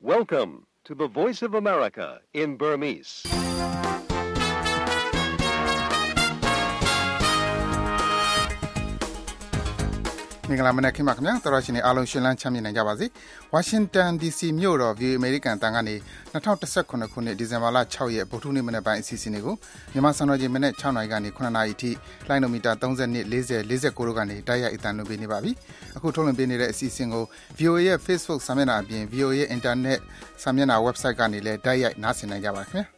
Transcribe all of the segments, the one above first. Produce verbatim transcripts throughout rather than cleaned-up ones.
Welcome to the Voice of America in Burmese. ။မင်္ဂလာမနက်ခင်းပါခင်ဗျာတော်ရရှင်အားလုံးရှင်လန်းချမ်းမြေ့နိုင်ကြပါစေ။ဝါရှင်တန် ဒီ စီ မြို့တော် ဗီ အို အေ အမေရိကန်တန်ကနေ၂၀၁၇ခုနှစ်ဒီဇင်ဘာလ၆ရက်ဗုဒ္ဓနေ့မနက်ပိုင်းအစီအစဉ်တွေကိုမြန်မာစံတော်ချိန်မနက်၆နာရီကနေ၇နာရီအထိလိုင်းနိုမီတာ၃၂ ၄၀ ၄၉တို့ကနေတိုက်ရိုက်အသံလွှင့်ပေးနေပါပြီ။အခုထုတ်လွှင့်ပေးနေတဲ့အစီအစဉ်ကို ဗီ အို အေ ရဲ့ Facebook စာမျက်နှာအပြင် ဗီ အို အေ ရဲ့ Internet စာမျက်နှာ website ကနေလည်းတိုက်ရိုက်နားဆင်နိုင်ကြပါခင်ဗျာ။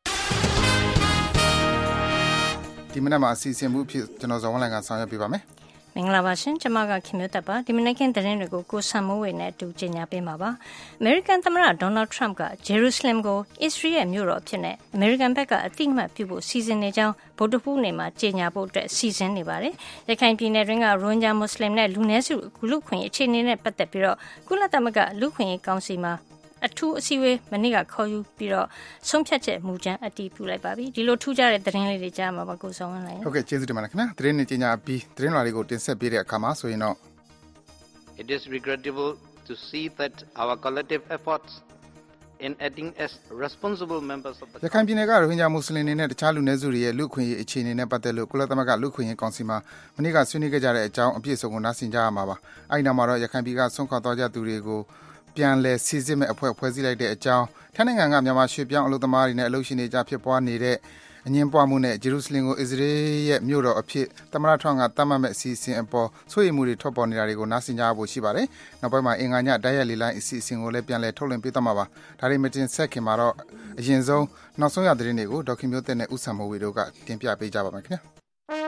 ဒီမနက်မှာအစီအစဉ်မှုအဖြစ်ကျွန်တော်ဇော်ဝင်းလိုင်ကဆောင်ရွက်ပေးပါမယ်။မင်္ဂလာပါရှင်ကျွန်မကခင်မျိုးသက်ပါဒီမနေ့ကသတင်းတွေကိုကိုဆမ်မိုးဝေနဲ့အတူကြေညာပေးမှာပါအမေရိကန်သမ္မတဒေါ်နယ်ထရမ့်ကဂျေရုဆလင်ကိုအစ္စရေးရဲ့မြို့တော်အဖြစ်နဲ့အမေရိကန်ဘက်ကအတိအမှတ်ပြုဖို့စီစဉ်နေကြောင်းဗုဒ္ဓဟူးနေ့မှာကြေညာဖို့အတွက်စီစဉ်နေပါတယ်ရခိုင်ပြည်နယ်တွင်းကရိုဟင်ဂျာမွတ်စလင်နဲ့လူနည်းစုလူခွင့်အခြေအနေနဲ့ပတ်သက်ပြီးတော့ကုလသမဂ္ဂလူခွင့်ကောင်စီမှာအထူးအစည်းအဝေးမနေ့ကခေါ်ယူပြီးတော့ဆုံးဖြတ်ချက်မူကြမ်းအတည်ပြုလိုက်ပါပြီဒီလိုထူးခြားတဲ့သတင်းလေးတွေကြားမှာပါကိုဆောင်ဝင်လိုက်ဟုတ်ကဲ့ကျေးဇူးတင်ပါတယ်ခင်ဗျာသတင်းနဲ့ကြေညာပြီးသတင်းလွှာလေးကိုတင်ဆက်ပေးတဲ့အခါမှာဆိုရင်တော့ It is regrettable to see that our collective efforts in acting as responsible members of the ရခိုင်ပြည်နယ်ကရိုဟင်ဂျာမွတ်စလင်တွေနဲ့တခြားလူနည်းစုတွေရဲ့လူခွင့်ရေးအခြေအနေနဲ့ပတ်သက်လို့ကုလသမဂ္ဂလူခွင့်ရေးကောင်စီမှာမနေ့ကဆွေးနွေးခဲ့ကြတဲ့အကြောင်းအပြည့်အစုံကိုနားဆင်ကြရမှာပါအဲဒီနောက်မှာတော့ရခိုင်ပြည်ကဆုံးခွာသွားကြသူတွေကိုပြန်လည်စီစစ်မဲ့အဖွဲ့ဖွဲ့စည်းလိုက်တဲ့အကြောင်းထိုင်းနိုင်ငံကမြန်မာရွှေ့ပြောင်းအလုပ်သမားတွေနဲ့အလုပ်ရှင်တွေကြားဖြစ်ပွားနေတဲ့အငြင်းပွားမှုနဲ့ဂျေရုဆလင်ကိုအစ္စရေးရဲ့မြို့တော်အဖြစ်သမ္မတထရမ့်ကသတ်မှတ်မဲ့အစီအစဉ်အပေါ်စိုးရိမ်မှုတွေထွက်ပေါ်နေတာတွေကိုနားဆင်ကြဖို့ရှိပါတယ်။နောက်ပိုင်းမှာအင်္ဂါညတိုက်ရိုက်လေလိုင်းအစီအစဉ်ကိုလည်းပြန်လည်ထုတ်လွှင့်ပေးသွားမှာပါ။ဒါတွေမတင်ဆက်ခင်မှာတော့အရင်ဆုံးနောက်ဆုံးရသတင်းတွေကိုဒေါက်ခင်မျိုးသက်နဲ့ဦးဆမ်မိုးဝေတို့ကတင်ပြပေးကြပါမယ်ခင်ဗျာ။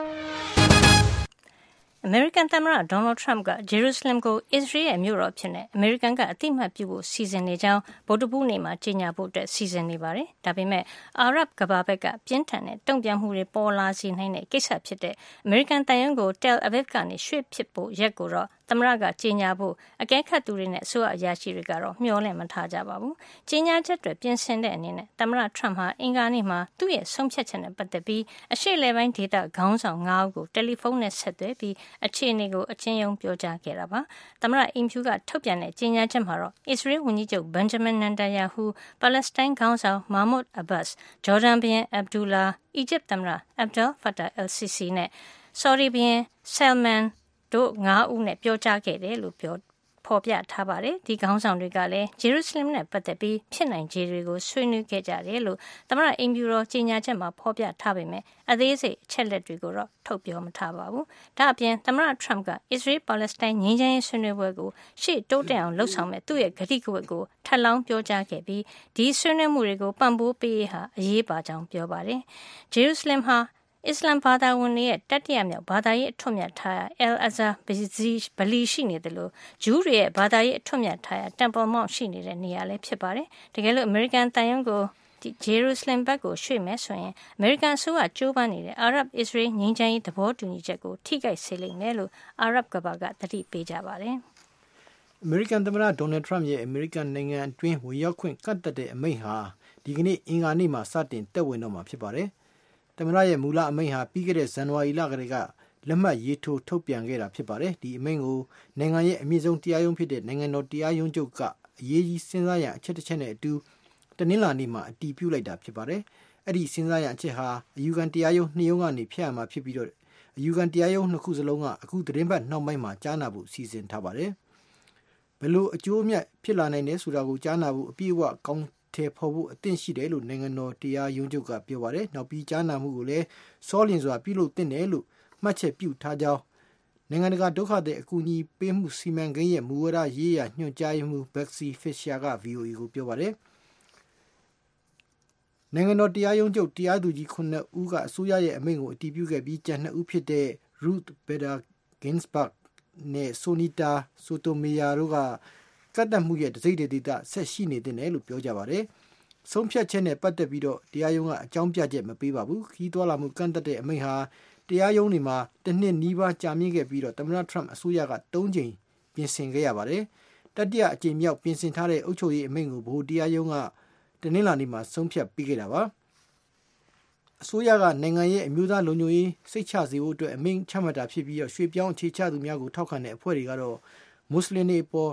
အမေရိကန်သမ္မတဒေါ်နယ်ထရမ့်ကဂျေရုဆလင်ကိုအစ္စရေးရဲ့မြို့တော်ဖြစ်နေအမေရိကန်ကအတိအမှတ်ပြုဖို့စီစဉ်နေကြောင်းဗုဒ္ဓဟူးနေ့မှာကြေညာဖို့အတွက်စီစဉ်နေပါတယ်။ဒါပေမဲ့အာရဗ်ကမ္ဘာဘက်ကပြင်းထန်တဲ့တုံ့ပြန်မှုတွေပေါ်လာစေနိုင်တဲ့ကိစ္စဖြစ်တဲ့အမေရိကန်တန်ယုံကိုတယ်အဗစ်ကနေရွှေ့ဖြစ်ဖို့ရက်ကိုတော့သမ္မတကကြေညာဖို့အကဲခတ်သူတွေနဲ့အစိုးရအရာရှိတွေကတော့မျှော်လင့်မထားကြပါဘူး။ကြေညာချက်တွေပြင်ဆင်တဲ့အနေနဲ့သမ္မတထရမ့်ဟာအင်္ဂါနေ့မှာသူ့ရဲ့ဆုံးဖြတ်ချက်နဲ့ပတ်သက်ပြီးအရှေ့လေပိုင်းဒေသခေါင်းဆောင်၅ဦးကိုတယ်လီဖုန်းနဲ့ဆက်သွယ်ပြီးအခြေအနေကိုအချင်းယုံပြောကြားခဲ့တာပါသမ္မတအင်ဖြူကထုတ်ပြန်တဲ့ကြေညာချက်မှာတော့အစ္စရေးဝန်ကြီးချုပ်ဘန်ဂျမင်နန်တာယာဟူပါလက်စတိုင်းခေါင်းဆောင်မာမုဒ်အဘတ်ဂျော်ဒန်ဘုရင်အဗ်ဒူလာအီဂျစ်သမ္မတအဗ်ဒယ်ဖာတာအယ်စီစီနဲ့ဆော်ဒီဘုရင်ဆယ်မန်တို့၅ဦးနဲ့ပြောကြားခဲ့တယ်လို့ပြောဖော်ပြထားပါတယ်ဒီခေါင်းဆောင်တွေကလည်းဂျေရုဆလင်နဲ့ပတ်သက်ပြီးဖြစ်နိုင်ခြေတွေကိုဆွေးနွေးခဲ့ကြတယ်လို့သမ္မတအင်ဖြူတော်ကြေညာချက်မှာဖော်ပြထားပေမဲ့အသေးစိတ်အချက်လက်တွေကိုတော့ထုတ်ပြောမထားပါဘူးဒါအပြင်သမ္မတထရမ့်ကအစ္စရေးပါလက်စတိုင်းငြိမ်းချမ်းရေးဆွေးနွေးပွဲကိုရှေ့တိုးတက်အောင်လှုပ်ဆောင်မဲ့သူ့ရဲ့ဂတိကဝတ်ကိုထပ်လောင်းပြောကြားခဲ့ပြီးဒီဆွေးနွေးမှုတွေကိုပံ့ပိုးပေးရေးဟာအရေးပါကြောင်းပြောပါတယ်ဂျေရုဆလင်ဟာအစ္စလမ်ဘာသာဝင်တွေရဲ့တတိယမြောက်ဘာသာရေးအထွတ်မြတ်ထားရာအယ်အဇာဘလီရှိနေတယ်လို့ဂျူးတွေရဲ့ဘာသာရေးအထွတ်မြတ်ထားရာတမ်ပယ်မောင့်ရှိနေတဲ့နေရာလည်းဖြစ်ပါတယ်။တကယ်လို့အမေရိကန်တန်ယုံကိုဂျေရုဆလင်ဘက်ကိုရွှေ့မယ်ဆိုရင်အမေရိကန်အစိုးရကြိုးပမ်းနေတဲ့အာရဗ်အစ္စရေးငြိမ်းချမ်းရေးသဘောတူညီချက်ကိုထိခိုက်စေလိမ့်မယ်လို့အာရဗ်ကမ္ဘာကသတိပေးကြပါတယ်။အမေရိကန်သမ္မတဒေါ်နယ်ထရမ့်ရဲ့အမေရိကန်နိုင်ငံအတွင်းဝင်ရောက်ခွင့်ကန့်သတ်တဲ့အမိန့်ဟာဒီကနေ့အင်္ဂါနေ့မှာစတင်တက်ဝင်တော့မှာဖြစ်ပါတယ်။သမ္မတရဲ့မူလအမိန့်ဟာပြီးခဲ့တဲ့ဇန်နဝါရီလကတည်းကလက်မှတ်ရေးထိုးထုတ်ပြန်ခဲ့တာဖြစ်ပါတယ်ဒီအမိန့်ကိုနိုင်ငံရဲ့အမြင့်ဆုံးတရားရုံးဖြစ်တဲ့နိုင်ငံတော်တရားရုံးချုပ်ကအရေးကြီးစဉ်းစားရန်အချက်တစ်ချက်နဲ့အတူတနင်္လာနေ့မှာအတည်ပြုလိုက်တာဖြစ်ပါတယ်အဲ့ဒီစဉ်းစားရန်အချက်ဟာအယူခံတရားရုံးနှစ်ရုံးကနေဖျက်ရမှာဖြစ်ပြီးတော့အယူခံတရားရုံးနှစ်ခုစလုံးကအခုသတင်းပတ်နောက်ပိုင်းမှာကြားနာဖို့စီစဉ်ထားပါတယ်ဘယ်လိုအကျိုးအမြတ်ဖြစ်လာနိုင်လဲဆိုတာကိုကြားနာဖို့အပြည့်အဝကောင်းထဲဖို့ဖို့အသင့်ရှိတယ်လို့နိုင်ငံတော်တရားရုံးချုပ်ကပြောပါတယ်။နောက်ပြီးကြားနာမှုကိုလည်းစောလျင်စွာပြုလုပ်သင့်တယ်လို့မှတ်ချက်ပြုထားကြောင်းနိုင်ငံတကာဒုက္ခသည်အကူအညီပေးမှုစီမံကိန်းရဲ့မူဝါဒရေးရာညွှန်ကြားရေးမှူးဘက်ဆီဖစ်ရှာက ဗီအိုအေ ကိုပြောပါတယ်။နိုင်ငံတော်တရားရုံးချုပ်တရားသူကြီးခုနှစ်ဦးကအစိုးရရဲ့အမိန့်ကိုအတည်ပြုခဲ့ပြီးကျန်နှစ်ဦးဖြစ်တဲ့ Ruth Bader Ginsburg နဲ့ Sonita Sotomayor တို့ကကတ်တက်မှုရဲ့တစိမ့်ဒေသဆက်ရှိနေတယ်လို့ပြောကြပါတယ်။ဆုံးဖြတ်ချက်နဲ့ပတ်သက်ပြီးတော့တရားရုံးကအကြောင်းပြချက်မပေးပါဘူး။ခီးသွွာလာမှုကန့်တက်တဲ့အမိန့်ဟာတရားရုံးတွေမှာတစ်နှစ်နီးပါးကြာမြင့်ခဲ့ပြီးတော့သမ္မတထရမ့်အစိုးရကသုံးကြိမ်ပြင်ဆင်ခဲ့ရပါတယ်။တတိယအကြိမ်မြောက်ပြင်ဆင်ထားတဲ့အုပ်ချုပ်ရေးအမိန့်ကိုဗဟိုတရားရုံးကတနင်္လာနေ့မှာဆုံးဖြတ်ပေးခဲ့တာပါ။အစိုးရကနိုင်ငံရဲ့အမျိုးသားလုံခြုံရေးစိတ်ချစေဖို့အတွက်အမိန့်ချမှတ်တာဖြစ်ပြီးတော့ရွှေ့ပြောင်းအခြေချသူများကိုထောက်ခံတဲ့အဖွဲ့တွေကတော့မွတ်စလင်တွေပေါ်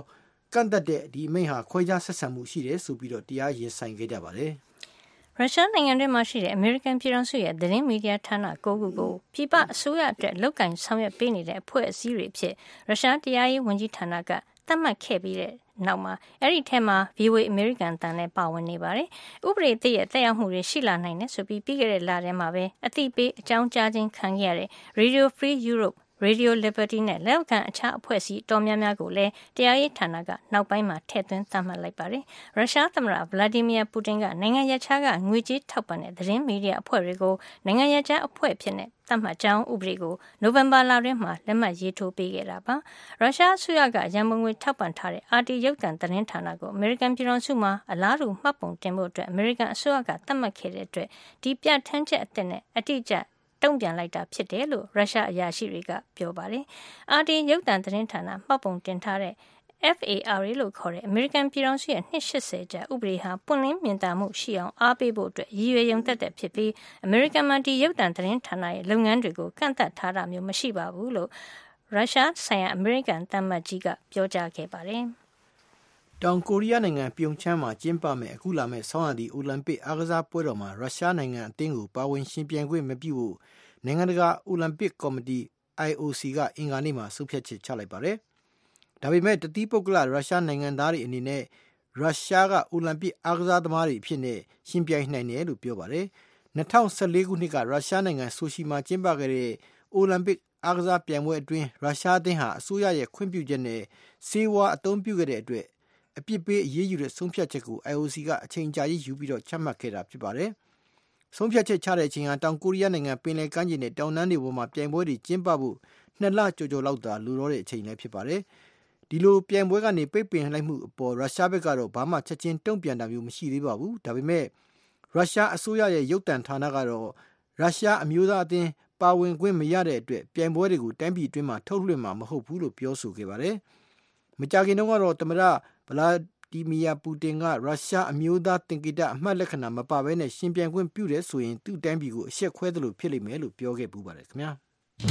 ကန့်သက်တဲ့ဒီအမိန့်ဟာခွဲခြားဆက်ဆံမှုရှိတယ်ဆိုပြီးတော့တရားရင်ဆိုင်ခဲ့ကြပါတယ်ရုရှားနိုင်ငံတွင်းမှာရှိတဲ့အမေရိကန်ပြည်ထောင်စုရဲ့သတင်းမီဒီယာဌာန၉ခုကိုပြည်ပအစိုးရအတွက်လုပ်ကိုင်ဆောင်ရွက်ပေးနေတဲ့အဖွဲ့အစည်းတွေဖြစ်ရုရှားတရားရေးဝန်ကြီးဌာနကသတ်မှတ်ခဲ့ပြီးတဲ့နောက်မှာအဲ့ဒီထဲမှာ ဗီအိုအေ အမေရိကန်တန်နဲ့ပါဝင်နေပါတယ်။ဥပဒေသစ်ရဲ့တက်ရောက်မှုတွေရှိလာနိုင်တယ်ဆိုပြီးပြီးခဲ့တဲ့လထဲမှာပဲအသိပေးအကြောင်းကြားခြင်းခံခဲ့ရတဲ့ Radio Free Europe Radio Liberty နဲ့လက်အောက်ခံအခြားအဖွဲ့အစည်းတော်များများကိုလည်းတရားရေးဌာနကနောက်ပိုင်းမှာထည့်သွင်းသတ်မှတ်လိုက်ပါတယ်။ရုရှားသမ္မတဗလာဒီမီယာပူတင်ကနိုင်ငံရပ်ခြားကငွေကြေးထောက်ပံ့တဲ့သတင်းမီဒီယာအဖွဲ့တွေကိုနိုင်ငံရပ်ခြားအဖွဲ့ဖြစ်တဲ့သတ်မှတ်ကြောင်းဥပဒေကိုနိုဝင်ဘာလတွင်းမှာလက်မှတ်ရေးထိုးပေးခဲ့တာပါ။ရုရှားအစိုးရကရန်ပုံငွေထောက်ပံ့ထားတဲ့ အာတီ ရုပ်သံသတင်းဌာနကိုအမေရိကန်ပြည်ထောင်စုမှာအလားတူမှတ်ပုံတင်ဖို့အတွက်အမေရိကန်အစိုးရကသတ်မှတ်ခဲ့တဲ့အတွက်ဒီပြဋ္ဌာန်းချက်အသစ်နဲ့အတိအကျတုံ့ပြန်လိုက်တာဖြစ်တယ်လို့ရုရှားအရာရှိတွေကပြောပါတယ်။ အာတီ ရုပ်သံသတင်းဌာနမှတ်ပုံတင်ထားတဲ့ F A R A လို့ခေါ်တဲ့အမေရိကန်ပြည်ထောင်စုရဲ့နှစ်၈၀ကြာဥပဒေဟာပွင့်လင်းမြင်သာမှုရှိအောင်အားပေးဖို့အတွက်ရည်ရွယ်ရုံသက်သက်ဖြစ်ပြီးအမေရိကန်မှာဒီရုပ်သံသတင်းဌာနရဲ့လုပ်ငန်းတွေကိုကန့်သတ်ထားတာမျိုးမရှိပါဘူးလို့ရုရှားဆိုင်ရာအမေရိကန်သံအမတ်ကြီးကပြောကြားခဲ့ပါတယ်။တောင်ကိုရီးယားနိုင်ငံပြုံချမ်းမှာကျင်းပမယ့်အခုလာမယ့်ဆောင်းရာသီအိုလံပစ်အားကစားပွဲတော်မှာရုရှားနိုင်ငံအသင်းကိုပါဝင်ရှင်ပြိုင်ခွင့်မပြုဖို့နိုင်ငံတကာအိုလံပစ်ကော်မတီ I O C ကအင်္ဂါနေ့မှာဆုံးဖြတ်ချက်ချလိုက်ပါတယ်။ဒါပေမဲ့တတိပုဂ္ဂလရုရှားနိုင်ငံသားတွေအနေနဲ့ရုရှားကအိုလံပစ်အားကစားသမားတွေအဖြစ်နဲ့ရှင်ပြိုင်နိုင်တယ်လို့ပြောပါတယ်။၂၀၁၄ခုနှစ်ကရုရှားနိုင်ငံဆိုရှီမှာကျင်းပခဲ့တဲ့အိုလံပစ်အားကစားပြိုင်ပွဲအတွင်းရုရှားအသင်းဟာအစိုးရရဲ့ခွင့်ပြုချက်နဲ့ဆေးဝါးအသုံးပြုခဲ့တဲ့အတွက်အပြစ်ပေးအရေးယူတဲ့ဆုံးဖြတ်ချက်ကို I O C ကအချိန်ကြာကြီးယူပြီးတော့ချမှတ်ခဲ့တာဖြစ်ပါတယ်။ဆုံးဖြတ်ချက်ချတဲ့အချိန်ဟာတောင်ကိုရီးယားနိုင်ငံပင်လယ်ကမ်းခြေနဲ့တောင်တန်းတွေပေါ်မှာပြိုင်ပွဲတွေကျင်းပဖို့နှစ်လကျော်ကျော်လောက်သာလိုတော့တဲ့အချိန်လည်းဖြစ်ပါတယ်။ဒီလိုပြိုင်ပွဲကနေပိတ်ပင်လိုက်မှုအပေါ်ရုရှားဘက်ကတော့ဘာမှချက်ချင်းတုံ့ပြန်တာမျိုးမရှိသေးပါဘူး။ဒါပေမဲ့ရုရှားအစိုးရရဲ့ရုပ်သံဌာနကတော့ရုရှားအမျိုးသားအသင်းပါဝင်ခွင့်မရတဲ့အတွက်ပြိုင်ပွဲတွေကိုတိုင်းပြည်အတွင်းမှာထုတ်လွှင့်မှာမဟုတ်ဘူးလို့ပြောဆိုခဲ့ပါတယ်။မကြာခင်တုန်းကတော့သမ္မတဗလာဒီမီယာပူတင်ကရုရှားအမျိုးသားသင်္ကေတအမှတ်လက္ခဏာမပါဘဲနဲ့ရှင်ပြိုင်ခွင့်ပြုတယ်ဆိုရင်သူ့တိုင်းပြည်ကိုအရှက်ခွဲသလိုဖြစ်လိမ့်မယ်လို့ပြောခဲ့ပူပါတယ်ခင်ဗျာ။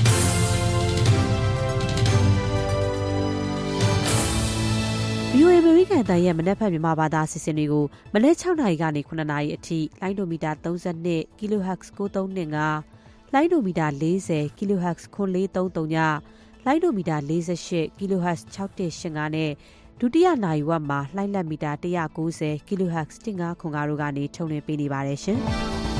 ဗီအိုအေ အမေရိကန်အသံရဲ့မနက်ဖြန်မြန်မာဘာသာအစီအစဉ်တွေကိုမနက်၆နာရီကနေ၇နာရီအထိလိုင်းဒိုမီတာ၃၂ kilohertz ၉၃၂၅လိုင်းဒိုမီတာ၄၀ kilohertz ၉၄၃၃ညလိုင်းဒိုမီတာ၄၈ kilohertz ၆၁၈၅နဲ့ဒုတိယနာရီဝက်မှာလှိုင်းလက်မီတာ၁၉၀ kilohertz ၁၅ခွန်၅တို့ကနေထုတ်လွှင့်ပေးနေပါတယ်ရှင်။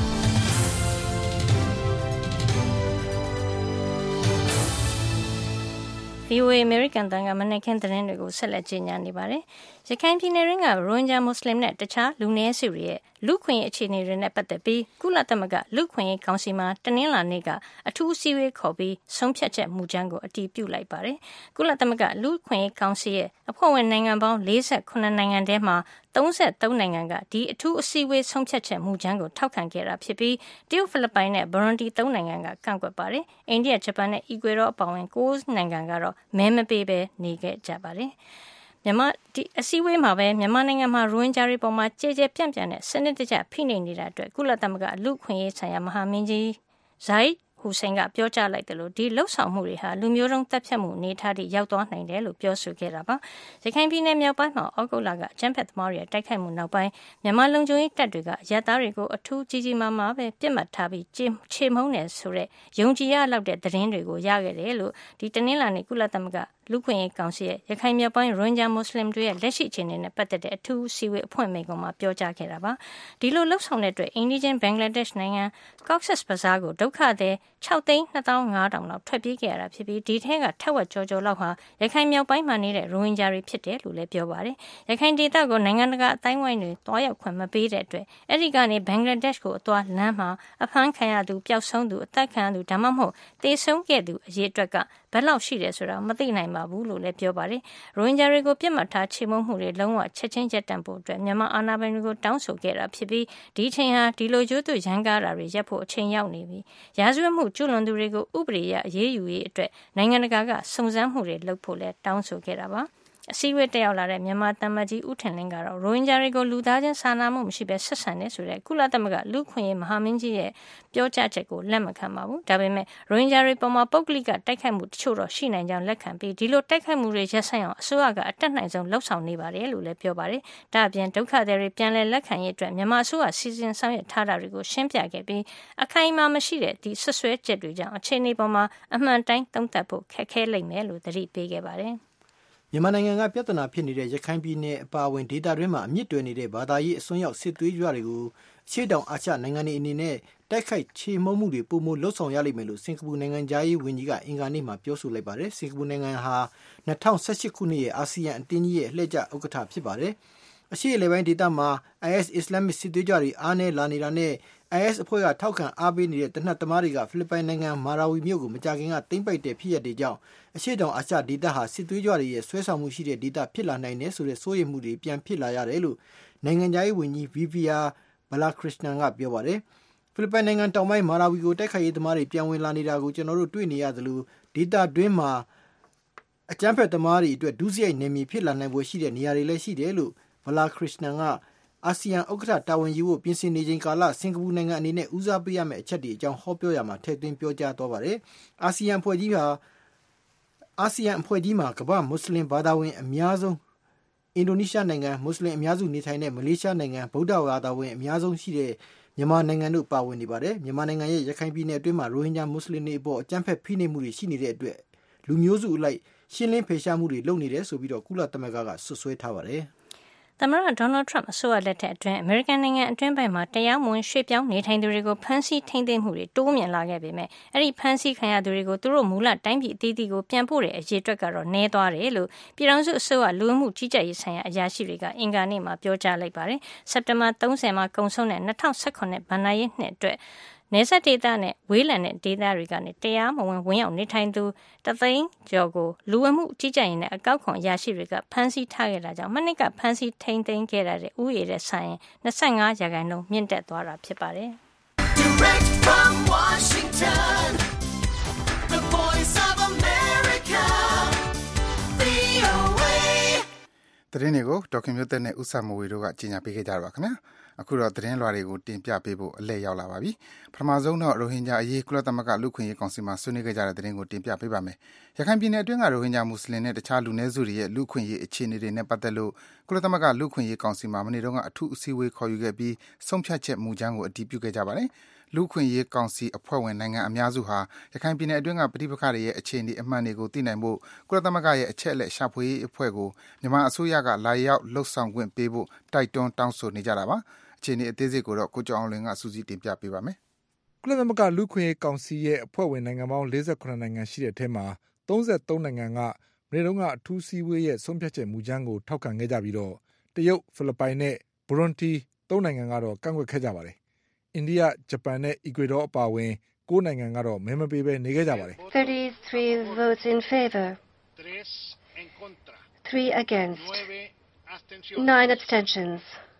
ဗီအိုအေ အမေရိကန်တန်ကမနက်ခင်းသတင်းတွေကိုဆက်လက်ကြေညာနေပါတယ်။ရခိုင်ပြည်နယ်ရင်းကရိုဟင်ဂျာမွတ်စလင်နဲ့တခြားလူနည်းစုတွေရဲ့လူခွင့်ရေးအခြေအနေတွေနဲ့ပတ်သက်ပြီးကုလသမဂ္ဂလူခွင့်ရေးကောင်စီမှာတနင်္လာနေ့ကအထူးအစည်းအဝေးခေါ်ပြီးဆုံးဖြတ်ချက်မူကြမ်းကိုအတည်ပြုလိုက်ပါတယ်။ကုလသမဂ္ဂလူခွင့်ရေးကောင်စီရဲ့အဖွဲ့ဝင်နိုင်ငံပေါင်း၄၈နိုင်ငံထဲမှာ၃၃နိုင်ငံကဒီအထူးအစည်းအဝေးဆုံးဖြတ်ချက်မူကြမ်းကိုထောက်ခံခဲ့တာဖြစ်ပြီးတရုတ်ဖိလစ်ပိုင်နဲ့ဘရွန်ဒီ၃နိုင်ငံကကန့်ကွက်ပါတယ်။အိန္ဒိယဂျပန်နဲ့အီကွေဒေါအပါအဝင်၉နိုင်ငံကတော့မဲမပေးဘဲနေခဲ့ကြပါတယ်။မြန်မာဒီအစည်းအဝေးမှာပဲမြန်မာနိုင်ငံမှာရိုဟင်ဂျာတွေပေါ်မှာကြေကြေပြန့်ပြန့်နဲ့စနစ်တကျဖိနှိပ်နေတာအတွက်ကုလသမဂ္ဂလူ့ခွင့်ရေးဆိုင်ရာမဟာမင်းကြီးဇိုင်းဟူစိန်ကပြောကြားလိုက်တယ်လို့ဒီလှုပ်ဆောင်မှုတွေဟာလူမျိုးတုံးတပ်ဖြတ်မှုအနေအထားတွေရောက်သွားနိုင်တယ်လို့ပြောဆိုခဲ့တာပါရခိုင်ပြည်နယ်မြောက်ပိုင်းမှာဩဂုတ်လကအကြမ်းဖက်သမားတွေရဲ့တိုက်ခိုက်မှုနောက်ပိုင်းမြန်မာလုံခြုံရေးတပ်တွေကရဲသားတွေကိုအထူးကြီးကြီးမားမားပဲပြစ်မှတ်ထားပြီးခြေမုံတယ်ဆိုတဲ့ယုံကြည်ရလောက်တဲ့သတင်းတွေကိုရခဲ့တယ်လို့ဒီတနင်္လာနေ့ကုလသမဂ္ဂလူခွင့်ရေးကောင်စီရဲ့ရခိုင်မြောက်ပိုင်းရိုဟင်ဂျာမွတ်စလင်တွေရဲ့လက်ရှိအခြေအနေနဲ့ပတ်သက်တဲ့အထူးစီဝေးအဖွဲ့မိန့်ခွန်းမှာပြောကြားခဲ့တာပါဒီလိုလှုပ်ဆောင်တဲ့အတွက်အိန္ဒိယဘင်္ဂလားဒေ့ရှ်နိုင်ငံ Cox's Bazar ကိုဒုက္ခသည်၆သိန်း၂သောင်း၅ထောင်လောက်ထွက်ပြေးခဲ့ရတာဖြစ်ပြီးဒီထဲကထက်ဝက်ကျော်ကျော်လောက်ဟာရခိုင်မြောက်ပိုင်းမှာနေတဲ့ရိုဟင်ဂျာတွေဖြစ်တယ်လို့လည်းပြောပါတယ်ရခိုင်ဒေသကိုနိုင်ငံတကာအတိုင်းဝိုင်းတွေတွားရောက်ခွင့်မပေးတဲ့အတွက်အဲ့ဒီကနေဘင်္ဂလားဒေ့ရှ်ကိုအသွားလမ်းမှာအဖမ်းခံရသူပျောက်ဆုံးသူအသက်ခံရသူဒါမှမဟုတ်သေဆုံးခဲ့သူအရေးအတွက်ကဘယ်လောက်ရှိတယ်ဆိုတာမသိနိုင်ပါဘူးလို့လည်းပြောပါတယ်။ရိုဟင်ဂျာတွေကိုပြစ်မှတ်ထားချေမှုန်းမှုတွေလုံးဝချက်ချင်းရပ်တန့်ဖို့အတွက်မြန်မာအာဏာပိုင်တွေကိုတောင်းဆိုခဲ့တာဖြစ်ပြီးဒီချိန်ဟာဒီလိုကျိုးသွရန်ကားတာတွေရပ်ဖို့အချိန်ရောက်နေပြီ။ရာဇဝတ်မှုကျူးလွန်သူတွေကိုဥပဒေအရအရေးယူရေးအတွက်နိုင်ငံတကာကစုံစမ်းမှုတွေလုပ်ဖို့လည်းတောင်းဆိုခဲ့တာပါ။အစည်းအဝေးတက်ရောက်လာတဲ့မြန်မာတမန်ကြီးဦးထင်လင်းကတော့ရိုဟင်ဂျာတွေကိုလူသားချင်းစာနာမှုမရှိဘဲဆက်ဆံနေဆိုတဲ့ကုလသမဂ္ဂလူခွင့်ရေးမဟာမင်းကြီးရဲ့ပြောကြားချက်ကိုလက်မခံပါဘူးဒါပေမဲ့ရိုဟင်ဂျာတွေပေါ်မှာပုဂ္ဂလိကတိုက်ခိုက်မှုတချို့တော့ရှိနိုင်ကြောင်းလက်ခံပြီးဒီလိုတိုက်ခိုက်မှုတွေရပ်ဆိုင်းအောင်အစိုးရကအတက်နိုင်ဆုံးလှုံ့ဆော်နေပါတယ်လို့လည်းပြောပါတယ်ဒါအပြင်ဒုက္ခသည်တွေပြန်လည်လက်ခံရေးအတွက်မြန်မာအစိုးရစီစဉ်ဆောင်ရွက်ထားတာတွေကိုရှင်းပြခဲ့ပြီးအခိုင်အမာမရှိတဲ့ဒီဆွဆွဲချက်တွေကြောင့်အခြေအနေပေါ်မှာအမှန်တိုင်းသုံးသပ်ဖို့ခက်ခဲလိမ့်မယ်လို့သတိပေးခဲ့ပါတယ်မြန်မာနိုင်ငံကပြဿနာဖြစ်နေတဲ့ရခိုင်ပြည်နယ်အပါအဝင်ဒေသတွင်းမှာအမြင့်တွယ်နေတဲ့ဘာသာရေးအစွန်းရောက်စစ်သွေးကြွတွေကိုအရှေ့တောင်အာရှနိုင်ငံတွေအနေနဲ့တိုက်ခိုက်ချေမှုန်းမှုတွေပုံမလှုပ်ဆောင်ရလိမ့်မယ်လို့စင်ကာပူနိုင်ငံသားရေးဝန်ကြီးကအင်္ဂါနေ့မှာပြောဆိုလိုက်ပါတယ်။စင်ကာပူနိုင်ငံဟာ၂၀၁၈ခုနှစ်ရဲ့အာဆီယံအသင်းကြီးရဲ့အလှည့်ကျဥက္ကဋ္ဌဖြစ်ပါတယ်။အရှေ့အလယ်ပိုင်းဒေသမှာ အိုင်အက်စ် အစ္စလာမစ်စစ်သွေးကြွတွေအားနည်းလာနေတာနဲ့ အိုင်အက်စ် အဖွဲ့ကထောက်ခံအားပေးနေတဲ့တနက်သမားတွေကဖိလစ်ပိုင်နိုင်ငံမာရာဝီမြို့ကိုမကြာခင်ကသိမ်းပိုက်တဲ့ဖြစ်ရပ်တွေကြောင့်အရှေ့တောင်အာရှဒေသဟာစစ်သွေးကြွတွေရဲ့ဆွဲဆောင်မှုရှိတဲ့ဒေသဖြစ်လာနိုင်တယ်ဆိုတဲ့စိုးရိမ်မှုတွေပြန်ဖြစ်လာရတယ်လို့နိုင်ငံခြားရေးဝန်ကြီး Vivian Balakrishnan ကပြောပါတယ်။ဖိလစ်ပိုင်နိုင်ငံတောင်ပိုင်းမာရာဝီကိုတိုက်ခိုက်ရေးသမားတွေပြန်ဝင်လာနေတာကိုကျွန်တော်တို့တွေ့နေရသလိုဒေသတွင်းမှာအကြမ်းဖက်သမားတွေအတွက်ဒုစရိုက်နေမီဖြစ်လာနိုင်ဖို့ရှိတဲ့နေရာတွေလည်းရှိတယ်လို့ Balakrishnan ကအာဆီယံဥက္ကဋ္ဌတာဝန်ယူဖို့ပြင်ဆင်နေချိန်ကာလစင်ကာပူနိုင်ငံအနေနဲ့ဦးစားပေးရမယ့်အချက်တွေအကြောင်းဟောပြောရမှာထည့်သွင်းပြောကြားသွားပါတယ်။အာဆီယံအဖွဲ့ကြီးဟာအာဆီယံအဖွဲ့ကြီးမှာကမ္ဘာမွတ်စလင်ဘာသာဝင်အများဆုံးအင်ဒိုနီးရှားနိုင်ငံမွတ်စလင်အများစုနေထိုင်တဲ့မလေးရှားနိုင်ငံဗုဒ္ဓဘာသာဝင်အများဆုံးရှိတဲ့မြန်မာနိုင်ငံတို့ပါဝင်နေပါတယ်မြန်မာနိုင်ငံရဲ့ရခိုင်ပြည်နယ်အတွင်းမှာရိုဟင်ဂျာမွတ်စလင်တွေအပေါ်အကြမ်းဖက်ဖိနှိပ်မှုတွေရှိနေတဲ့အတွက်လူမျိုးစုအလိုက်ရှင်းလင်းဖယ်ရှားမှုတွေလုပ်နေတယ်ဆိုပြီးတော့ကုလသမဂ္ဂကဆွဆွဲထားပါတယ်သမ္မတဒေါ်နယ်ထရမ့်အစိုးရလက်ထက်အတွင်းအမေရိကန်နိုင်ငံအတွင်းပိုင်းမှာတရားမဝင်ရွှေ့ပြောင်းနေထိုင်သူတွေကိုဖမ်းဆီးထိန်းသိမ်းမှုတွေတိုးမြင့်လာခဲ့ပေမဲ့အဲ့ဒီဖမ်းဆီးခံရသူတွေကိုသူတို့မူလတိုင်းပြည်အသီးသီးကိုပြန်ပို့တဲ့အရေးအတွက်ကတော့နည်းသွားတယ်လို့ပြည်ထောင်စုအစိုးရလူဝင်မှုကြီးကြပ်ရေးဆိုင်ရာအရာရှိတွေကအင်္ဂါနေ့မှာပြောကြားလိုက်ပါတယ်။စက်တင်ဘာ၃၀မှာကုန်ဆုံးတဲ့၂၀၁၇ဘဏ္ဍာရေးနှစ်အတွက်နေဆက်ဒေသနဲ့ဝေးလံတဲ့ဒေသတွေကနေတရားမဝင်ဝင်ရောက်နေထိုင်သူတသိန်းကျော်ကိုလူဝင်မှုကြီးကြပ်ရေးနဲ့အကောက်ခွန်အရာရှိတွေကဖမ်းဆီးထားခဲ့တာကြောင့်မနှစ်ကဖမ်းဆီးထိန်းသိမ်းခဲ့တဲ့ဥယျာဉ်တဲ့ဆိုင်၂၅ရာခိုင်နှုန်းမြင့်တက်သွားတာဖြစ်ပါတယ်။ Direct from Washington, the Voice of America, ဗွီအိုအေသတင်းတွေကိုဒေါက်ခင်မျိုးသက်နဲ့ဦးဆမဝေတို့ကကြီးညာပေးခဲ့ကြပါခင်ဗျာ။အခုတော့သတင်းလွှာတွေကိုတင်ပြပေးဖို့အလဲရောက်လာပါပြီ။ပထမဆုံးတော့ရိုဟင်ဂျာအရေးကုလသမဂ္ဂလူခွင့်ရေးကောင်စီမှာဆွေးနွေးခဲ့ကြတဲ့သတင်းကိုတင်ပြပေးပါမယ်။ရခိုင်ပြည်နယ်အတွင်းကရိုဟင်ဂျာမွတ်စလင်နဲ့တခြားလူနည်းစုတွေရဲ့လူခွင့်ရေးအခြေအနေတွေနဲ့ပတ်သက်လို့ကုလသမဂ္ဂလူခွင့်ရေးကောင်စီမှာမနေ့တုန်းကအထူးအစည်းအဝေးခေါ်ယူခဲ့ပြီးဆုံးဖြတ်ချက်မူကြမ်းကိုအတည်ပြုခဲ့ကြပါတယ်။လူခွင့်ရေးကောင်စီအဖွဲ့ဝင်နိုင်ငံအများစုဟာရခိုင်ပြည်နယ်အတွင်းကပဋိပက္ခတွေရဲ့အခြေအနေအမှန်တွေကိုသိနိုင်ဖို့ကုလသမဂ္ဂရဲ့အချက်အလက်ရှာဖွေရေးအဖွဲ့ကိုမြန်မာအစိုးရကလာရောက်လှုပ်ဆောင်ခွင့်ပေးဖို့တိုက်တွန်းတောင်းဆိုနေကြတာပါ။အခြေအနေအသေးစိတ်ကိုတော့ကိုကျော်အောင်လွင်ကစူးစီးတင်ပြပေးပါမယ်။ကုလသမဂ္ဂလူခွင့်ရေးကောင်စီရဲ့အဖွဲ့ဝင်နိုင်ငံပေါင်း၄၇နိုင်ငံရှိတဲ့အထက်မှာ၃၃နိုင်ငံကမနေ့တုန်းကအထူးစည်းဝေးရဲ့ဆုံးဖြတ်ချက်မူကြမ်းကိုထောက်ခံခဲ့ကြပြီးတော့တရုတ်ဖိလစ်ပိုင်နဲ့ဘူရွန်တီသုံးနိုင်ငံကတော့ကန့်ကွက်ခဲ့ကြပါတယ်။အိန္ဒိယဂျပန်နဲ့အီကွေဒေါအပါအဝင်၉နိုင်ငံကတော့မဲမပေးဘဲနေခဲ့ကြပါတယ်။ thirty-three votes in favor, three against, nine abstentions.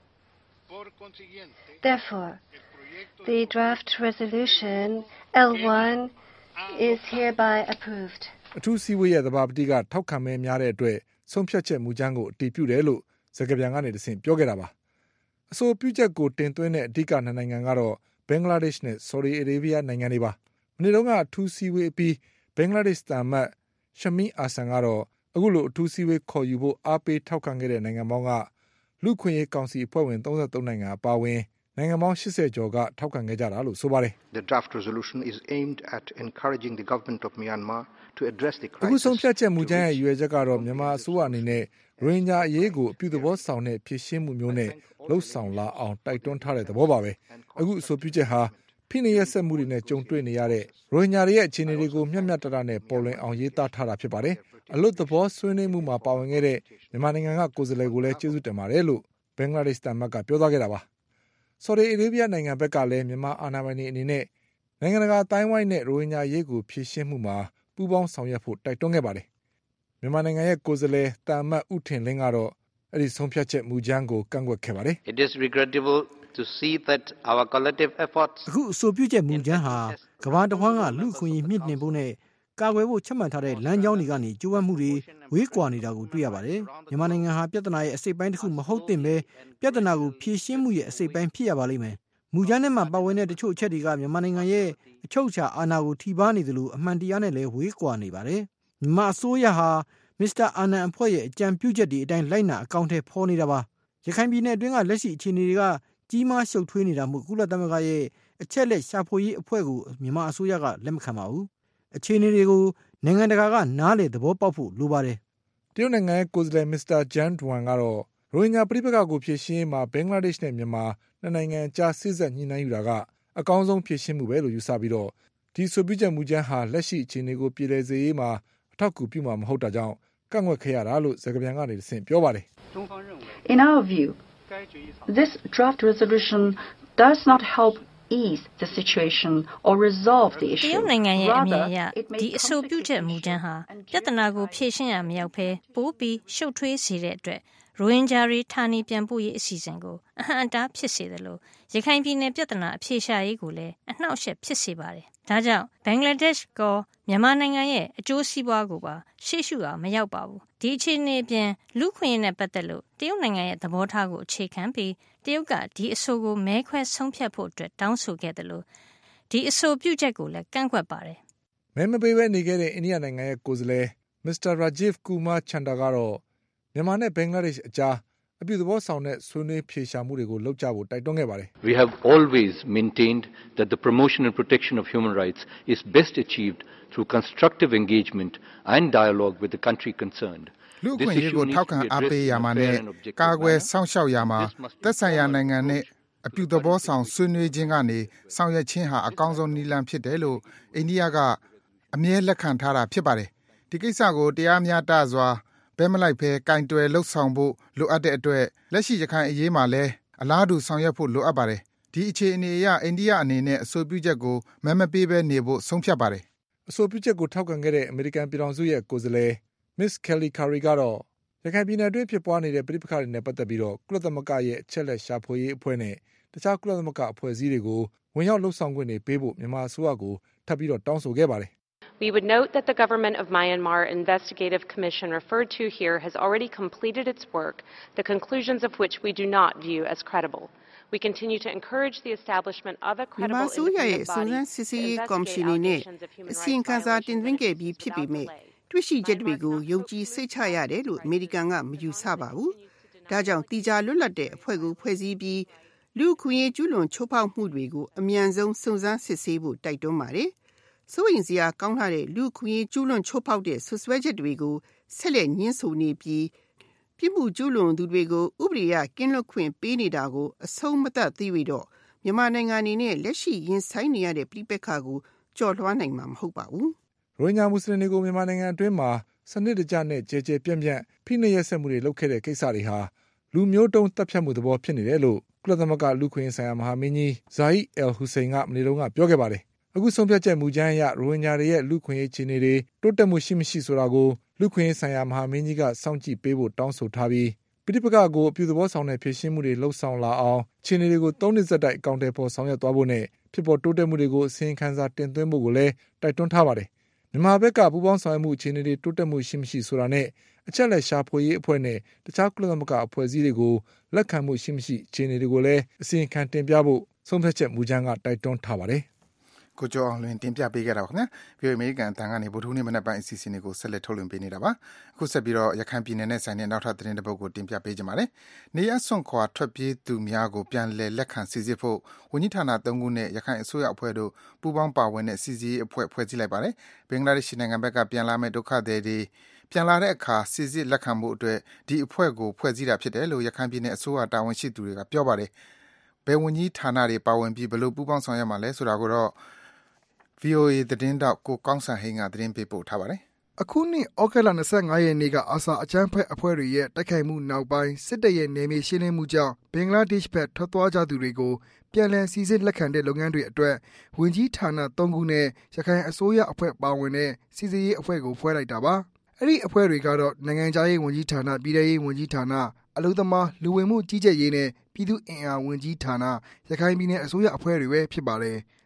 Therefore, the draft resolution L one is hereby approved. အထူးစည်းဝေးရဲ့သဘာပတိကထောက်ခံမဲများတဲ့အတွက်ဆုံးဖြတ်ချက်မူကြမ်းကိုအတည်ပြုတယ်လို့စကားပြန်ကနေတဆင့်ပြောခဲ့တာပါ။အဆိုပြုချက်ကိုတင်သွင်းတဲ့အဓိကနှစ်နိုင်ငံကတော့ဘင်္ဂလားဒေ့ရှ်နဲ့ဆော်ဒီအာရေဗျနိုင်ငံတွေပါ။မနေ့တုန်းကအထူးစည်းဝေးပြီးဘင်္ဂလားဒေ့ရှ်တမတ်ရှမီအာဆန်ကတော့အခုလိုအထူးစည်းဝေးခေါ်ယူဖို့အားပေးထောက်ခံခဲ့တဲ့နိုင်ငံပေါင်းကလူခွင့်ရေးကောင်စီအဖွဲ့ဝင်၃၃နိုင်ငံအပါအဝင်နိုင်ငံပေါင်း၈၀ကျော်ကထောက်ခံခဲ့ကြတာလို့ဆိုပါတယ်။ The draft resolution is aimed at encouraging the government of Myanmar to address the crisis. အခုဆုံးဖြတ်ချက်မူကြမ်းရဲ့ရည်ရွယ်ချက်ကတော့မြန်မာအစိုးရအနေနဲ့ရိုဟင်ဂျာအရေးကိုအပြုသဘောဆောင်တဲ့ဖြေရှင်းမှုမျိုးနဲ့လှုပ်ဆောင်လာအောင်တိုက်တွန်းထားတဲ့သဘောပါပဲ။အခုအဆိုပြုချက်ဟာဖိနှိပ်ရက်စက်မှုတွေနဲ့ကြုံတွေ့နေရတဲ့ရိုဟင်ဂျာတွေရဲ့အခြေအနေတွေကိုမျက်မျှတတနဲ့ပေါ်လွင်အောင်ရေးသားထားတာဖြစ်ပါတယ်။အလွတ်သဘောဆွေးနွေးမှုမှာပါဝင်ခဲ့တဲ့မြန်မာနိုင်ငံကကိုယ်စားလှယ်ကိုလည်းကျေးဇူးတင်ပါတယ်လို့ဘင်္ဂလားဒေ့ရှ်တမတ်ကပြောသွားခဲ့တာပါ။ဆော်ဒီအာရေဗျနိုင်ငံဘက်ကလည်းမြန်မာအာဏာပိုင်တွေအနေနဲ့နိုင်ငံတကာအတိုင်းဝိုင်းနဲ့ရိုဟင်ဂျာရေးကိုဖြေရှင်းမှုမှာပူးပေါင်းဆောင်ရွက်ဖို့တိုက်တွန်းခဲ့ပါတယ်။မြန်မာနိုင်ငံရဲ့ကိုယ်စားလှယ်တာမတ်ဦးထင်လင်းကတော့အဲ့ဒီဆုံးဖြတ်ချက်မူကြမ်းကိုကန့်ကွက်ခဲ့ပါတယ်။ It is regrettable to see that our collective efforts အခုအဆိုပြုချက်မူကြမ်းဟာကမ္ဘာတစ်ဝန်းကလူခွင့်ရေးမြင့်တင်ဖို့နဲ့ကာကွယ်ဖို့ချက်မှတ်ထားတဲ့လမ်းကြောင်းတွေကနေကြိုးပမ်းမှုတွေဝေးကွာနေတာကိုတွေ့ရပါတယ်မြန်မာနိုင်ငံဟာပြဿနာရဲ့အစိတ်ပိုင်းတစ်ခုမဟုတ်သင့်ပဲပြဿနာကိုဖြေရှင်းမှုရဲ့အစိတ်ပိုင်းဖြစ်ရပါလိမ့်မယ်မူကြမ်းထဲမှာပါဝင်တဲ့တချို့အချက်တွေကမြန်မာနိုင်ငံရဲ့အချုပ်အခြာအာဏာကိုထိပါနေသလိုအမှန်တရားနဲ့လည်းဝေးကွာနေပါတယ်မြန်မာအစိုးရဟာမစ္စတာအာနန်အဖွဲ့ရဲ့အကြံပြုချက်တွေအတိုင်းလိုက်နာအကောင့်ထဲဖော်နေတာပါရခိုင်ပြည်နယ်အတွင်းကလက်ရှိအခြေအနေတွေကကြီးမားရှုပ်ထွေးနေတာမို့ကုလသမဂ္ဂရဲ့အချက်လက်ရှာဖွေရေးအဖွဲ့ကိုမြန်မာအစိုးရကလက်မခံပါဘူးအခြေအနေတွေကိုနိုင်ငံတကာကနားလေသဘောပေါက်ဖို့လိုပါတယ်တရုတ်နိုင်ငံရဲ့ကိုယ်စားလှယ်မစ္စတာဂျန်ဒွမ်ကတော့ရိုဟင်ဂျာပြည်ပကိုဖြည့်ရှင်းမှာဘင်္ဂလားဒေ့ရှ်နဲ့မြန်မာနှစ်နိုင်ငံကြားစစ်ဆက်ညှိနှိုင်းယူတာကအကောင်းဆုံးဖြည့်ရှင်းမှုပဲလို့ယူဆပြီးတော့ဒီဆိုပြချက်မူချမ်းဟာလက်ရှိအခြေအနေကိုပြည်လည်စေရေးမှာအထောက်အကူပြုမှာမဟုတ်တာကြောင့်ကန့်ကွက်ခဲ့ရတာလို့စကားပြန်ကနေဆင့်ပြောပါတယ် In our view, this draft resolution does not help ease the situation or resolve the issue. တရုတ်နိုင်ငံရဲ့အမြင်အရဒီအဆိုပြုချက်မူကြမ်းဟာပြဿနာကိုဖြေရှင်းရမရောက်ဘဲပိုပြီးရှုပ်ထွေးစေတဲ့အတွက်ရိုဟင်ဂျာတွေဌာနေပြန်ပို့ရေးအစီအစဉ်ကိုအဟန့်အတားဖြစ်စေတယ်လို့ရခိုင်ပြည်နယ်ပြဿနာအဖြေရှာရေးကိုလည်းအနှောက်အယှက်ဖြစ်စေပါတယ်။ဒါကြောင့်ဘင်္ဂလားဒေ့ရှ်ကမြန်မာနိုင်ငံရဲ့အကျိုးစီးပွားကိုပါရှေ့ရှုအောင်မရောက်ပါဘူး။ဒီအခြေအနေအပြင်လူခွင့်ရေးနဲ့ပတ်သက်လို့တရုတ်နိုင်ငံရဲ့သဘောထားကိုအခြေခံပြီးတရုတ်ကဒီအဆိုကိုမဲခွဲဆုံးဖြတ်ဖို့အတွက်တောင်းဆိုခဲ့တယ်လို့ဒီအဆိုပြုချက်ကိုလည်းကန့်ကွက်ပါတယ်။မဲမပေးဘဲနေခဲ့တဲ့အိန္ဒိယနိုင်ငံရဲ့ကိုယ်စားလှယ်မစ္စတာရာဂျစ်ကူမာချန်ဒါကတော့မြန်မာနဲ့ဘင်္ဂလားဒေ့ရှ်အကြားအပြုသဘောဆောင်တဲ့ဆွေးနွေးဖြေရှာမှုတွေကိုလုပ်ကြဖို့တိုက်တွန်းခဲ့ပါတယ် We have always maintained that the promotion and protection of human rights is best achieved through constructive engagement and dialogue with the country concerned. လူ့အခွင့်အရေးကိုထောက်ခံအားပေးရမှာနဲ့ကာကွယ်စောင့်ရှောက်ရမှာသက်ဆိုင်ရာနိုင်ငံနဲ့အပြုသဘောဆောင်ဆွေးနွေးခြင်းကနေဆောင်ရွက်ခြင်းဟာအကောင်းဆုံးနည်းလမ်းဖြစ်တယ်လို့အိန္ဒိယကအမြဲလက်ခံထားတာဖြစ်ပါတယ်ဒီကိစ္စကိုတရားမျှတစွာဘဲမလိုက်ဖဲကင်တွယ်လှုပ်ဆောင်ဖို့လိုအပ်တဲ့အတွက်လက်ရှိရခိုင်အရေးမှာလည်းအလားတူဆောင်ရွက်ဖို့လိုအပ်ပါတယ်ဒီအခြေအနေအရအိန္ဒိယအနေနဲ့အဆိုပြုချက်ကိုမမပေးဘဲနေဖို့ဆုံးဖြတ်ပါတယ်အဆိုပြုချက်ကိုထောက်ခံခဲ့တဲ့အမေရိကန်ပြည်ထောင်စုရဲ့ကိုယ်စားလှယ် Miss Kelly Currie ကတော့ရခိုင်ပြည်နယ်အတွင်းဖြစ်ပွားနေတဲ့ပြည်ပခါတွေနဲ့ပတ်သက်ပြီးတော့ကုလသမဂ္ဂရဲ့အချက်လက်ရှာဖွေရေးအဖွဲ့နဲ့တခြားကုလသမဂ္ဂအဖွဲ့အစည်းတွေကိုဝင်ရောက်လှုပ်ဆောင်ခွင့်တွေပေးဖို့မြန်မာအစိုးရကိုထပ်ပြီးတော့တောင်းဆိုခဲ့ပါတယ် We would note that the government of Myanmar Investigative Commission referred to here has already completed its work, the conclusions of which we do not view as credible. We continue to encourage the establishment of a credible independent body to investigate allegations of human rights violations without delay. တွေ့ရှိချက်တွေကိုယုံကြည်စိတ်ချရတယ်လို့အမေရိကန်ကမယူဆပါဘူး။ဒါကြောင့်တီဂျာလွတ်လပ်တဲ့အဖွဲ့ကိုဖွဲ့စည်းပြီးလူခွင့်ရေးကျူးလွန်ချိုးဖောက်မှုတွေကိုအမြန်ဆုံးစုံစမ်းစစ်ဆေးဖို့တိုက်တွန်းပါတယ်။စိုးရိမ်စရာကောင်းတဲ့လူခွင့်ရေးကျူးလွန်ချိုးဖောက်တဲ့ဆွဆွဲချက်တွေကိုဆက်လက်ညှင်းဆိုနေပြီးပြစ်မှုကျူးလွန်သူတွေကိုဥပဒေအရကင်းလွတ်ခွင့်ပေးနေတာကိုအဆုံးမသတ်သေးပြီးတော့မြန်မာနိုင်ငံအနေနဲ့လက်ရှိရင်ဆိုင်နေရတဲ့ပြည်ပခါကိုကြော်လွှားနိုင်မှာမဟုတ်ပါဘူး။ရိုဟင်ဂျာမွတ်စလင်တွေကိုမြန်မာနိုင်ငံအတွင်းမှာစနစ်တကျနဲ့ကြဲကြဲပြန့်ပြန့်ဖိနှိပ်ရက်စက်မှုတွေလုပ်ခဲ့တဲ့ကိစ္စတွေဟာလူမျိုးတုံးတပ်ဖြတ်မှုသဘောဖြစ်နေတယ်လို့ကုလသမဂ္ဂလူခွင့်ရေးဆိုင်ရာမဟာမင်းကြီးဇာဟီအယ်ဟူစိန်ကမနေ့တုန်းကပြောခဲ့ပါတယ်။အခုဆုံးဖြတ်ချက်မူကြမ်းအရရိုဟင်ဂျာတွေရဲ့လူခွင့်ရေးခြေအနေတွေတိုးတက်မှုရှိမရှိဆိုတာကိုလူခွင့်ရေးဆိုင်ရာမဟာမင်းကြီးကစောင့်ကြည့်ပေးဖို့တောင်းဆိုထားပြီးပြည်ပကကိုအပြုသဘောဆောင်တဲ့ဖြည့်ရှင်းမှုတွေလှုပ်ဆောင်လာအောင်ခြေအနေတွေကိုသုံးနှစ်ဆက်တိုက်အကောင့်တွေပေါ်ဆောင်ရွက်သွားဖို့နဲ့ဖြစ်ပေါ်တိုးတက်မှုတွေကိုအစီရင်ခံစာတင်သွင်းဖို့ကိုလည်းတိုက်တွန်းထားပါတယ်။မြန်မာဘက်ကပူးပေါင်းဆောင်ရွက်မှုအခြေအနေတွေတိုးတက်မှုရှိမရှိဆိုတာနဲ့အချက်လက်ရှာဖွေရေးအဖွဲ့နဲ့တခြားကုလသမဂ္ဂအဖွဲ့အစည်းတွေကိုလက်ခံမှုရှိမရှိအခြေအနေတွေကိုလည်းအစီရင်ခံတင်ပြဖို့ဆုံးဖြတ်ချက်မူကြမ်းကတိုက်တွန်းထားပါတယ်။ကိုကျော်အောင်လွင်တင်ပြပေးခဲ့တာပါခင်ဗျာ။ပြည်အမေရိကန်အတန်ကနေဗုဒ္ဓဟူးနေ့မနက်ပိုင်းအစီအစဉ်တွေကိုဆက်လက်ထုတ်လွှင့်ပေးနေတာပါ။အခုဆက်ပြီးတော့ရခိုင်ပြည်နယ်နဲ့ဆိုင်တဲ့နောက်ထပ်သတင်းတစ်ပုဒ်ကိုတင်ပြပေးကြပါမယ်။နေရဆွန့်ခွာထွက်ပြေးသူများကိုပြန်လည်လက်ခံစီစစ်ဖို့ဝန်ကြီးဌာနသုံးခုနဲ့ရခိုင်အစိုးရအဖွဲ့တို့ပူးပေါင်းပါဝင်တဲ့စီစီအဖွဲ့ဖွဲ့စည်းလိုက်ပါတယ်။ဘင်္ဂလားဒေ့ရှ်နိုင်ငံဘက်ကပြန်လာမဲ့ဒုက္ခသည်တွေပြန်လာတဲ့အခါစီစစ်လက်ခံမှုအတွက်ဒီအဖွဲ့ကိုဖွဲ့စည်းတာဖြစ်တယ်လို့ရခိုင်ပြည်နယ်အစိုးရတာဝန်ရှိသူတွေကပြောပါတယ်။ဘယ်ဝန်ကြီးဌာနတွေပါဝင်ပြီးဘယ်လိုပူးပေါင်းဆောင်ရွက်မှာလဲဆိုတာကိုတော့ဗီအိုအေ သတင်းတောက်ကိုကောင်းစံဟိန်းကသတင်းပေးပို့ထားပါတယ်။အခုနှစ်ဩဂတ်လ၂၅ရက်နေ့ကအာဆာအကြမ်းဖက်အဖွဲ့တွေရဲ့တိုက်ခိုက်မှုနောက်ပိုင်းစစ်တပ်ရဲ့နယ်မြေရှင်းလင်းမှုကြောင့်ဘင်္ဂလားဒေ့ရှ်ဘက်ထွက်သွားကြသူတွေကိုပြန်လည်စီစစ်လက်ခံတဲ့လုပ်ငန်းတွေအတွက်ဝန်ကြီးဌာနသုံးခုနဲ့ရခိုင်အစိုးရအဖွဲ့ပါဝင်တဲ့စီစစ်ရေးအဖွဲ့ကိုဖွဲ့လိုက်တာပါ။အဲ့ဒီအဖွဲ့တွေကတော့နိုင်ငံခြားရေးဝန်ကြီးဌာန၊ပြည်ထရေးဝန်ကြီးဌာန၊အလုပ်သမားလူဝင်မှုကြီးကြပ်ရေးနဲ့ပြည်သူ့အင်အားဝန်ကြီးဌာနရခိုင်ပြည်နယ်အစိုးရအဖွဲ့တွေပဲဖြစ်ပါတယ်။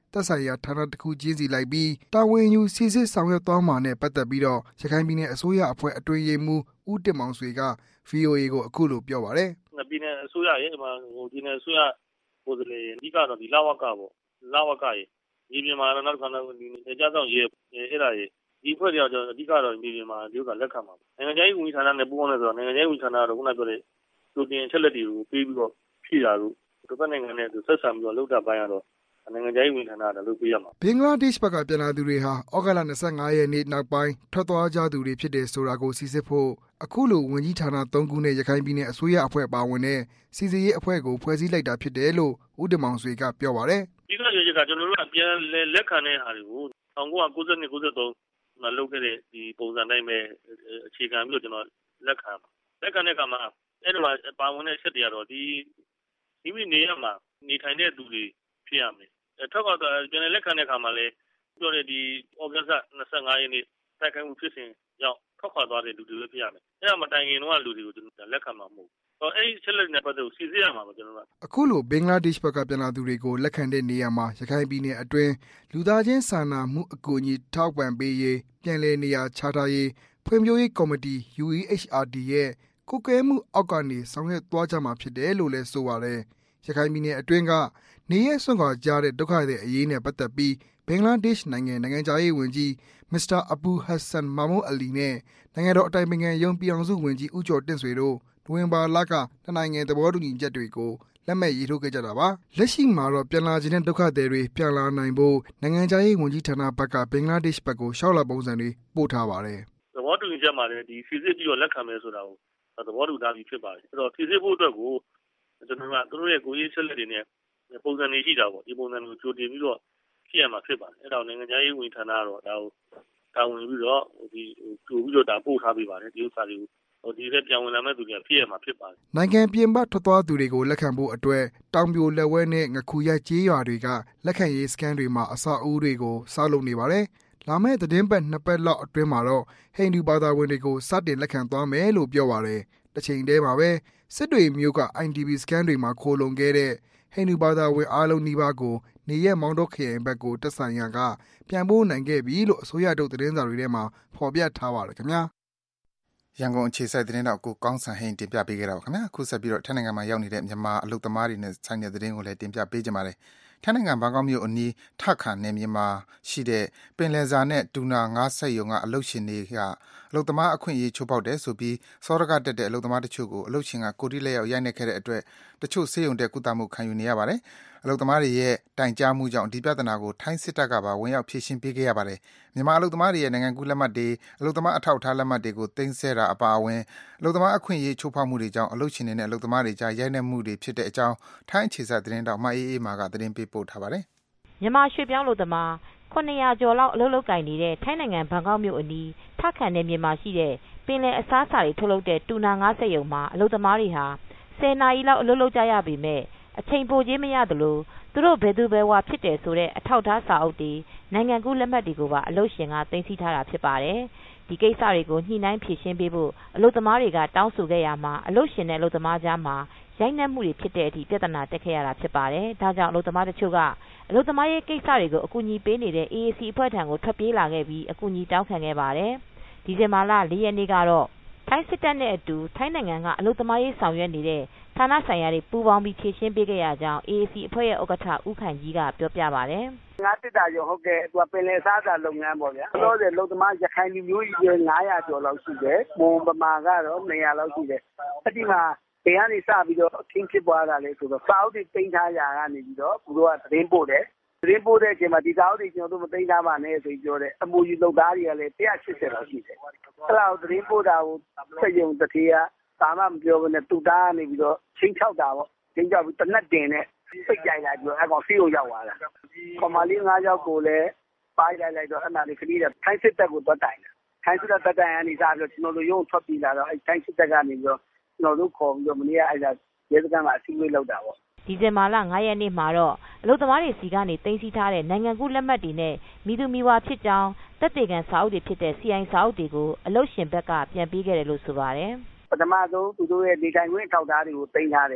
သက်ဆိုင်ရာဌာနတစ်ခုချင်းစီလိုက်ပြီးတာဝန်ယူစစ်စစ်ဆောင်ရွက်သွားမှာနဲ့ပတ်သက်ပြီးတော့ရခိုင်ပြည်နယ်အစိုးရအဖွဲ့အတွင်းရေးမှူးဦးတင်မောင်ဆွေက ဗွီအိုအေ ကိုအခုလိုပြောပါတယ်။ပြည်နယ်အစိုးရရဲ့ဒီမှာဟိုပြည်နယ်အစိုးရကိုယ်စားလှယ်အဓိကတော့ဒီလဝကပေါ့လဝကရဲ့ဒီပြည်မှာနောက်ခါတော့ဒီကြားဆောင်ရဲ့အဲ့ဒါရဲ့ဒီဖွဲ့တွေကတော့အဓိကတော့ဒီပြည်မှာဒီကလက်ခံပါနိုင်ငံခြားရေးဝန်ကြီးဌာနနဲ့ပူးပေါင်းနေဆိုတော့နိုင်ငံခြားရေးဝန်ကြီးဌာနကတော့ခုနပြောတဲ့လူတင်ချက်လက်တွေကိုပေးပြီးတော့ဖြည့်တာလို့ဒီဘက်နိုင်ငံနဲ့ဆက်ဆံပြီးတော့လုပ်တာပိုင်းကတော့နိုင်ငံခြားရေးဝန်ကြီးဌာနကလုပ်ပေးရမှာဘင်္ဂလားဒေ့ရှ်ဘက်ကပြန်လာသူတွေဟာဩဂတ်လ၂၅ရက်နေ့နောက်ပိုင်းထွက်သွားကြသူတွေဖြစ်တယ်ဆိုတာကိုစီစစ်ဖို့အခုလိုဝန်ကြီးဌာန၃ခုနဲ့ရခိုင်ပြည်နယ်အစိုးရအဖွဲ့ပါဝင်တဲ့စီစီရေးအဖွဲ့ကိုဖွဲ့စည်းလိုက်တာဖြစ်တယ်လို့ဦးတင်မောင်ဆွေကပြောပါတယ်ဒီကရွေးချယ်ကကျွန်တော်တို့ကပြန်လက်ခံတဲ့ဟာတွေကို၁၉၉၂ ၉၃မှာလုပ်ခဲ့တဲ့ဒီပုံစံတိုင်းပဲအခြေခံပြီးတော့ကျွန်တော်လက်ခံပါလက်ခံတဲ့အခါမှာအဲ့ဒီမှာပါဝင်တဲ့အချက်တွေကတော့ဒီဒီမိနေရမှာနေထိုင်တဲ့သူတွေဖြစ်ရမယ်ထောက်ကတော့ပြန်လက်ခံတဲ့အခါမှာလည်းပြောတဲ့ဒီဩဂတ်လ၂၅ရက်နေ့တိုက်ခိုက်မှုဖြစ်စဉ်ကြောင့်ထောက်ခွာသွားတဲ့လူတွေဖြစ်ရမယ်အဲ့ဒါမှတိုင်ရင်တော့လူတွေကိုကျွန်တော်လက်ခံမှာမဟုတ်ဘူးအဲ့ဒီချက်လက်နဲ့ပတ်သက်လို့စီစစ်ရမှာပါကျွန်တော်ကအခုလိုဘင်္ဂလားဒေ့ရှ်ဘက်ကပြန်လာသူတွေကိုလက်ခံတဲ့နေရာမှာရခိုင်ပြည်နယ်အတွင်းလူသားချင်းစာနာမှုအကူအညီထောက်ပံ့ပေးရေးပြန်လည်နေရာချထားရေးဖွံ့ဖြိုးရေးကော်မတီ ယူ အီ အိချ် အာร์ ဒီ ရဲ့ကုကဲမှုအောက်ကနေဆောင်ရွက်သွားကြမှာဖြစ်တယ်လို့လည်းဆိုပါတယ်ရခိုင်ပြည်နယ်အတွင်းကနေရစွန့်ခွာကြတဲ့ဒုက္ခသည်အရေးနဲ့ပတ်သက်ပြီးဘင်္ဂလားဒေ့ရှ်နိုင်ငံနိုင်ငံခြားရေးဝန်ကြီးမစ္စတာအဘူဟတ်ဆန်မာမူအလီနဲ့နိုင်ငံတော်အတိုင်ပင်ခံရုံးပြည်အောင်စုဝန်ကြီးဦးကျော်တင့်ဆွေတို့နိုဝင်ဘာလကနှစ်နိုင်ငံသဘောတူညီချက်တွေကိုလက်မှတ်ရေးထိုးခဲ့ကြတာပါလက်ရှိမှာတော့ပြန်လာခြင်းတဲ့ဒုက္ခသည်တွေပြန်လာနိုင်ဖို့နိုင်ငံခြားရေးဝန်ကြီးဌာနဘက်ကဘင်္ဂလားဒေ့ရှ်ဘက်ကိုရှောက်လာပုံစံတွေပို့ထားပါတယ်သဘောတူညီချက်မှာလည်းဒီစီစစ်ပြီးတော့လက်ခံမယ်ဆိုတာကိုသဘောတူထားပြီးဖြစ်ပါတယ်အဲ့တော့စီစစ်ဖို့အတွက်ကိုကျွန်တော်ကသူတို့ရဲ့ကိုရေးချက်လက်တွေနဲ့ပုံစံတွေရှိတာပေါ့ဒီပုံစံကိုကြိုတင်ပြီးတော့ဖြစ်ရမှာဖြစ်ပါတယ်အဲ့တော့နိုင်ငံခြားရေးဝန်ကြီးဌာနကတော့ဒါကိုတာဝန်ပြီးတော့ဒီကြိုပြီးတော့ဒါပို့ထားပေးပါတယ်ဒီဥစ္စာတွေကိုဟိုဒီလက်ပြန်ဝင်လာမဲ့သူတွေဖြစ်ရမှာဖြစ်ပါတယ်နိုင်ငံပြင်ပထွက်သွားသူတွေကိုလက်ခံဖို့အတွက်တောင်ပြိုလက်ဝဲနဲ့ငခုရိုက်ကျေးရွာတွေကလက်ခံရေးစခန်းတွေမှာအဆောက်အဦတွေကိုစောက်လုပ်နေပါတယ်လာမယ့်သတင်းပတ်နှစ်ပတ်လောက်အတွင်းမှာတော့ဟိန္ဒူဘာသာဝင်တွေကိုစတင်လက်ခံသွားမယ်လို့ပြောပါတယ်တစ်ချိန်တည်းမှာပဲစစ်တွေမျိုးက အိုင် ဒီ ဘီ စခန်းတွေမှာခိုလုံခဲ့တဲ့ဟိန္ဒူဘာသာဝင်အားလုံးနီးပါးကိုနေရက်မောင်းတော့ခရိုင်ဘက်ကိုတက်ဆိုင်ရကပြန်ပို့နိုင်ခဲ့ပြီလို့အစိုးရထုတ်သတင်းစာတွေထဲမှာဖော်ပြထားပါတယ်ခင်ဗျာရန်ကုန်အခြေစိုက်သတင်းတောက်ကိုကောင်းစံဟိန်တင်ပြပေးခဲ့တာပါခင်ဗျာအခုဆက်ပြီးတော့ထိုင်းနိုင်ငံမှာရောက်နေတဲ့မြန်မာအလုပ်သမားတွေနဲ့ဆိုင်တဲ့သတင်းကိုလည်းတင်ပြပေးကြပါမယ်ထိုင်းနိုင်ငံဘန်ကောက်မြို့အနီးထခါနယ်မြေမှာရှိတဲ့ပင်လယ်စာနဲ့တူနာငါးဆက်ယုံကအလုပ်ရှင်တွေကအလုပ်သမားအခွင့်အရေးချိုးဖောက်တယ်ဆိုပြီးစောရကတက်တဲ့အလုပ်သမားတချို့ကိုအလုပ်ရှင်ကကိုတိလက်ရောက်ရိုက်နှက်ခဲ့တဲ့အတွက်တချို့ဆေးရုံတက်ကုသမှုခံယူနေရပါတယ်အလုပ်သမားတွေရဲ့တိုင်ကြားမှုကြောင့်ဒီပြဿနာကိုထိုင်းစစ်တပ်ကပါဝင်ရောက်ဖြေရှင်းပေးခဲ့ရပါတယ်မြန်မာအလုပ်သမားတွေရဲ့နိုင်ငံကူးလက်မှတ်တွေအလုပ်သမားအထောက်အထားလက်မှတ်တွေကိုတင်ဆက်တာအပါအဝင်အလုပ်သမားအခွင့်အရေးချိုးဖောက်မှုတွေကြောင့်အလုပ်ရှင်တွေနဲ့အလုပ်သမားတွေကြားရိုက်နှက်မှုတွေဖြစ်တဲ့အကြောင်းထိုင်းအခြေစိုက်သတင်းတောက်မအေးအေးမာကသတင်းပေးပို့ထားပါတယ်မြန်မာရွှေပြောင်းအလုပ်သမားခုနှစ်ရာကျော်လောက်အလုပ်လုပ်ကိုင်နေတဲ့ထိုင်းနိုင်ငံဘန်ကောက်မြို့အနီးထခန်နယ်မြေမှာရှိတဲ့ပင်လယ်အစားအစာတွေထုတ်လုပ်တဲ့တူနာငါးဆက်ယုံမှာအလုပ်သမားတွေဟာဆယ်နာရီလောက်အလုပ်လုပ်ကြရပေမဲ့အချိန်ပိုကြေးမရသလိုသူတို့ဘယ်သူဘယ်ဝါဖြစ်တယ်ဆိုတဲ့အထောက်အထားစာအုပ်တွေနိုင်ငံကူးလက်မှတ်တွေကိုပါအလုပ်ရှင်ကတင်စီထားတာဖြစ်ပါတယ်ဒီကိစ္စတွေကိုညှိနှိုင်းဖြေရှင်းပေးဖို့အလုပ်သမားတွေကတောင်းဆိုခဲ့ရမှာအလုပ်ရှင်နဲ့အလုပ်သမားကြားမှာရိုက်နှက်မှုတွေဖြစ်တဲ့အထိပြဿနာတက်ခဲ့ရတာဖြစ်ပါတယ်ဒါကြောင့်အလုပ်သမားတချို့ကအလုပ်သမားရေးကိစ္စတွေကိုအကူအညီပေးနေတဲ့ အေ အေ စီ အဖွဲ့ထံကိုထွက်ပြေးလာခဲ့ပြီးအကူအညီတောင်းခံခဲ့ပါတယ်ဒီဇင်ဘာလ၄ရက်နေ့ကတော့ထိုင်းစစ်တပ်နဲ့အတူထိုင်းနိုင်ငံကအလုပ်သမားရေးဆောင်ရွက်နေတဲ့ဌာနဆိုင်ရာတွေပူးပေါင်းပြီးဖြေရှင်းပေးခဲ့ရကြောင်း အေ အေ စီ အဖွဲ့ရဲ့ဥက္ကဋ္ဌဦးခိုင်ကြီးကပြောပြပါတယ်ငါတစ်တာရောဟုတ်ကဲ့သူကပင်လယ်စားစာလုပ်ငန်းပေါ့ဗျာ။လို့တဲ့လုံသမားရခိုင်လူမျိုးကြီးတွေနင်းဟကျော်လောက်ရှိတယ်။မွန်ပမာကတော့နှစ်ရာလောက်ရှိတယ်။အဒီမှာဒီကနေစပြီးတော့အခင်းဖြစ်ပွားတာလေဆိုတော့စာအုပ်တွေတင်ထားရာကနေပြီးတော့သူတို့ကသတင်းပို့တယ်။သတင်းပို့တဲ့အချိန်မှာဒီစာအုပ်တွေကျွန်တော်တို့မသိထားပါနဲ့ဆိုပြီးပြောတယ်။အမူယူလုပ်သားတွေကလည်း၁၈၀လောက်ရှိတယ်။အဲ့လောက်သတင်းပို့တာကိုစက်ရုံတစ်ထေးကဘာမှမပြောဘဲနဲ့တူတာကနေပြီးတော့ချင်းချောက်တာပေါ့။ချင်းချောက်ပြီးတနက်တင်နဲ့စိတ်ကြိုက်လာပြီးတော့အဲ့ကောင်စီကိုရောက်သွားတာ။ကော်မလေးငါးယောက်ကိုလည်းပိုင်းလိုက်လိုက်တော့အဲ့နာလေးခရီးတဲ့ထိုင်းစစ်တပ်ကိုတွတ်တိုင်တယ်။ထိုင်းစစ်တပ်တက်တိုင်ကနေစားပြီးတော့ကျွန်တော်တို့ရုံးထွက်ပြီးလာတော့အဲ့ထိုင်းစစ်တပ်ကနေပြီးတော့ကျွန်တော်တို့ခေါ်ပြီးတော့မနေ့ကအဲ့ဒါရဲစခန်းမှာအစည်းအဝေးလုပ်တာပေါ့။ဒီဇင်ဘာလ၅ရက်နေ့မှာတော့အလုပ်သမားတွေစီကနေတင်စီထားတဲ့နိုင်ငံကူးလက်မှတ်တွေနဲ့မိသူမိဝါဖြစ်ကြောင်းသက်သေခံစာအုပ်တွေဖြစ်တဲ့ စီ အိုင် စာအုပ်တွေကိုအလုပ်ရှင်ဘက်ကပြန်ပေးခဲ့တယ်လို့ဆိုပါတယ်။ပထမဆုံးသူတို့ရဲ့နေထိုင်ခွင့်အထောက်အထားတွေကိုတင်ထားတယ်။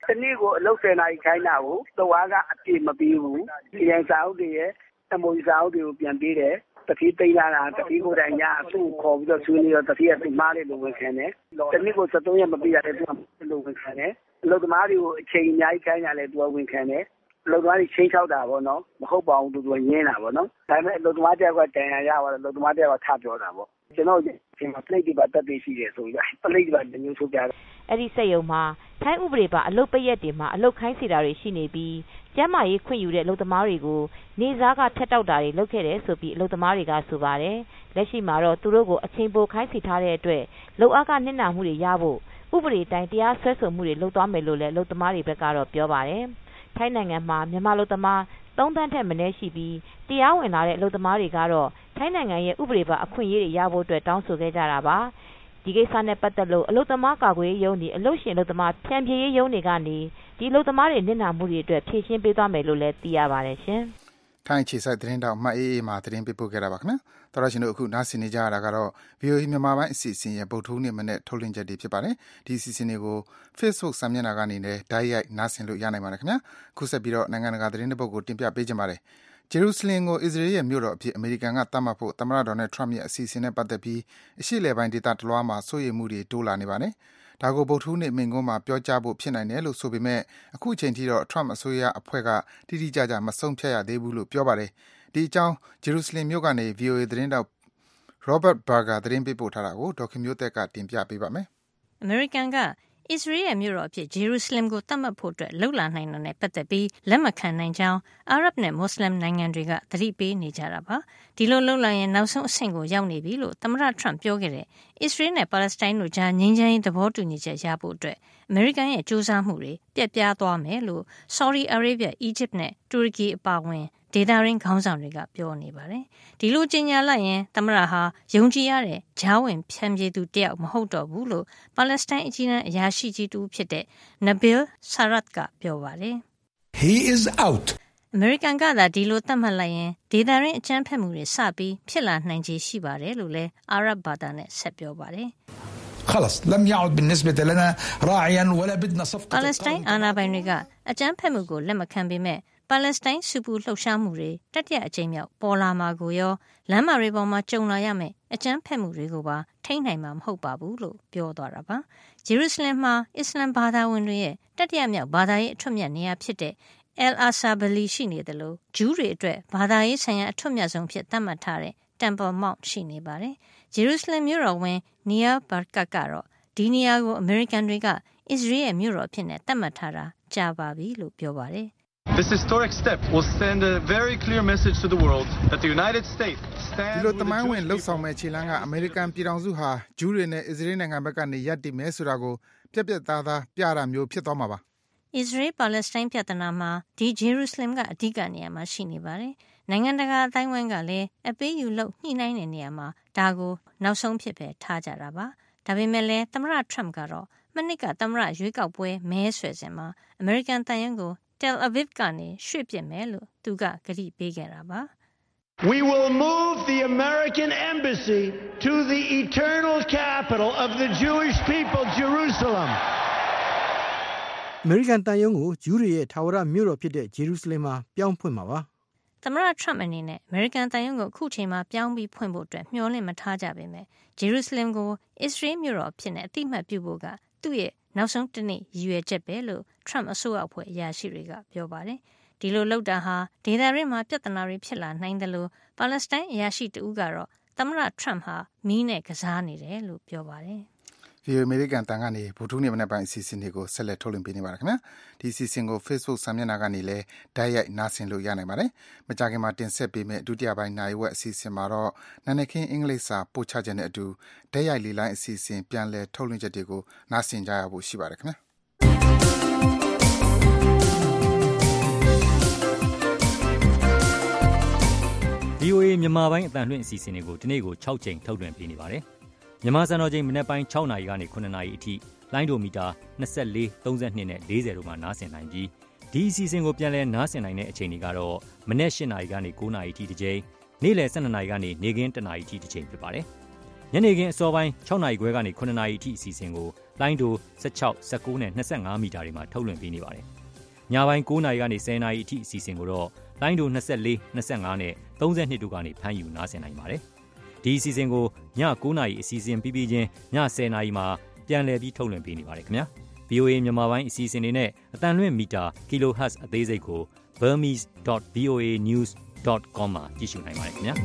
တနေ့ကိုအလုပ်ဆယ်နာရီခိုင်းတာကိုသွားကအပြည့်မပြီးဘူးဒီရင်စာအုပ်တွေရဲ့အမိုးစာအုပ်တွေကိုပြန်ပေးတယ်တတိသိမ်းလာတာတတိကိုတိုင်ညာသူ့ခေါ်ပြီးတော့ဆွေးနွေးတော့တတိကသူ့မားလေးလိုဝင်ခံတယ်တနေ့ကို73ရက်မပြီးရတဲ့သူကလိုဝင်ခံတယ်အလုပ်သမားတွေကိုအချိန်အများကြီးခိုင်းရတယ်သူကဝင်ခံတယ်အလုပ်သမားတွေချင်းချောက်တာပေါ့နော်မဟုတ်ပါဘူးသူကညင်းတာပေါ့နော်ဒါပေမဲ့အလုပ်သမားတယောက်ကတန်ရရသွားတယ်အလုပ်သမားတယောက်ကထပြောတာပေါ့ကျွန်တော်ဒီမှာ plate တွေပါတက်ပြီးရှိတယ်ဆိုပြီး plate တွေပါမျိုးဆိုပြတယ်အဲ့ဒီစက်ရုံမှာထိုင်းဥပဒေပါအလုပ်ပရက်တွေမှာအလုပ်ခိုင်းစီတာတွေရှိနေပြီးကျန်းမာရေးခွင့်ယူတဲ့အလုပ်သမားတွေကိုနေစားကထက်တောက်တာတွေလုပ်ခဲ့တယ်ဆိုပြီးအလုပ်သမားတွေကဆိုပါတယ်လက်ရှိမှာတော့သူတို့ကိုအချိန်ပိုခိုင်းစီထားတဲ့အတွက်လုပ်အားကနစ်နာမှုတွေရဖို့ဥပဒေတိုင်းတရားစွဲဆိုမှုတွေလုပ်သွားမယ်လို့လည်းအလုပ်သမားတွေဘက်ကတော့ပြောပါတယ်ထိုင်းနိုင်ငံမှာမြန်မာလူသမားသုံးသန်းထက်မနည်းရှိပြီးတရားဝင်လာတဲ့အလုပ်သမားတွေကတော့ထိုင်းနိုင်ငံရဲ့ဥပဒေပါအခွင့်အရေးတွေရဖို့အတွက်တောင်းဆိုခဲ့ကြတာပါဒီကိစ္စနဲ့ပတ်သက်လို့အလုပ်သမားကာကွယ်ရေးရုံးတွေအလုပ်ရှင်အလုပ်သမားဖြန့်ဖြေရေးရုံးတွေကနေဒီအလုပ်သမားတွေနစ်နာမှုတွေအတွက်ဖြေရှင်းပေးသွားမယ်လို့လည်းသိရပါတယ်ရှင်ထိုင်းခြေဆိုင်သတင်းတောက်မှတ်အေးအေးမှာသတင်းပေးပို့ခဲ့တာပါခင်ဗျာတော်ရရှင်တို့အခုနားဆင်နေကြရတာကတော့ ဗီအိုအေ မြန်မာပိုင်းအစီအစဉ်ရဲ့ဗုဒ္ဓဟူးနေ့မနေ့ထုတ်လွှင့်ချက်တွေဖြစ်ပါတယ်ဒီအစီအစဉ်တွေကို Facebook စာမျက်နှာကနေလည်းဓာတ်ရိုက်နားဆင်လို့ရနိုင်ပါတယ်ခင်ဗျာခုဆက်ပြီးတော့နိုင်ငံတကာသတင်းတွေပုဂ္ဂိုလ်တင်ပြပေးကြပါမယ်ဂျေရုဆလင်ကိုအစ္စရေးရဲ့မြို့တော်အဖြစ်အမေရိကန်ကသတ်မှတ်ဖို့သမ္မတဒေါ်နယ်ထရမ့်ရဲ့အစီအစဉ်နဲ့ပတ်သက်ပြီးအရှေ့လယ်ပိုင်းဒေသတလွှားမှာစိုးရိမ်မှုတွေတိုးလာနေပါတယ်ဒါကိုဗုဒ္ဓဟူးနေ့မိန့်ခွန်းမှာပြောကြားဖို့ဖြစ်နိုင်တယ်လို့ဆိုပေမဲ့အခုချိန်ထိတော့ထရမ့်အစိုးရအဖွဲ့ကတိတိကျကျမဆုံးဖြတ်ရသေးဘူးလို့ပြောပါတယ်ဒီအကြောင်းဂျေရုဆလင်မြို့ကနေ ဗီအိုအေ သတင်းတောက် Robert Berger သတင်းပေးပို့ထားတာကိုဒေါက်ခင်မျိုးသက်ကတင်ပြပေးပါမယ်အမေရိကန်ကအစ္စရေးရဲ့မြို့တော်အဖြစ်ဂျေရုဆလင်ကိုသတ်မှတ်ဖို့အတွက်လှုပ်လာနိုင်တာနဲ့ပတ်သက်ပြီးလက်မခံနိုင်ကြောင်းအာရပ်နဲ့မွတ်စလင်နိုင်ငံတွေကသတိပေးနေကြတာပါဒီလိုလှုပ်လာရင်နောက်ဆုံးအဆင့်ကိုရောက်နေပြီလို့သမ္မတထရမ့်ပြောခဲ့တဲ့အစ္စရေးနဲ့ပါလက်စတိုင်းတို့ကြားငြိမ်းချမ်းရေးသဘောတူညီချက်ရဖို့အတွက်အမေရိကန်ရဲ့ကြိုးစားမှုတွေပြက်ပြားသွားမယ်လို့ Saudi Arabia, Egypt နဲ့တူရကီအပါအဝင်ဒေသရင်းခေါင်းဆောင်တွေကပြောနေပါတယ်ဒီလိုကြေညာလိုက်ရင်သမ္မတဟာယုံကြည်ရတဲ့ဂျားဝင်ဖြန့်ပြေသူတယောက်မဟုတ်တော့ဘူးလို့ပါလက်စတိုင်းအကြီးအကဲအရာရှိကြီးတူဖြစ်တဲ့ Nabil Sarat ကပြောပါတယ် He is out အမေရိကန်ကသာဒီလိုသတ်မှတ်လိုက်ရင်ဒေသရင်းအကြမ်းဖက်မှုတွေစပြီးဖြစ်လာနိုင်ခြေရှိပါတယ်လို့လည်းအာရပ်ဘာသာနဲ့ဆက်ပြောပါတယ် خلاص لم يعد بالنسبة لنا راعيا ولا بدنا صفقة ပါလက်စတိုင်းအာဏာပိုင်တွေကအကြမ်းဖက်မှုကိုလက်မခံပေမဲ့ပါလက်စတိုင်းစုပူလှုပ်ရှားမှုတွေတတိယအကြိမ်မြောက်ပေါ်လာမှာကိုရောလမ်းမတွေပေါ်မှာကြုံလာရမယ်အကြမ်းဖက်မှုတွေကိုပါထိန်းနိုင်မှာမဟုတ်ပါဘူးလို့ပြောသွားတာပါဂျေရုဆလင်မှာအစ္စလမ်ဘာသာဝင်တွေရဲ့တတိယမြောက်ဘာသာရေးအထွတ်မြတ်နေရာဖြစ်တဲ့ El Asabali ရှိနေတယ်လို့ဂျူးတွေအတွက်ဘာသာရေးဆိုင်ရာအထွတ်မြတ်ဆုံးဖြစ်သတ်မှတ်ထားတဲ့ Temple Mount ရှိနေပါတယ်ဂျေရုဆလင်မြို့တော်ဝင် Nir Barkat ကတော့ဒီနေရာကိုအမေရိကန်တွေကအစ္စရေးရဲ့မြို့တော်ဖြစ်နေသတ်မှတ်ထားတာကြာပါပြီလို့ပြောပါတယ် This historic step will send a very clear message to the world that the United States stands ဒီလိုတမိုင်းဝင်လှုပ်ဆောင်မဲ့ခြေလှမ်းကအမေရိကန်ပြည်ထောင်စုဟာဂျူးတွေနဲ့အစ္စရေးနိုင်ငံဘက်ကနေရပ်တည်မယ်ဆိုတာကိုပြက်ပြက်သားသားပြတာမျိုးဖြစ်သွားမှာပါအစ္စရေးပါလက်စတိုင်းပြည်ထနာမှာဒီဂျေရုဆလင်ကအဓိကနေရာမှာရှိနေပါတယ်နိုင်ငံတကာအတိုင်းဝိုင်းကလည်းအပေးယူလုပ်ညှိနှိုင်းတဲ့နေရာမှာဒါကိုနောက်ဆုံးဖြစ်ပဲထားကြတာပါဒါပေမဲ့လည်းသမ္မတထရမ့်ကတော့မနစ်ကသမ္မတရွေးကောက်ပွဲမဲဆွယ်စဉ်မှာအမေရိကန်တန်ယုံကို Tel Aviv ကနေရွှေ့ပြစ်မယ်လို့သူကကတိပေးခဲ့တာပါ We will move the American embassy to the eternal capital of the Jewish people, Jerusalem. အမေရိကန်တန်ယုံကိုဂျူးတွေရဲ့ထာဝရမြို့တော်ဖြစ်တဲ့ဂျေရုဆလင်မှာပြောင်းဖွင့်မှာပါသမ္မတထရမ့်အနေနဲ့အမေရိကန်တန်ယုံကိုအခုချိန်မှာပြောင်းပြီးဖွင့်ဖို့အတွက်မျှော်လင့်မထားကြပေမဲ့ဂျေရုဆလင်ကိုအစ္စရေးမြို့တော်ဖြစ်နေအတိမတ်ပြုဖို့ကသူ့ရဲ့နောက်ဆုံးတနေ့ရည်ရွယ်ချက်ပဲလို့ထရမ့်အစိုးရအဖွဲ့အရာရှိတွေကပြောပါတယ်ဒီလိုလုပ်တာဟာဒေသရင်းမှာပြဿနာတွေဖြစ်လာနိုင်တယ်လို့ပါလက်စတိုင်းအရာရှိတဦးကတော့သမ္မတထရမ့်ဟာမီးနဲ့ကစားနေတယ်လို့ပြောပါတယ်ဗီအိုအေ အမေရိကန်တန်ကနေဗုဒ္ဓဟူးနေ့မနက်ပိုင်းအစီအစဉ်တွေကိုဆက်လက်ထုတ်လွှင့်ပေးနေပါတယ်ခင်ဗျာဒီအစီအစဉ်ကို Facebook စာမျက်နှာကနေလည်းဓာတ်ရိုက်နားဆင်လို့ရနိုင်ပါတယ်မကြာခင်မှာတင်ဆက်ပေးမယ့်ဒုတိယပိုင်းနိုင်ဝက်အစီအစဉ်မှာတော့နာနေခင်းအင်္ဂလိပ်စာပို့ချခြင်းနဲ့အတူဓာတ်ရိုက်လေးလိုင်းအစီအစဉ်ပြန်လည်ထုတ်လွှင့်ချက်တွေကိုနားဆင်ကြရဖို့ရှိပါတယ်ခင်ဗျာဗီအိုအေ မြန်မာပိုင်းအသံလွှင့်အစီအစဉ်တွေကိုဒီနေ့ကို၆ကြိမ်ထုတ်လွှင့်ပေးနေပါတယ်မြန်မာစံတော်ချိန်မနက်ပိုင်း၆နာရီကနေ၇နာရီအထိလိုင်းဒိုမီတာ၂၄ ၃၂နဲ့၄၀တို့မှာနားဆင်နိုင်ပြီးဒီအစီအစဉ်ကိုပြန်လည်နားဆင်နိုင်တဲ့အချိန်တွေကတော့မနက်၈နာရီကနေ၉နာရီအထိတစ်ကြိမ်နေ့လယ်၁၂နာရီကနေနေ့ခင်း၁နာရီအထိတစ်ကြိမ်ဖြစ်ပါတယ်ညနေခင်းအစောပိုင်း၆နာရီခွဲကနေ၇နာရီအထိအစီအစဉ်ကိုလိုင်းဒို၁၆ ၁၉နဲ့၂၅မီတာတွေမှာထုတ်လွှင့်ပေးနေပါတယ်။ညပိုင်း၉နာရီကနေ၁၀နာရီအထိအစီအစဉ်ကိုတော့လိုင်းဒို၂၄ ၂၅နဲ့၃၂တို့ကနေဖမ်းယူနားဆင်နိုင်ပါတယ်။ဒီအစီအစဉ်ကိုည၉နာရီအစီအစဉ်ပြီးပြီးချင်းည၁၀နာရီမှာပြန်လည်ပြီးထုတ်လွှင့်ပေးနေပါတယ်ခင်ဗျာ။ ဗီ အို အေ မြန်မာပိုင်းအစီအစဉ်တွေနဲ့အတန်လွင့်မီတာ kilohertz အသေးစိတ်ကို burmese dot v o a news dot com မှာကြည့်ရှုနိုင်ပါတယ်ခင်ဗျာ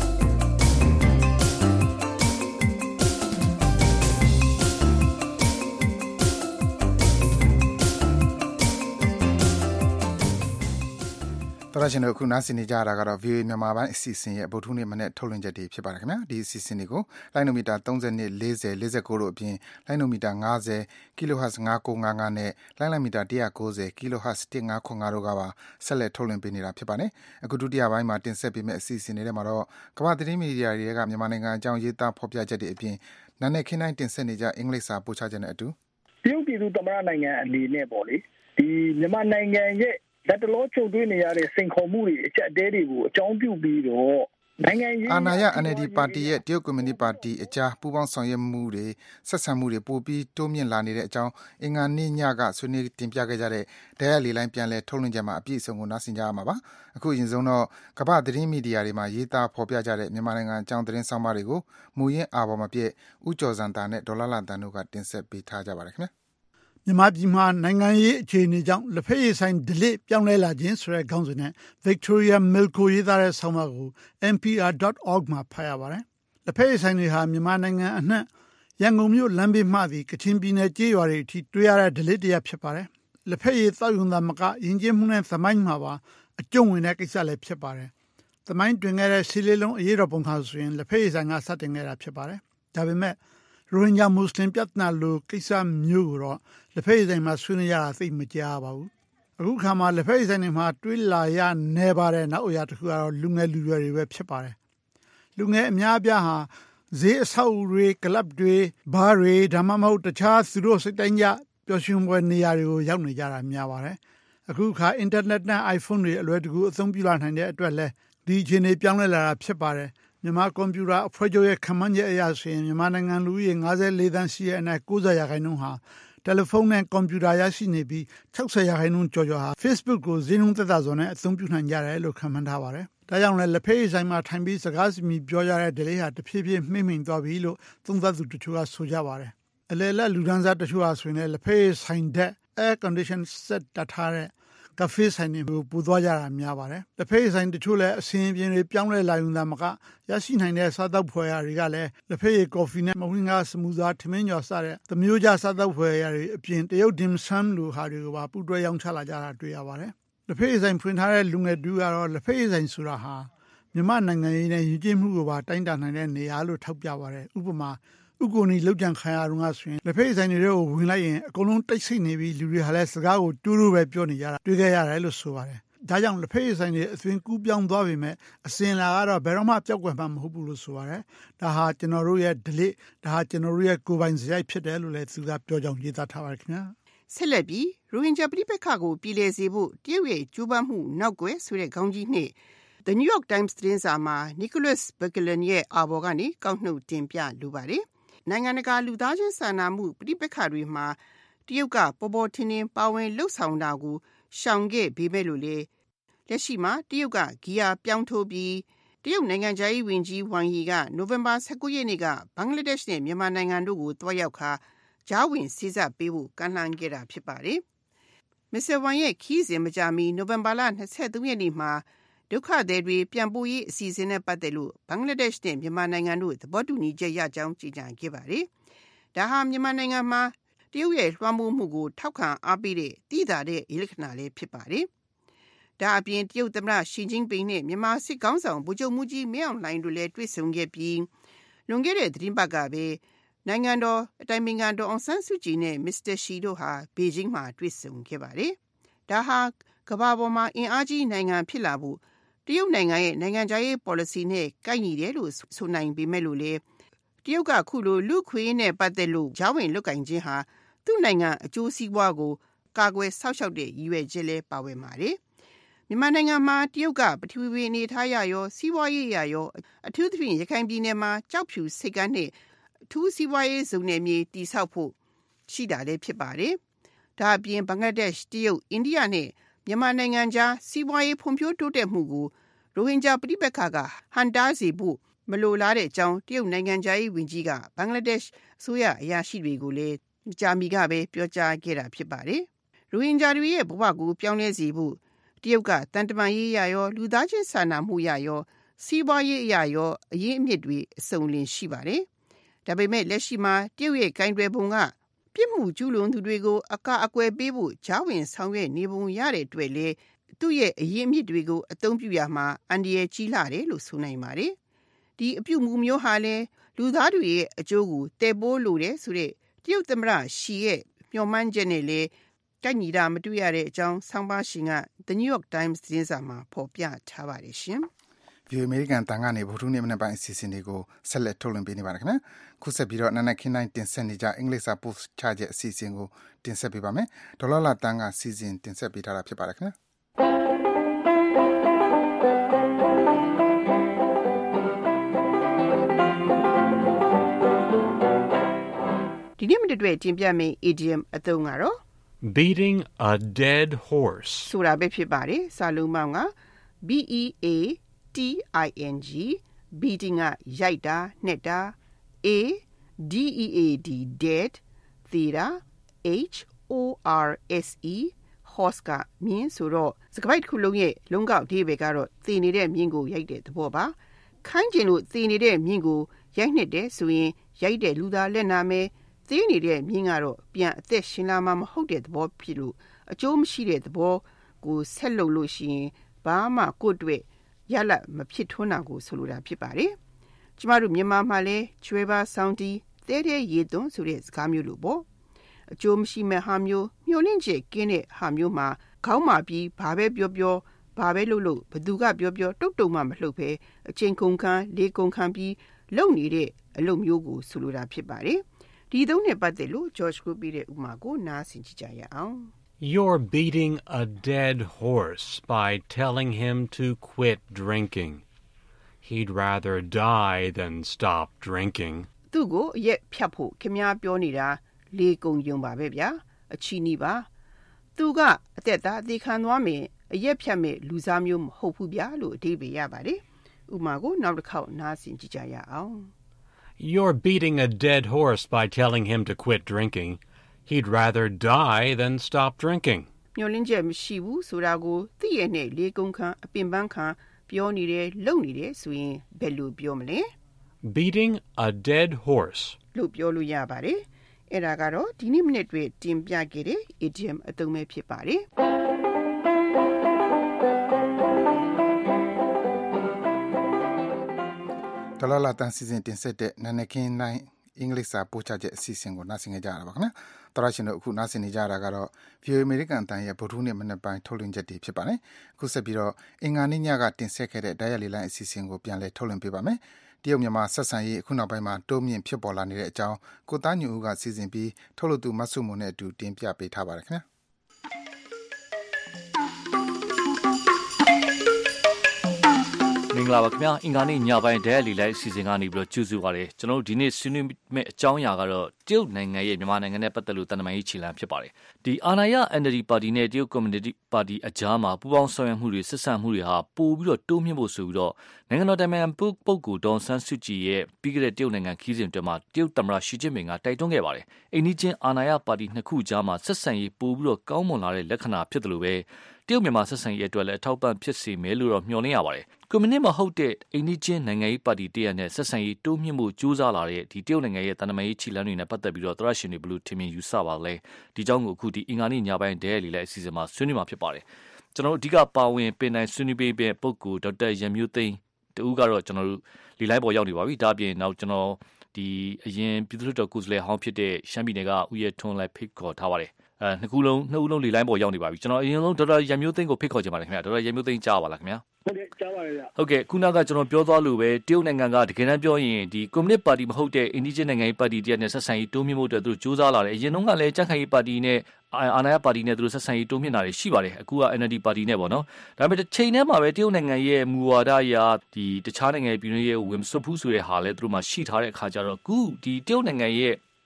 တော်ရရှင်တို့အခုနားဆင်နေကြရတာကတော့ ဗီ အို အေ မြန်မာပိုင်းအစီအစဉ်ရဲ့ဗုဒ္ဓဟူးနေ့မနေ့ထုတ်လွှင့်ချက်တွေဖြစ်ပါတယ်ခင်ဗျာဒီအစီအစဉ်တွေကိုလိုင်းနိုမီတာ၃၂ ၄၀ ၄၉တို့အပြင်လိုင်းနိုမီတာ၅၀ kilohertz ၅၉၅၅နဲ့လိုင်းလိုင်းမီတာ၁၉၀ kilohertz ၁၅၇၅တို့ကပါဆက်လက်ထုတ်လွှင့်ပေးနေတာဖြစ်ပါတယ်အခုဒုတိယပိုင်းမှာတင်ဆက်ပေးမယ့်အစီအစဉ်တွေထဲမှာတော့ကမ္ဘာသတင်းမီဒီယာတွေကမြန်မာနိုင်ငံအကြောင်းရေးသားဖော်ပြချက်တွေအပြင်နာနဲ့ခင်းတိုင်းတင်ဆက်နေကြအင်္ဂလိပ်စာပို့ချချက်နဲ့အတူတရုတ်ပြည်သူသမ္မတနိုင်ငံအနေနဲ့ပေါ့လေဒီမြန်မာနိုင်ငံရဲ့လက်တလောချုပ်တွင်းနေရတဲ့စိန်ခေါ်မှုတွေအချက်အသေးတွေကိုအကြောင်းပြုပြီးတော့နိုင်ငံရေးအာဏာရ N L D ပါတီရဲ့တရုတ်ကွန်မြူနတီပါတီအကြားပူးပေါင်းဆောင်ရွက်မှုတွေဆက်ဆံမှုတွေပိုပြီးတိုးမြင့်လာနေတဲ့အကြောင်းအင်္ဂါနေ့ညကဆွေးနွေးတင်ပြခဲ့ကြတဲ့ဒဲရလီလိုင်းပြန်လဲထုတ်လွှင့်ချက်မှာအပြည့်အစုံကိုနားဆင်ကြရမှာပါအခုအရင်ဆုံးတော့ကမ္ဘာသတင်းမီဒီယာတွေမှာရေးသားဖော်ပြကြတဲ့မြန်မာနိုင်ငံအကြောင်းသတင်းဆောင်မတွေကိုမူရင်းအာဘော်မပြည့်ဥကျော်စံတာနဲ့ဒေါ်လာလာတန်တို့ကတင်ဆက်ပေးထားကြပါတယ်ခင်ဗျာမြန်မာပြည်မှာနိုင်ငံရေးအခြေအနေကြောင့်လက်ဖက်ရည်ဆိုင်ဒလစ်ပြောင်းလဲလာခြင်းဆိုတဲ့ခေါင်းစဉ်နဲ့ Victoria Milko ရေးသားတဲ့ဆောင်းပါးကို n p r dot org မှာဖတ်ရပါတယ်။လက်ဖက်ရည်ဆိုင်တွေဟာမြန်မာနိုင်ငံအနှံ့ရန်ကုန်မြို့လမ်းဘေးမှသည်ကချင်ပြည်နယ်ကြေးရွာတွေအထိတွေ့ရတဲ့ဒလစ်တရားဖြစ်ပါတယ်။လက်ဖက်ရည်တောက်ရုံသာမကယဉ်ကျေးမှုနဲ့သမိုင်းမှာပါအကျုံးဝင်တဲ့ကိစ္စလည်းဖြစ်ပါတယ်။သမိုင်းတွင်ခဲ့တဲ့စီလေးလုံးအရေးတော်ပုံခါဆိုရင်လက်ဖက်ရည်ဆိုင်ကစတင်ခဲ့တာဖြစ်ပါတယ်။ဒါပေမဲ့ရိုဟင်ဂျာမွတ်စလင်ပြဿနာလိုကိစ္စမျိုးကိုတော့လက်ဖက်ရည်ဆိုင်မှာဆွေးနွေးရတာသိမကြားပါဘူးအခုခါမှာလက်ဖက်ရည်ဆိုင်တွေမှာတွေးလာရနေပါတယ်နောက်အရာတစ်ခုကတော့လူငယ်လူရွယ်တွေပဲဖြစ်ပါတယ်လူငယ်အများအပြားဟာဈေးအဆောက်အဦတွေကလပ်တွေဘားတွေဒါမှမဟုတ်တခြားသူတို့စိတ်တိုင်းကြပျော်ရွှင်ပွဲနေရာတွေကိုရောက်နေကြတာများပါတယ်အခုခါအင်တာနက်နဲ့ iPhone တွေအလွယ်တကူအသုံးပြုလာနိုင်တဲ့အတွက်လဲဒီအခြေအနေပြောင်းလဲလာတာဖြစ်ပါတယ်မြန်မာကွန်ပျူတာအဖွဲ့ချုပ်ရဲ့ခန့်မှန်းချက်အရဆိုရင်မြန်မာနိုင်ငံလူဦးရေ၅၄သန်းရှိတဲ့အနက်၉၀ရာခိုင်နှုန်းဟာတယ်လီဖုန်းနဲ့ကွန်ပျူတာရရှိနေပြီး၆၀ရာခိုင်နှုန်းကျော်ကျော်ဟာ Facebook ကိုဈေးနှုန်းသက်သာစွာနဲ့အသုံးပြုနိုင်ကြတယ်လို့ခန့်မှန်းထားပါတယ်။ဒါကြောင့်လည်းလက်ဖက်ရည်ဆိုင်မှာထိုင်ပြီးစကားစမြည်ပြောကြတဲ့ဒလေးဟာတဖြည်းဖြည်းမှိမ့်မှိန်သွားပြီလို့သုံးသပ်သူတချို့ကဆိုကြပါတယ်။အလယ်လက်လူဒန်းစားတချို့ဟာဆိုရင်လည်းလက်ဖက်ရည်ဆိုင်တဲ့ air condition set တထားတဲ့ကဖေးဆိုင်တွေကိုပူသွားကြတာများပါတယ်။လက်ဖက်ရည်ဆိုင်တချို့လည်းအစင်ပြင်းတွေပြောင်းလဲလာယူတာမကရရှိနိုင်တဲ့စားသောက်ဖွယ်ရာတွေကလည်းလက်ဖက်ရည်ကော်ဖီနဲ့မဝင်းကားစမူသာထမင်းကျော်စတဲ့သမျိုးကြစားသောက်ဖွယ်ရာတွေအပြင်တရုတ် dim sum လိုဟာတွေကိုပါပူတွဲရောင်းချလာကြတာတွေ့ရပါတယ်။လက်ဖက်ရည်ဆိုင်ဖွင့်ထားတဲ့လူငယ်တူကတော့လက်ဖက်ရည်ဆိုင်ဆိုတာဟာမြန်မာနိုင်ငံရေးနဲ့ယဉ်ကျေးမှုကိုပါတိုင်းတာနိုင်တဲ့နေရာလို့ထောက်ပြပါတယ်။ဥပမာဥက္ကိုနီလောက်ကြံခံရတော့ငါဆိုရင်လက်ဖက်ရည်ဆိုင်တွေကိုဝင်လိုက်ရင်အကုန်လုံးတိတ်ဆိတ်နေပြီးလူတွေဟာလည်းစကားကိုတူးတူးပဲပြောနေကြတာတွေ့ခဲ့ရတယ်လို့ဆိုပါတယ်။ဒါကြောင့်လက်ဖက်ရည်ဆိုင်တွေအသွင်ကူးပြောင်းသွားပေမဲ့အစင်လာကတော့ဘယ်တော့မှပြောက်ကွယ်မှမဟုတ်ဘူးလို့ဆိုပါတယ်။ဒါဟာကျွန်တော်တို့ရဲ့ delete ဒါဟာကျွန်တော်တို့ရဲ့ကိုယ်ပိုင်စရိုက်ဖြစ်တယ်လို့လည်းသူကပြောကြောင်းရေးသားထားပါတယ်ခင်ဗျာ။ဆက်လက်ပြီးရိုဟင်ဂျာပြည်ပခါကိုပြည်လည်စေဖို့တရုတ်ရဲ့ကြိုးပမ်းမှုနောက်ွယ်ဆိုတဲ့ခေါင်းကြီးနဲ့ The New York Times သတင်းစာမှာ Nicholas Berkelen ရဲ့အာဘော်ကနေကောက်နှုတ်တင်ပြလိုပါတယ်။နိုင်ငံတကာလူသားချင်းစာနာမှုပြည်ပခါတွေမှာတရုတ်ကပေါ်ပေါ်ထင်ထင်ပါဝင်လှုပ်ဆောင်တာကိုရှောင်ခဲ့ပေမဲ့လို့လေလက်ရှိမှာတရုတ်ကဂီယာပြောင်းထိုးပြီးတရုတ်နိုင်ငံခြားရေးဝန်ကြီးဝမ်ဟီကနိုဝင်ဘာ၁၉ရက်နေ့ကဘင်္ဂလားဒေ့ရှ်နဲ့မြန်မာနိုင်ငံတို့ကိုတွားရောက်ခါကြားဝင်စည်းစပ်ပေးဖို့ကမ်းလှမ်းခဲ့တာဖြစ်ပါတယ်။မစ္စတာဝမ်ရဲ့ခီးစဉ်မကြမီနိုဝင်ဘာလ၂၃ရက်နေ့မှာဒုက္ခသည်တွေပြန်ပို့ရေးအစီအစဉ်နဲ့ပတ်သက်လို့ဘင်္ဂလားဒေ့ရှ်နဲ့မြန်မာနိုင်ငံတို့သဘောတူညီချက်ရကြောင်းကြေညာခဲ့ပါတယ်။ဒါဟာမြန်မာနိုင်ငံမှာတရုတ်ရဲ့လွှမ်းမိုးမှုကိုထောက်ခံအားပေးတဲ့တည်တာတဲ့လက္ခဏာလေးဖြစ်ပါတယ်။ဒါအပြင်တရုတ်သမ္မတရှီကျင်းပင်နဲ့မြန်မာစစ်ကောင်ဆောင်ဗိုလ်ချုပ်မှုကြီးမင်းအောင်လှိုင်တို့လည်းတွေ့ဆုံခဲ့ပြီးလွန်ခဲ့တဲ့သတင်းပတ်ကပဲနိုင်ငံတော်အတိုင်ပင်ခံတော်အောင်ဆန်းစုကြည်နဲ့မစ္စတာရှီတို့ဟာဘေဂျင်းမှာတွေ့ဆုံခဲ့ပါတယ်။ဒါဟာကမ္ဘာပေါ်မှာအင်အားကြီးနိုင်ငံဖြစ်လာဖို့တရုတ်နိုင်ငံရဲ့နိုင်ငံခြားရေး policy နဲ့ကိုက်ညီတယ်လို့ဆိုနိုင်ပေမဲ့လို့လေတရုတ်ကခုလိုလူခွေးနဲ့ပတ်သက်လို့ကြောင်းဝင်လွတ်ကင်ခြင်းဟာသူ့နိုင်ငံအကျိုးစီးပွားကိုကာကွယ်ဆောက်ရှောက်တဲ့ရည်ရွယ်ချက်လဲပါဝင်ပါတယ်။မြန်မာနိုင်ငံမှာတရုတ်ကပထဝီအနေထားရရောစီးပွားရေးရရောအထူးသဖြင့်ရခိုင်ပြည်နယ်မှာကြောက်ဖြူစိတ်ကမ်းနဲ့အထူးစီးပွားရေးဇုံနယ်မြေတည်ဆောက်ဖို့ရှိတာလည်းဖြစ်ပါတယ်။ဒါအပြင်ဘင်္ဂလားဒေ့ရှ်တရုတ်အိန္ဒိယနဲ့မြန်မာနိုင်ငံကြားစီးပွားရေးဖွံ့ဖြိုးတိုးတက်မှုကိုရိုဟင်ဂျာပြည်ပခါကဟန်တားစေဖို့မလိုလားတဲ့အကြောင်းတရုတ်နိုင်ငံသားရေးဝန်ကြီးကဘင်္ဂလားဒေ့ရှ်အစိုးရအရာရှိတွေကိုလည်းကြာမီကပဲပြောကြားခဲ့တာဖြစ်ပါတယ်။ရိုဟင်ဂျာတွေရဲ့ဘဝကိုပြောင်းလဲစေဖို့တရုတ်ကတန်တမာရေးရရောလူသားချင်းစာနာမှုရရောစီးပွားရေးအရာရောအရင်းအမြစ်တွေအစုံလင်ရှိပါတယ်။ဒါပေမဲ့လက်ရှိမှာတရုတ်ရဲ့ဂိုင်းတွယ်ပုံကပြစ်မှုကျူးလွန်သူတွေကိုအကအကွယ်ပေးဖို့ဂျာဝင်ဆောင်ရွက်နေပုံရတဲ့အတွက်လေသူ့ရဲ့အရင်းအမြစ်တွေကိုအသုံးပြုရမှာအန္တရာယ်ကြီးလာတယ်လို့ဆိုနိုင်ပါတယ်။ဒီအပြုမှုမျိုးဟာလည်းလူသားတွေရဲ့အကျိုးကိုတည်ပိုးလိုတယ်ဆိုတဲ့တရုတ်သမ္မတရှီရဲ့မျှော်မှန်းချက်နဲ့လည်းကိုက်ညီတာမတွေ့ရတဲ့အကြောင်းဆောင်းပါးရှင်က The New York Times သတင်းစာမှာဖော်ပြထားပါတယ်ရှင်။ View American တန်ကနေဗုဒ္ဓနေ့မနေ့ပိုင်းအစီအစဉ်တွေကိုဆက်လက်ထုတ်လွှင့်ပေးနေပါတယ်ခင်ဗျာ။ခုဆက်ပြီးတော့နနက်ခင်းတိုင်းတင်ဆက်နေကြအင်္ဂလိပ်စာ post ချချက်အစီအစဉ်ကိုတင်ဆက်ပေးပါမယ်။ဒေါ်လာလာတန်ကစီစဉ်တင်ဆက်ပေးထားတာဖြစ်ပါတယ်ခင်ဗျာ။ဒီနေ့မှတွေ့တင်ပြမယ့် idiom အသုံးကတော့ beating a dead horse ဆိုတာပဲဖြစ်ပါတယ်။စာလုံးပေါင်းက B E A T I N G beating ကရိုက်တာနှက်တာ A D E A D dead သေတာ H O R S E horse ကမြင်းဆိုတော့စကားပိုက်တစ်ခုလုံးရဲ့လုံးကောက်အဓိပ္ပာယ်ကတော့သေနေတဲ့မြင်းကိုရိုက်တဲ့သဘောပါ။ခိုင်းကျင်လို့သေနေတဲ့မြင်းကိုရိုက်နှက်တယ်ဆိုရင်ရိုက်တဲ့လူသားလက်နာမယ်သေနေတဲ့မြင်းကတော့ပြန်အသက်ရှင်လာမှမဟုတ်တဲ့သဘောဖြစ်လို့အကျိုးမရှိတဲ့သဘောကိုဆက်လုပ်လို့ရှိရင်ဘာမှကိုယ့်အတွက်ရလတ်မဖြစ်ထွန်းတာကိုဆိုလိုတာဖြစ်ပါတယ်။ကျမတို့မြန်မာမှာလည်းကျွဲပါဆောင်းတီးတဲတဲရေသွန်းဆိုတဲ့စကားမျိုးလိုပေါ့။အကျိုးမရှိမဲ့ဟာမျိုးမျှော်လင့်ချက်ကင်းတဲ့ဟာမျိုးမှာခေါင်းမာပြီးဘာပဲပြောပြောဘာပဲလုပ်လို့ဘသူကပြောပြောတုတ်တုံမှမလှုပ်ပဲအချိန်ကုန်ခံလေးကုန်ခံပြီးလုပ်နေတဲ့အလုပ်မျိုးကိုဆိုလိုတာဖြစ်ပါတယ်။ဒီသုံးနဲ့ပတ်သက်လို့ George ကိုပြတဲ့ဥမာကိုနားဆင်ကြရအောင် You're beating a dead horse by telling him to quit drinking. He'd rather die than stop drinking. သူ့ကိုအရက်ဖြတ်ဖို့ခင်ဗျားပြောနေတာလေကုန်ယုံပါပဲဗျာအချီနီးပါသူကအသက်သားအသေးခံသွားမယ်အရက်ဖြတ်မဲ့လူစားမျိုးမဟုတ်ဘူးဗျာလို့အဓိပ္ပာယ်ရပါတယ်ဥမာကိုနောက်တစ်ခေါက်နားဆင်ကြကြရအောင် You're beating a dead horse by telling him to quit drinking. He'd rather die than stop drinking. မျောလင်းချက်မရှိဘူးဆိုတာကိုသိရနဲ့လေကုန်ခံအပင်ပန်းခံပြောနေတယ်လုံနေတယ်ဆိုရင်ဘယ်လိုပြောမလဲ Beating a dead horse လို့ပြောလို့ရပါတယ်အဲ့ဒါကတော့ဒီနေ့မိနစ်တွေတင်ပြခဲ့တဲ့ idiom အသုံးပဲဖြစ်ပါတယ်ဒေါ်လာလာတန်စီစဉ်တင်ဆက်တဲ့နာနခင်းနိုင်အင်္ဂလိပ်စာပို့ချချက်အစီအစဉ်ကိုနားဆင်ကြရတာပါခင်ဗျာ။တော်ရရှင်တို့အခုနားဆင်နေကြတာကတော့ View American အတန်ရဲ့ဗုဒ္ဓနေ့မနက်ပိုင်းထုတ်လွှင့်ချက်တွေဖြစ်ပါတယ်။အခုဆက်ပြီးတော့အင်္ဂါနေ့ညကတင်ဆက်ခဲ့တဲ့ဓာတ်ရိုက်လေးလိုင်းအစီအစဉ်ကိုပြန်လည်ထုတ်လွှင့်ပေးပါမယ်။တရုတ်မြန်မာဆက်ဆံရေးအခုနောက်ပိုင်းမှာတိုးမြင့်ဖြစ်ပေါ်လာနေတဲ့အကြောင်းကိုသားညူဦးကစီစဉ်ပြီးထုတ်လို့သူမဆုမွန်နဲ့အတူတင်ပြပေးထားပါတယ်ခင်ဗျာ။မင်္ဂလာပါခင်ဗျာအင်္ဂါနေ့ညပိုင်းဒဲလီလိုက်အစီအစဉ်ကနေပြီးတော့ကြိုဆိုပါရစေကျွန်တော်တို့ဒီနေ့ဆွေးနွေးမယ့်အကြောင်းအရာကတော့တရုတ်နိုင်ငံရဲ့မြန်မာနိုင်ငံနဲ့ပတ်သက်လို့တန်တမာရေးခြေလှမ်းဖြစ်ပါတယ်ဒီအာဏာရ အန် အယ် ဒီ ပါတီနဲ့တရုတ်ကွန်မြူနတီပါတီအကြားမှာပူးပေါင်းဆောင်ရွက်မှုတွေဆက်ဆံမှုတွေဟာပိုပြီးတော့တိုးမြင့်ဖို့ဆိုပြီးတော့နိုင်ငံတော်တိုင်ပင်ခံပုဂ္ဂိုလ်ဒေါ်ဆန်းစုကြည်ရဲ့ပြီးခဲ့တဲ့တရုတ်နိုင်ငံခီးစဉ်တွင်မှာတရုတ်သမ္မတရှီကျင့်ပင်ကတိုက်တွန်းခဲ့ပါတယ်အိန္ဒိချင်းအာဏာရပါတီနှစ်ခုကြားမှာဆက်ဆံရေးပိုပြီးတော့ကောင်းမွန်လာတဲ့လက္ခဏာဖြစ်တယ်လို့ပဲတရုတ်မြန်မာဆက်ဆံရေးအတွက်လည်းအထောက်ပံ့ဖြစ်စေမယ်လို့တော့မျှော်လင့်ရပါတယ်ကွန်မြူနစ်မဟုတ်တဲ့အိန္ဒိချင်းနိုင်ငံရေးပါတီတရနဲ့ဆက်ဆံရေးတိုးမြင့်မှုကြိုးစားလာတဲ့ဒီတရုတ်နိုင်ငံရဲ့တန်တမာရေးခြေလှမ်းတွေနဲ့ပတ်သက်ပြီးတော့သရရှင်တွေဘလို့ထင်မြင်ယူဆပါလဲဒီကြောင့်ကိုအခုဒီအင်္ဂါနေ့ညပိုင်းဒဲလီလိုက်အစီအစဉ်မှာဆွေးနွေးမှာဖြစ်ပါတယ်ကျွန်တော်တို့အဓိကပါဝင်ပင်တိုင်းဆွေးနွေးပေးတဲ့ပုဂ္ဂိုလ်ဒေါက်တာရန်မျိုးသိန်းတူကတော့ကျွန်တော်တို့လီလိုက်ပေါ်ရောက်နေပါပြီဒါပြင်နောက်ကျွန်တော်ဒီအရင်ပြည်သူ့တော်ကိုယ်စားလှယ်ဟောင်းဖြစ်တဲ့ရှမ်းပြည်နယ်ကဦးရဲထွန်းလိုက်ဖိတ်ခေါ်ထားပါတယ်အဲနှစ်ခုလုံးနှစ်ဦးလုံးလီလိုင်းပေါ်ရောက်နေပါပြီကျွန်တော်အရင်ဆုံးဒေါက်တာရန်မျိုးသိန်းကိုဖိတ်ခေါ်ချင်ပါတယ်ခင်ဗျာဒေါက်တာရန်မျိုးသိန်းကြားပါလားခင်ဗျာဟုတ်ကဲ့ကြားပါတယ်ဗျဟုတ်ကဲ့ခုနကကျွန်တော်ပြောသွားလို့ပဲတရုတ်နိုင်ငံကတကယ်တမ်းပြောရင်ဒီကွန်မြူနစ်ပါတီမဟုတ်တဲ့အိန္ဒိချင်းနိုင်ငံရေးပါတီတရက်နဲ့ဆက်ဆံရေးတိုးမြင့်မှုအတွက်သူတို့ကြိုးစားလာတယ်အရင်တုန်းကလည်းကြက်ခိုင်ရေးပါတီနဲ့အာဏာရပါတီနဲ့သူတို့ဆက်ဆံရေးတိုးမြင့်တာတွေရှိပါတယ်အခုက အန် အယ် ဒီ ပါတီနဲ့ပေါ့နော်ဒါပေမဲ့တစ်ချိန်တည်းမှာပဲတရုတ်နိုင်ငံရဲ့မူဝါဒအရဒီတခြားနိုင်ငံပြည်တွင်းရဲ့ဝင်စွတ်ဖူးဆိုတဲ့ဟာလည်းသူတို့မှရှိထားတဲ့အခါကျတော့အခုဒီတရုတ်နိုင်ငံရဲ့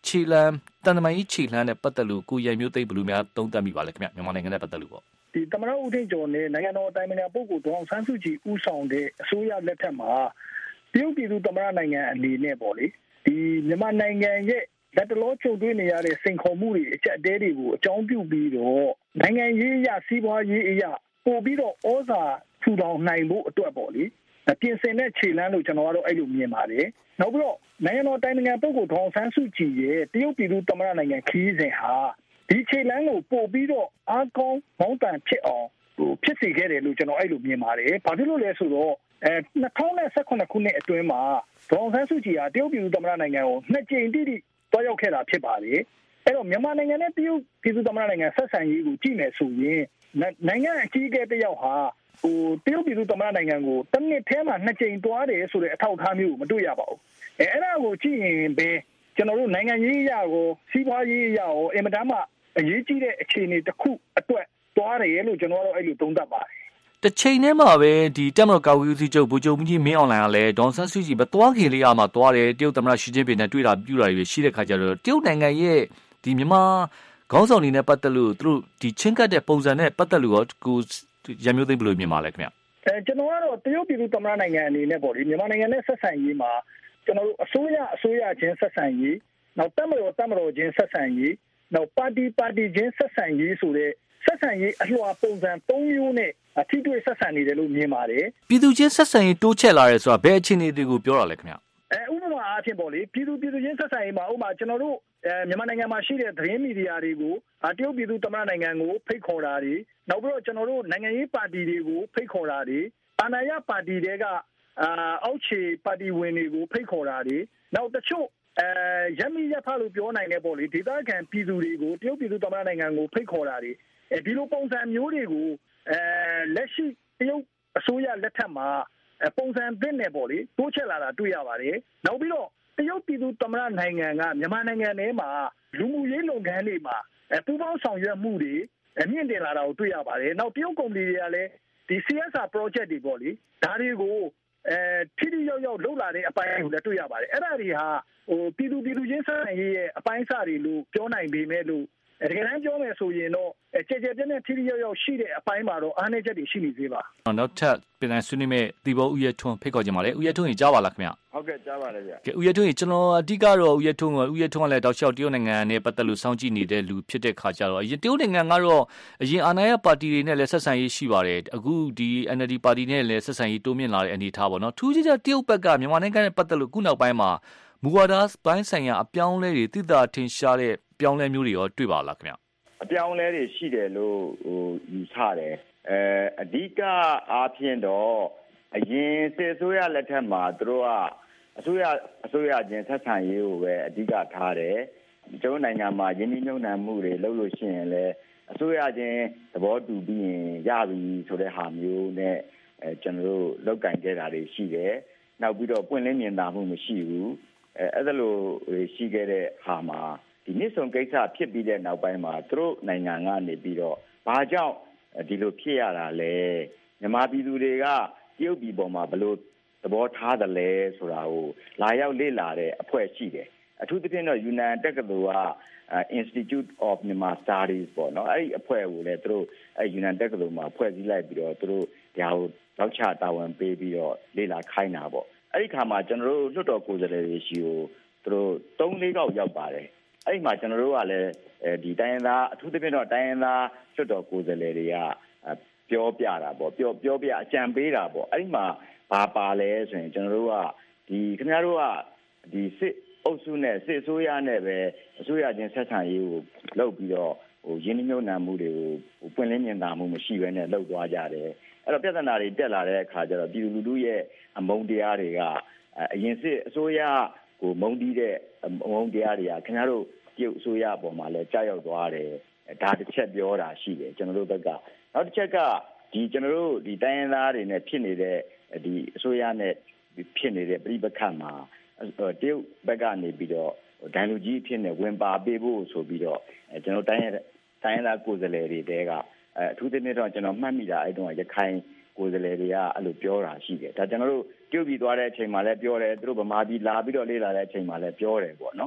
ခြေလှမ်းတန်တမာကြီးခြေလှမ်းနဲ့ပတ်သက်လို့ကိုရံမျိုးသိမ့်ဘယ်လိုများသုံးသပ်မိပါလဲခင်ဗျမြန်မာနိုင်ငံနဲ့ပတ်သက်လို့ပေါ့ဒီသမရဦးထင်ကျော်နဲ့နိုင်ငံတော်အတိုင်ပင်ခံပုဂ္ဂိုလ်ဒေါအောင်ဆန်းစုကြည်ဦးဆောင်တဲ့အစိုးရလက်ထက်မှာတရုတ်ပြည်သူသမရနိုင်ငံအနေနဲ့ပေါ့လေဒီမြန်မာနိုင်ငံရဲ့လက်တလောကြုံတွေ့နေရတဲ့စိန်ခေါ်မှုတွေအကျက်တဲတွေကိုအကြောင်းပြုပြီးတော့နိုင်ငံရေးအရစီးပွားရေးအရပို့ပြီးတော့ဩဇာထူထောင်နိုင်ဖို့အတွက်ပေါ့လေပြင်ဆင်တဲ့ခြေလှမ်းလို့ကျွန်တော်ကတော့အဲ့လိုမြင်ပါတယ်နောက်ပြီးတော့နိုင်ငံတော်တိုင်ပင်ခံပုဂ္ဂိုလ်ဒေါအောင်ဆန်းစုကြည်ရဲ့တရုတ်ပြည်သူသမရနိုင်ငံခရီးစဉ်ဟာဒီခြေလှမ်းကိုပို့ပြီးတော့အားကောင်းမောင်းတန်ဖြစ်အောင်ဟိုဖြစ်စေခဲ့တယ်လို့ကျွန်တော်အဲ့လိုမြင်ပါတယ်ဘာဖြစ်လို့လဲဆိုတော့အဲ၂၀၁၈ခုနှစ်အတွင်းမှာဒေါအောင်ဆန်းစုကြည်ဟာတရုတ်ပြည်သူသမရနိုင်ငံကိုနှစ်ကြိမ်တိတိတွားရောက်ခဲ့တာဖြစ်ပါတယ်အဲ့တော့မြန်မာနိုင်ငံနဲ့တရုတ်ပြည်သူသမရနိုင်ငံဆက်ဆံရေးကိုကြည့်မယ်ဆိုရင်နိုင်ငံအကြီးအကဲတစ်ယောက်ဟာဟိုတရုတ်ပြည်သူသမရနိုင်ငံကိုတစ်နှစ်ထဲမှာနှစ်ကြိမ်တွားတယ်ဆိုတဲ့အထောက်အထားမျိုးကိုမတွေ့ရပါဘူးအဲအဲ့ဒါကိုကြည့်ရင်ပဲကျွန်တော်တို့နိုင်ငံရေးအရာကိုစီးပွားရေးအရာကိုအင်မတန်မှအရေးကြီးတဲ့အခြေအနေတစ်ခုအတွက်တွားတယ်လို့ကျွန်တော်တို့အဲ့လိုသုံးသပ်ပါတယ်တစ်ချိန်တည်းမှာပဲဒီတက်မတော်ကာကွယ်ရေးဦးစီးချုပ်ဗိုလ်ချုပ်ကြီးမင်းအောင်လှိုင်ကလည်းဒေါ်ဆန်းစုကြည်မတွားခင်လေးအားမှာတွားတယ်တရုတ်သမ္မတရှီကျင်းပင်နဲ့တွေ့တာပြုတာတွေရှိတဲ့ခါကျတော့တရုတ်နိုင်ငံရဲ့ဒီမြန်မာခေါင်းဆောင်တွေနဲ့ပတ်သက်လို့သူတို့ဒီချင်းကပ်တဲ့ပုံစံနဲ့ပတ်သက်လို့ရောကိုရမျိုးသိဘယ်လိုမြင်ပါလဲခင်ဗျအဲကျွန်တော်ကတော့တရုတ်ပြည်သူသမ္မတနိုင်ငံအနေနဲ့ပေါ့လေမြန်မာနိုင်ငံနဲ့ဆက်ဆံရေးမှာကျွန်တော်တို့အစိုးရအစိုးရချင်းဆက်ဆံရေးနောက်တက်မတော်တက်မတော်ချင်းဆက်ဆံရေးနောက်ပါတီပါတီချင်းဆက်ဆံရေးဆိုတဲ့ဆက်ဆံရေးအလွှာပုံစံ၃မျိုးနဲ့အထူးတွေ့ဆက်ဆံနေတယ်လို့မြင်ပါတယ်ပြည်သူချင်းဆက်ဆံရေးတိုးချဲ့လာရဲဆိုတာဘယ်အခြေအနေတွေကိုပြောတာလဲခင်ဗျအဲဥပမာအားဖြင့်ပေါ့လေပြည်သူပြည်သူချင်းဆက်ဆံရေးမှာဥပမာကျွန်တော်တို့အဲမြန်မာနိုင်ငံမှာရှိတဲ့သတင်းမီဒီယာတွေကိုတရုတ်ပြည်သူသမ္မတနိုင်ငံကိုဖိတ်ခေါ်တာတွေနောက်ပြီးတော့ကျွန်တော်တို့နိုင်ငံရေးပါတီတွေကိုဖိတ်ခေါ်တာတွေအာဏာရပါတီတွေကအာအောက်ခြေပါတီဝင်တွေကိုဖိတ်ခေါ်တာတွေနောက်တချို့အဲရမီရဖလို့ပြောနိုင်တဲ့ပေါ့လေဒေသခံပြည်သူတွေကိုတရုတ်ပြည်သူသမ္မတနိုင်ငံကိုဖိတ်ခေါ်တာတွေအဲဒီလိုပုံစံမျိုးတွေကိုအဲလက်ရှိတရုတ်အစိုးရလက်ထက်မှာပုံစံသစ်နဲ့ပေါ့လေတိုးချဲ့လာတာတွေ့ရပါတယ်နောက်ပြီးတော့တရုတ်ပြည်သူသမ္မတနိုင်ငံကမြန်မာနိုင်ငံထဲမှာလူမှုရေးလုပ်ငန်းတွေမှာပူးပေါင်းဆောင်ရွက်မှုတွေမြင့်တင်လာတာကိုတွေ့ရပါတယ်နောက်တရုတ်ကုမ္ပဏီတွေကလည်းဒီ စီ အက်စ် အာ project တွေပေါ့လေဒါတွေကိုအဲထိထိရောက်ရောက်လုပ်လာတဲ့အပိုင်းကိုလည်းတွေ့ရပါတယ်အဲ့ဒါတွေဟာဟိုပြည်သူပြည်သူချင်းဆက်ဆံရေးရဲ့အပိုင်းအစတွေလို့ပြောနိုင်ပေမဲ့လို့တကယ်တမ်းပြောမယ်ဆိုရင်တော့ကြကြပြည့်ပြည့်ထိထိရောက်ရောက်ရှိတဲ့အပိုင်းမှာတော့အားနည်းချက်တွေရှိနေသေးပါနောက်ထပ်ပြန်ဆွေးနွေးမဲ့ဒီဘောဦးရထွန်းဖိတ်ခေါ်ကြပါလေဦးရထွန်းကြီးကြားပါလားခင်ဗျဟုတ်ကဲ့ကြားပါတယ်ဗျကဲဦးရထွန်းကြီးကျွန်တော်အဓိကတော့ဦးရထွန်းကဦးရထွန်းကလည်းတောက်လျှောက်တရုတ်နိုင်ငံနဲ့ပတ်သက်လို့စောင့်ကြည့်နေတဲ့လူဖြစ်တဲ့ခါကျတော့အရင်တရုတ်နိုင်ငံကတော့အရင်အာဏာရပါတီတွေနဲ့လည်းဆက်ဆံရေးရှိပါတယ်အခုဒီ အန် အယ်လ် ဒီ ပါတီနဲ့လည်းဆက်ဆံရေးတိုးမြင့်လာတဲ့အနေအထားပေါ့နော်ထူးခြားခြားတရုတ်ဘက်ကမြန်မာနိုင်ငံနဲ့ပတ်သက်လို့ခုနောက်ပိုင်းမှာမူဝါဒပိုင်းဆိုင်ရာအပြောင်းလဲတွေသိသာထင်ရှားတဲ့ပြောင်းလဲမျိုးတွေရောတွေ့ပါလားခင်ဗျအပြောင်းလဲတွေရှိတယ်လို့ဟိုယူဆတယ်အဲအဓိကအားဖြင့်တော့အရင်စစ်အစိုးရလက်ထက်မှာသူတို့ကအစိုးရအစိုးရချင်းဆက်ဆံရေးကိုပဲအဓိကထားတယ်ကျွန်တော်နိုင်ငံမှာယင်းနှိမ့်နှံမှုတွေလုပ်လို့ရှိရင်လည်းအစိုးရချင်းသဘောတူပြီးရင်ရပြီဆိုတဲ့ဟာမျိုးနဲ့အဲကျွန်တော်တို့လောက်ကင်ခဲ့တာတွေရှိတယ်နောက်ပြီးတော့ပွင့်လင်းမြင်သာမှုမရှိဘူးအဲအဲ့ဒါလိုရှိခဲ့တဲ့ဟာမှာဒီမြစ်ဆုံကိစ္စဖြစ်ပြီးတဲ့နောက်ပိုင်းမှာသူတို့နိုင်ငံကနေပြီးတော့ဘာကြောင့်ဒီလိုဖြစ်ရတာလဲမြန်မာပြည်သူတွေကတရုတ်ပြည်ပေါ်မှာဘယ်လိုသဘောထားတယ်လဲဆိုတာကိုလာရောက်လေ့လာတဲ့အဖွဲ့ရှိတယ်အထူးသဖြင့်တော့ယူနန်တက္ကသိုလ်က Institute of Myanmar Studies ပေါ့နော်အဲ့ဒီအဖွဲ့ကိုလည်းသူတို့အဲ့ယူနန်တက္ကသိုလ်မှာဖွဲ့စည်းလိုက်ပြီးတော့သူတို့ဒါကိုတောက်ချတာဝန်ပေးပြီးတော့လေ့လာခိုင်းတာပေါ့အဲ့ဒီခါမှာကျွန်တော်တို့လွှတ်တော်ကိုယ်စားလှယ်တွေရှိကိုသူတို့သုံးလေးခေါက်ရောက်ပါတယ်အဲ့ဒီမှာကျွန်တော်တို့ကလည်းအဲဒီတိုင်းရင်းသားအထူးသဖြင့်တော့တိုင်းရင်းသားလွှတ်တော်ကိုယ်စားလှယ်တွေကပြောပြတာပေါ့ပြောပြောပြအကြံပေးတာပေါ့အဲ့ဒီမှာဘာပါလဲဆိုရင်ကျွန်တော်တို့ကဒီခင်ဗျားတို့ကဒီစစ်အုပ်စုနဲ့စစ်အစိုးရနဲ့ပဲအစိုးရချင်းဆက်ဆံရေးကိုလုပ်ပြီးတော့ဟိုရင်းနှီးမြှုပ်နှံမှုတွေကိုပွင့်လင်းမြင်သာမှုမရှိဘဲနဲ့လုပ်သွားကြတယ်အဲ့တော့ပြဿနာတွေတက်လာတဲ့အခါကျတော့ပြည်သူလူထုရဲ့အမုန်းတရားတွေကအရင်စစ်အစိုးရကိုမုန်းတီးတဲ့အမုန်းတရားတွေကခင်ဗျားတို့တရုတ်အစိုးရအပေါ်မှာလည်းကြားရောက်သွားတယ်ဒါတစ်ချက်ပြောတာရှိတယ်ကျွန်တော်တို့ဘက်ကနောက်တစ်ချက်ကဒီကျွန်တော်တို့ဒီတိုင်းရင်းသားတွေနဲ့ဖြစ်နေတဲ့ဒီအစိုးရနဲ့ဖြစ်နေတဲ့ပြည်ပခတ်မှာတရုတ်ဘက်ကနေပြီးတော့ဒိုင်လူကြီးအဖြစ်နဲ့ဝင်ပါပေးဖို့ဆိုပြီးတော့ကျွန်တော်တိုင်းရတိုင်းရင်းသားကိုယ်စားလှယ်တွေတဲကအထူးသဖြင့်တော့ကျွန်တော်မှတ်မိတာအဲ့တုန်းကရခိုင်ကိုယ်စားလှယ်တွေကအဲ့လိုပြောတာရှိတယ်ဒါကျွန်တော်တို့တရုတ်ပြည်သွားတဲ့အချိန်မှာလည်းပြောတယ်သူတို့ဗမာပြည်လာပြီးတော့လေ့လာတဲ့အချိန်မှာလည်းပြောတယ်ပေါ့နော်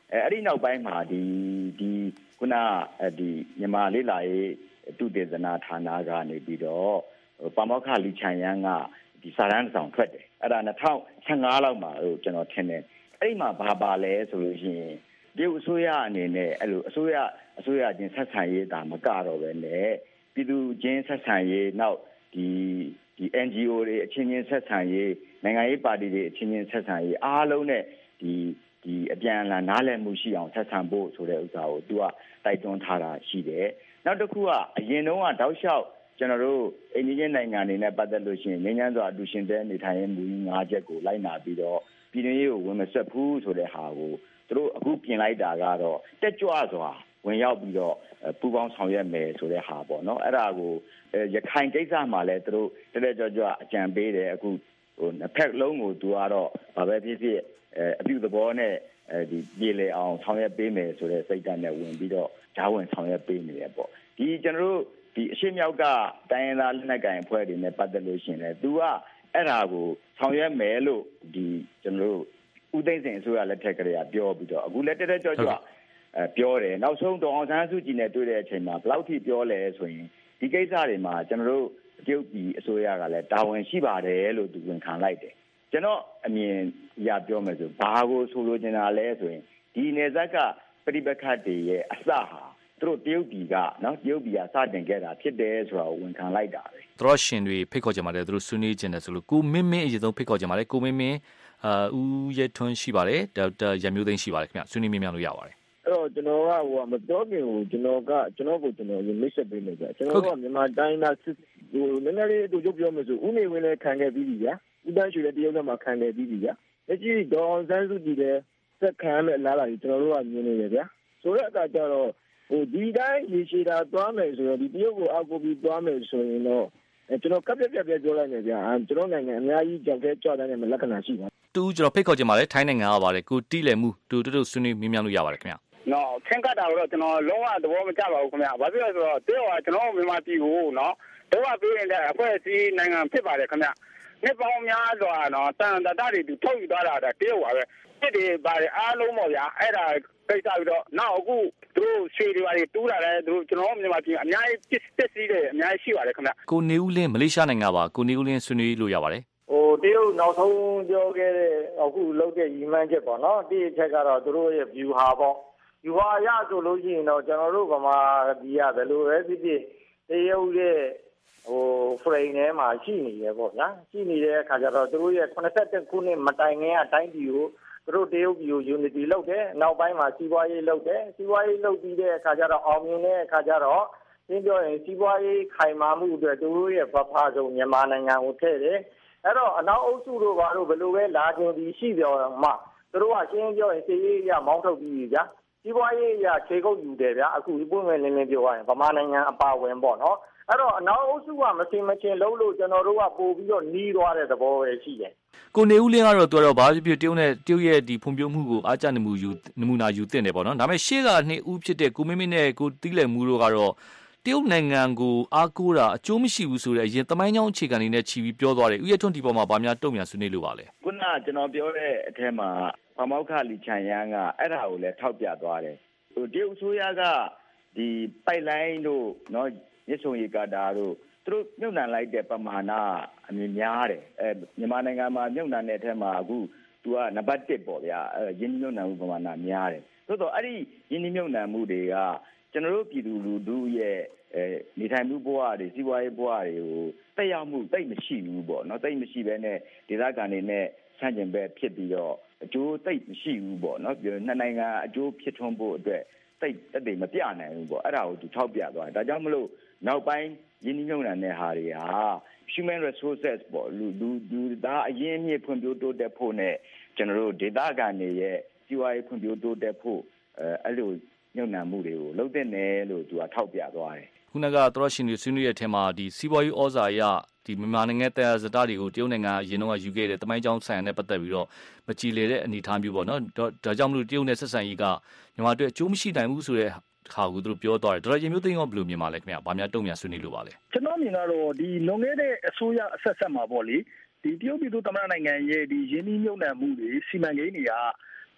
အဲ့ဒီနောက်ပိုင်းမှာဒီဒီခုနဒီမြန်မာလေးလာရေးတုတေသနာဌာနကနေပြီးတော့ပါမောက္ခလီချန်ယန်ကဒီစာရန်ဆောင်ထွက်တယ်အဲ့ဒါ၂၀၁၅လောက်မှာဟိုကျွန်တော်ထင်တယ်အဲ့ဒီမှာဘာပါလဲဆိုလို့ရှိရင်ဒီအစိုးရအနေနဲ့အဲ့လိုအစိုးရအစိုးရချင်းဆက်ဆံရေးဒါမကတော့ပဲနဲ့ပြည်သူချင်းဆက်ဆံရေးနောက်ဒီဒီ N G O တွေအချင်းချင်းဆက်ဆံရေးနိုင်ငံရေးပါတီတွေအချင်းချင်းဆက်ဆံရေးအားလုံးနဲ့ဒီဒီအပြန်အလှန်နားလည်မှုရှိအောင်ဆက်ဆံဖို့ဆိုတဲ့ဥစ္စာကိုသူကတိုက်တွန်းထားတာရှိတယ်နောက်တစ်ခုကအရင်တုန်းကတောက်လျှောက်ကျွန်တော်တို့အိန္ဒိယနိုင်ငံအနေနဲ့ပတ်သက်လို့ရှိရင်ငြိမ်းချမ်းစွာအတူရှင်တဲ့နေထိုင်ရေးမူကြီး၅ချက်ကိုလိုက်နာပြီးတော့ပြည်တွင်းရေးကိုဝင်မဆက်ဘူးဆိုတဲ့ဟာကိုသူတို့အခုပြင်လိုက်တာကတော့တက်ကြွစွာဝင်ရောက်ပြီးတော့ပူးပေါင်းဆောင်ရွက်မယ်ဆိုတဲ့ဟာပေါ့နော်အဲ့ဒါကိုရခိုင်ကိစ္စမှာလည်းသူတို့တက်တက်ကြွကြွအကြံပေးတယ်အခုဟိုတစ်ဖက်လုံးကိုသူကတော့ဘာပဲဖြစ်ဖြစ်အပြုသဘောနဲ့ဒီပြည်လေအောင်ဆောင်ရွက်ပေးမယ်ဆိုတဲ့စိတ်ဓာတ်နဲ့ဝင်ပြီးတော့ဂျားဝင်ဆောင်ရွက်ပေးနေတယ်ပေါ့ဒီကျွန်တော်တို့ဒီအရှိမြောက်ကတိုင်းရင်းသားလက်နက်ကိုင်အဖွဲ့တွေနဲ့ပတ်သက်လို့ရှိရင်လည်းသူကအဲ့ဒါကိုဆောင်ရွက်မယ်လို့ဒီကျွန်တော်တို့ဦးသိန်းစိန်အစိုးရလက်ထက်ကလေးကပြောပြီးတော့အခုလက်တက်တက်ကြွကြွအဲပြောတယ်နောက်ဆုံးဒေါ်အောင်ဆန်းစုကြည်နဲ့တွေ့တဲ့အချိန်မှာဘယ်လောက်ထိပြောလဲဆိုရင်ဒီကိစ္စတွေမှာကျွန်တော်တို့တရုတ်ပြည်အစိုးရကလည်းတာဝန်ရှိပါတယ်လို့သူဝန်ခံလိုက်တယ်ကျွန်တော်အမြင်ရပြောမယ်ဆိုဘာကိုဆိုလိုချင်တာလဲဆိုရင်ဒီနေဇက်ကပဋိပက္ခတွေရဲ့အစဟာသူတို့တရုတ်ပြည်ကနော်တရုတ်ပြည်ကစတင်ခဲ့တာဖြစ်တယ်ဆိုတာကိုဝန်ခံလိုက်တာပဲသူတို့ရှင်တွေဖိတ်ခေါ်ကြပါတယ်သူတို့ဆွေးနွေးကြတယ်ဆိုလို့ကိုမင်းမင်းအရင်ဆုံးဖိတ်ခေါ်ကြပါတယ်ကိုမင်းမင်းအာဦးရဲထွန်းရှိပါတယ်ဒေါက်တာရမျိုးသိန်းရှိပါတယ်ခင်ဗျဆွေးနွေးမြင်များလို့ရပါတယ်အဲ့တော့ကျွန်တော်ကဟိုမပြောခင်ဟိုကျွန်တော်ကကျွန်တော်ကိုကျွန်တော်မိတ်ဆက်ပေးနေကြကျွန်တော်ကမြန်မာတိုင်းသားဟိုနည်းနည်းလေးအတူတူပြောမယ်ဆိုဦးနေဝင်းလည်းခံခဲ့ပြီးပြီဗျာဦးတန်းရွှေလည်းတရုတ်ကမှခံခဲ့ပြီးပြီဗျာလက်ရှိဒေါ်အောင်ဆန်းစုကြည်လည်းဆက်ခံရမယ့်အလားအလာကြီးကျွန်တော်တို့ကမြင်နေတယ်ဗျာဆိုတဲ့အခါကျတော့ဟိုဒီတိုင်းရေရှည်တာသွားမယ်ဆိုတော့ဒီတရုတ်ကိုအောက်ကိုပြီးသွားမယ်ဆိုရင်တော့ကျွန်တော်ကပ်ပြက်ပြက်ပြက်ပြောလိုက်နေဗျာကျွန်တော်နိုင်ငံအများကြီးကြောက်ခဲကြောက်တဲ့လက္ခဏာရှိပါတူကျွန်တော်ဖိတ်ခေါ်ကြပါတယ်ထိုင်းနိုင်ငံကပါတယ်ကိုတီးလည်မှုတူတူတူဆွေးနွေးမြင်များလို့ရပါတယ်ခင်ဗျနော်ခင်းကတ်တာတော့ကျွန်တော်လုံးဝသဘောမကျပါဘူးခင်ဗျဘာဖြစ်လဲဆိုတော့တရုတ်ကကျွန်တော်မြန်မာပြည်ကိုနော်တော့ပေးနေတဲ့အဖွဲ့အစည်းနိုင်ငံဖြစ်ပါတယ်ခင်ဗျနှစ်ပေါင်းများစွာနော်တန်တတတွေထုတ်ယူသွားတာတရုတ်ပါပဲဖြစ်တယ်ပါတယ်အားလုံးပေါ့ဗျာအဲ့ဒါကိစ္စပြီးတော့နောက်အခုသူတို့ရွှေတွေပါတွေတူးလာတယ်သူတို့ကျွန်တော်မြန်မာပြည်အများကြီးပစ္စည်းတွေအများကြီးရှိပါတယ်ခင်ဗျကိုနေဦးလင်းမလေးရှားနိုင်ငံပါကိုနေဦးလင်းဆွေးနွေးလို့ရပါတယ်ဟိုတရုတ်နောက်ဆုံးပြောခဲ့တဲ့အခုလုပ်တဲ့ရီမန်းချက်ပေါ့နော်ဒီအချက်ကတော့သူတို့ရဲ့ view ဟာပေါ့ view ဟာရဆိုလို့ရှိရင်တော့ကျွန်တော်တို့ကမှဒီရဘယ်လိုပဲဖြစ်ဖြစ်တရုတ်ရဲ့ဟို frame ထဲမှာရှိနေရပေါ့ဗျာရှိနေတဲ့အခါကျတော့သူတို့ရဲ့ခုနှစ်ခုနှစ်မတိုင်ခင်အတိုင်းပြည်ကိုသူတို့တရုတ်ပြည်ကို unity လုပ်တယ်နောက်ပိုင်းမှာစီးပွားရေးလုပ်တယ်စီးပွားရေးလုပ်ပြီးတဲ့အခါကျတော့အောင်မြင်တဲ့အခါကျတော့ရှင်းပြောရင်စီးပွားရေးခိုင်မာမှုအတွက်သူတို့ရဲ့ buffer ဆုံးမြန်မာနိုင်ငံကိုထည့်တယ်အဲ့တော့အနောက်အုပ်စုတို့ဘာလို့ဘယ်လိုပဲလာခြင်းဒီရှိပြောမှသူတို့ကရှင်းပြောရင်စီးရေးရမောင်းထုတ်ပြီးကြာစီးပွားရေးရခြေကုပ်ယူတယ်ဗျာအခုပွင့်ပွင့်လင်းလင်းပြောရရင်ဗမာနိုင်ငံအပါဝင်ပေါ့နော်အဲ့တော့အနောက်အုပ်စုကမစင်မချင်းလုံးလို့ကျွန်တော်တို့ကပို့ပြီးတော့နီးသွားတဲ့သဘောပဲရှိတယ်ကိုနေဦးလင်းကတော့သူကတော့ဘာဖြစ်ဖြစ်တရုတ်နဲ့တရုတ်ရဲ့ဒီဖွံ့ဖြိုးမှုကိုအားကျနေမှုယူနမူနာယူတင်တယ်ပေါ့နော်ဒါပေမဲ့ရှေ့ကနှစ်ဦးဖြစ်တဲ့ကိုမင်းမင်းနဲ့ကိုတီးလည်မှုတို့ကတော့တရုတ်နိုင်ငံကိုအားကိုးတာအကျိုးမရှိဘူးဆိုတဲ့အရင်သမိုင်းကြောင်းအခြေခံနေနဲ့ချီပြီးပြောသွားတယ်ဥယျာဉ်ထွန်းဒီပေါ်မှာဗာများတုံ့ပြန်ဆွေးနွေးလို့ပါလေခုနကျွန်တော်ပြောတဲ့အထက်မှာဖမောက္ခလီချန်ယန်ကအဲ့ဒါကိုလည်းထောက်ပြသွားတယ်ဟိုတရုတ်ဆိုရကဒီပိုက်လိုင်းတို့နော်ရစ်ဆုံရီကာတာတို့သူတို့မြုပ်နှံလိုက်တဲ့ပမာဏအမြင်များတယ်အဲမြန်မာနိုင်ငံမှာမြုပ်နှံတဲ့အထက်မှာအခုသူကနံပါတ်တစ်ပေါ့ဗျာအဲရင်းနှီးမြုပ်နှံမှုပမာဏများတယ်သို့တော့အဲ့ဒီရင်းနှီးမြုပ်နှံမှုတွေကကျွန်တော်တို့ပြည်သူလူထုရဲ့အဲနေထိုင်မှုဘဝတွေစီးပွားရေးဘဝတွေကိုတက်ရောက်မှုတိတ်မရှိဘူးပေါ့နော်တိတ်မရှိဘဲနဲ့ဒေသခံတွေနဲ့ဆန့်ကျင်ဘက်ဖြစ်ပြီးတော့အကျိုးတိတ်မရှိဘူးပေါ့နော်ပြီးတော့နှစ်နိုင်ငံအကျိုးဖြစ်ထွန်းဖို့အတွက်တိတ်တက်တယ်မပြနိုင်ဘူးပေါ့အဲ့ဒါကိုသူထောက်ပြသွားတယ်ဒါကြောင့်မလို့နောက်ပိုင်းရင်းနှီးမြှုပ်နှံတဲ့ဟာတွေဟာ human resources ပေါ့လူလူလူသားအရင်းအမြစ်ဖွံ့ဖြိုးတိုးတက်ဖို့နဲ့ကျွန်တော်တို့ဒေသခံတွေရဲ့စီးပွားရေးဖွံ့ဖြိုးတိုးတက်ဖို့အဲအဲ့လိုညှုံနှံမှုတွေကိုလုပ်တဲ့နယ်လို့သူကထောက်ပြသွားတယ်ခုနကသရရှင်တွေဆွေးနွေးတဲ့အထက်မှာဒီစီးပွားရေးဩဇာရဒီမြန်မာနိုင်ငံတရားစတာတွေကိုတရုတ်နိုင်ငံအရင်တော့ယူခဲ့တဲ့တမိုင်းကြောင်းဆိုင်ရာနဲ့ပတ်သက်ပြီးတော့မကြည်လေတဲ့အနေအထားမျိုးပေါ့နော်ဒါကြောင့်မလို့တရုတ်နဲ့ဆက်ဆံရေးကမြန်မာအတွက်အကျိုးမရှိနိုင်ဘူးဆိုတဲ့ဟာကိုသူတို့ပြောသွားတယ်တော်တော်ရင်မျိုးသိန်းရောဘယ်လိုမြင်ပါလဲခင်ဗျာဘာများတုံ့ပြန်ဆွေးနွေးလို့ပါလဲကျွန်တော်မြင်တော့ဒီလွန်ခဲ့တဲ့အစိုးရအဆက်ဆက်မှာပေါ့လေဒီတရုတ်ပြည်သူသမ္မတနိုင်ငံရဲ့ဒီရင်းနှီးမြှုပ်နှံမှုတွေစီမံကိန်းတွေက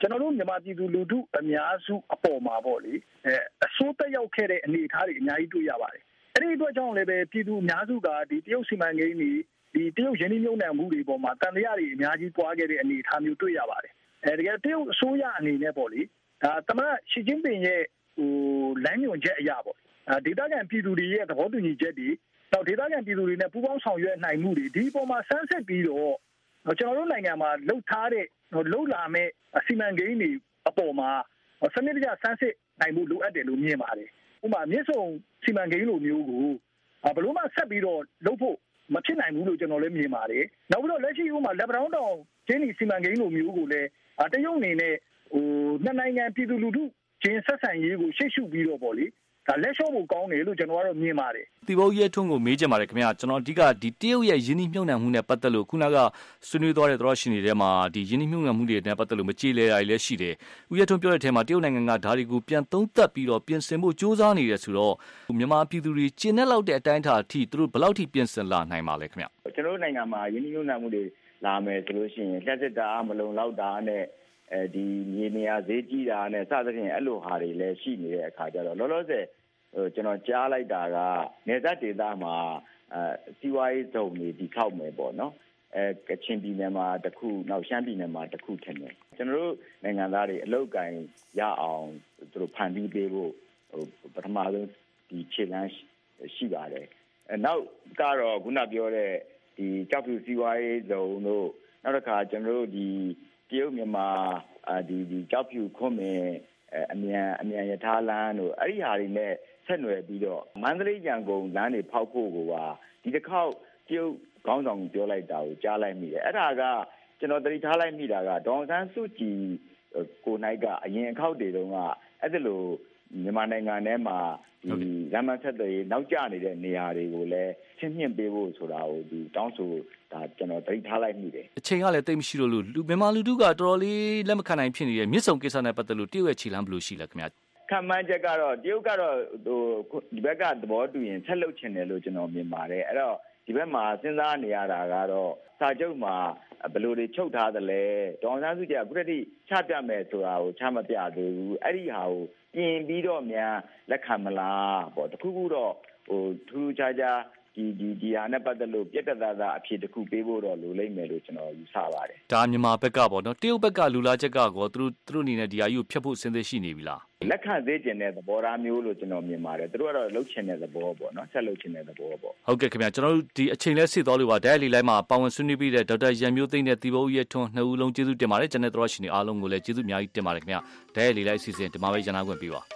ကျွန်တော်တို့မြန်မာပြည်သူလူထုအများစုအပေါ်မှာပေါ့လေအဲအစိုးတက်ရောက်ခဲ့တဲ့အနေအထားတွေအများကြီးတွေ့ရပါတယ်အဲ့ဒီအတွက်ကြောင့်လည်းပဲပြည်သူအများစုကဒီတရုတ်စီမံကိန်းတွေဒီတရုတ်ရင်းနှီးမြှုပ်နှံမှုတွေပေါ်မှာတန်တရားတွေအများကြီးပွားခဲ့တဲ့အနေအထားမျိုးတွေ့ရပါတယ်အဲတကယ်တရုတ်အစိုးရအနေနဲ့ပေါ့လေဒါသမ္မတရှီကျင်းပင်ရဲ့ဟိုလမ်းညွှန်ချက်အရာပေါ့ဒေသခံပြည်သူတွေရဲ့သဘောတူညီချက်တွေနောက်ဒေသခံပြည်သူတွေနဲ့ပူးပေါင်းဆောင်ရွက်နိုင်မှုတွေဒီအပေါ်မှာဆန်းစစ်ပြီးတော့ကျွန်တော်တို့နိုင်ငံမှာလှုပ်ထားတဲ့လှုပ်လာမဲ့အစီမံကိန်းတွေအပေါ်မှာစနစ်တကျဆန်းစစ်နိုင်မှုလိုအပ်တယ်လို့မြင်ပါတယ်ဥပမာမြစ်ဆုံစီမံကိန်းလိုမျိုးကိုဘလို့မှဆက်ပြီးတော့လုပ်ဖို့မဖြစ်နိုင်ဘူးလို့ကျွန်တော်လည်းမြင်ပါတယ်နောက်ပြီးတော့လက်ရှိဥပမာလက်ပတောင်းတောင်ကျင်းဒီစီမံကိန်းလိုမျိုးကိုလည်းတရုတ်အနေနဲ့ဟိုနှစ်နိုင်ငံပြည်သူလူထုချင်းဆက်ဆံရေးကိုရှေ့ရှုပြီးတော့ပေါ့လေဒါလက်လျှော့ဖို့ကောင်းတယ်လို့ကျွန်တော်ကတော့မြင်ပါတယ်တီဘိုးရဲထွန်းကိုမေးချင်ပါတယ်ခင်ဗျာကျွန်တော်အဓိကဒီတရုတ်ရဲ့ယင်းနှိမ့်မြုံနှံမှုနဲ့ပတ်သက်လို့ခုနကဆွေးနွေးသွားတဲ့သရရှင်တွေထဲမှာဒီယင်းနှိမ့်မြုံနှံမှုတွေနဲ့ပတ်သက်လို့မကြေလည်တာတွေလည်းရှိတယ်ဦးရဲထွန်းပြောတဲ့အထဲမှာတရုတ်နိုင်ငံကဓာရီကိုပြန်သုံးသပ်ပြီးတော့ပြင်ဆင်ဖို့ကြိုးစားနေတယ်ဆိုတော့မြန်မာပြည်သူတွေကျင်းတဲ့လောက်တဲ့အတိုင်းအတာအထိသူတို့ဘယ်လောက်ထိပြင်ဆင်လာနိုင်ပါလဲခင်ဗျာကျွန်တော်တို့နိုင်ငံမှာယင်းနှိမ့်မြုံနှံမှုတွေလာမယ်ဆိုလို့ရှိရင်လက်စစ်တာမလုံလောက်တာနဲ့အဲဒီမြေနေရာဈေးကြီးတာနဲ့စသဖြင့်အဲ့လိုဟာတွေလည်းရှိနေတဲ့အခါကျတော့လောလောဆယ်ဟိုကျွန်တော်ကြားလိုက်တာကနေသက်ဒေသမှာအဲစီးပွားရေးဇုံတွေဒီထောက်မယ်ပေါ့နော်အဲကချင်ပြည်နယ်မှာတစ်ခုနောက်ရှမ်းပြည်နယ်မှာတစ်ခုထင်တယ်ကျွန်တော်တို့နိုင်ငံသားတွေအလုပ်ကိုင်ရအောင်သူတို့ဖန်တီးပေးဖို့ဟိုပထမဆုံးဒီခြေလှမ်းရှိပါတယ်အဲနောက်ကတော့ခုနပြောတဲ့ဒီကြောက်ဖြူစီးပွားရေးဇုံတို့နောက်တစ်ခါကျွန်တော်တို့ဒီတရုတ်မြန်မာဒီဒီကြောက်ဖြူခွန်းမင်းအမြန်အမြန်ရထားလမ်းတို့အဲ့ဒီဟာတွေနဲ့ဆက်နွယ်ပြီးတော့မန္တလေးရန်ကုန်လမ်းတွေဖောက်ဖို့ကိုပါဒီတစ်ခေါက်တရုတ်ခေါင်းဆောင်ပြောလိုက်တာကိုကြားလိုက်မိတယ်အဲ့ဒါကကျွန်တော်သတိထားလိုက်မိတာကဒေါအောင်ဆန်းစုကြည်ကိုနိုင်ကအရင်အခေါက်တွေတုန်းကအဲ့ဒါလိုမြန်မာနိုင်ငံထဲမှာဒီရမန်ဆက်တွေနောက်ကျနေတဲ့နေရာတွေကိုလည်းချင်းမြင့်ပေးဖို့ဆိုတာကိုဒီတောင်းဆိုဒါကျွန်တော်သတိထားလိုက်မိတယ်အချိန်ကလည်းတိတ်မရှိလို့လူမြန်မာလူထုကတော်တော်လေးလက်မခံနိုင်ဖြစ်နေတဲ့မြစ်ဆုံကိစ္စနဲ့ပတ်သက်လို့တရုတ်ရဲ့ခြေလှမ်းဘယ်လိုရှိလဲခင်ဗျာခံမှန်းချက်ကတော့တရုတ်ကတော့ဟိုဒီဘက်ကသဘောတူရင်ဆက်လုပ်ချင်တယ်လို့ကျွန်တော်မြင်ပါတယ်အဲ့တော့ဒီဘက်မှာစဉ်းစားနေရတာကတော့စာချုပ်မှာဘယ်လိုတွေချုပ်ထားသလဲဒေါအောင်ဆန်းစုကြည်ကခုတည်းချပြမယ်ဆိုတာကိုချမပြသေးဘူးအဲ့ဒီဟာကိုပြင်ပြီးတော့များလက်ခံမလားပေါ့တခုခုတော့ဟိုထူးခြားခြားဒီဒီဒီဟာနဲ့ပတ်သက်လို့ပြတ်တသားသားအဖြစ်တစ်ခုပေးဖို့တော့လိုလိမ့်မယ်လို့ကျွန်တော်ယူဆပါတယ်ဒါမြန်မာဘက်ကပေါ့နော်တရုတ်ဘက်ကလူလာချက်ကကောသူတို့သူတို့အနေနဲ့ဒီဟာကြီးကိုဖျက်ဖို့စဉ်းစားရှိနေပြီလားလက်ခံသေးကျင်တဲ့သဘောထားမျိုးလို့ကျွန်တော်မြင်ပါတယ်သူတို့ကတော့လှုပ်ချင်တဲ့သဘောပေါ့နော်ဆက်လှုပ်ချင်တဲ့သဘောပေါ့ဟုတ်ကဲ့ခင်ဗျာကျွန်တော်တို့ဒီအချိန်လဲစစ်သွားလို့ပါဒိုင်လီလိုက်မှာပါဝင်ဆွေးနွေးပြီးတဲ့ဒေါက်တာရန်မျိုးသိန်းနဲ့တီဘိုးရဲထွန်းနှစ်ဦးလုံးကျေးဇူးတင်ပါတယ်ကျွန်တော်တို့ရှင်တွေအားလုံးကိုလည်းကျေးဇူးအများကြီးတင်ပါတယ်ခင်ဗျာဒိုင်လီလိုက်အစီအစဉ်ဒီမှာပဲရန်နာခွင့်ပေးပါ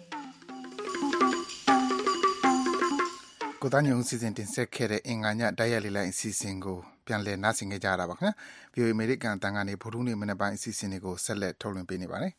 ကိုသားညုံစီစဉ်တင်ဆက်ခဲ့တဲ့အင်္ဂါညဓာတ်ရိုက်လေးလိုက်အစီအစဉ်ကိုပြန်လည်နားဆင်ကြကြတာပါခင်ဗျာ။ဗီအိုအေအမေရိကန်တန်ကနေဗုဒ္ဓနေ့မနေ့ပိုင်းအစီအစဉ်တွေကိုဆက်လက်ထုတ်လွှင့်ပေးနေပါတယ်။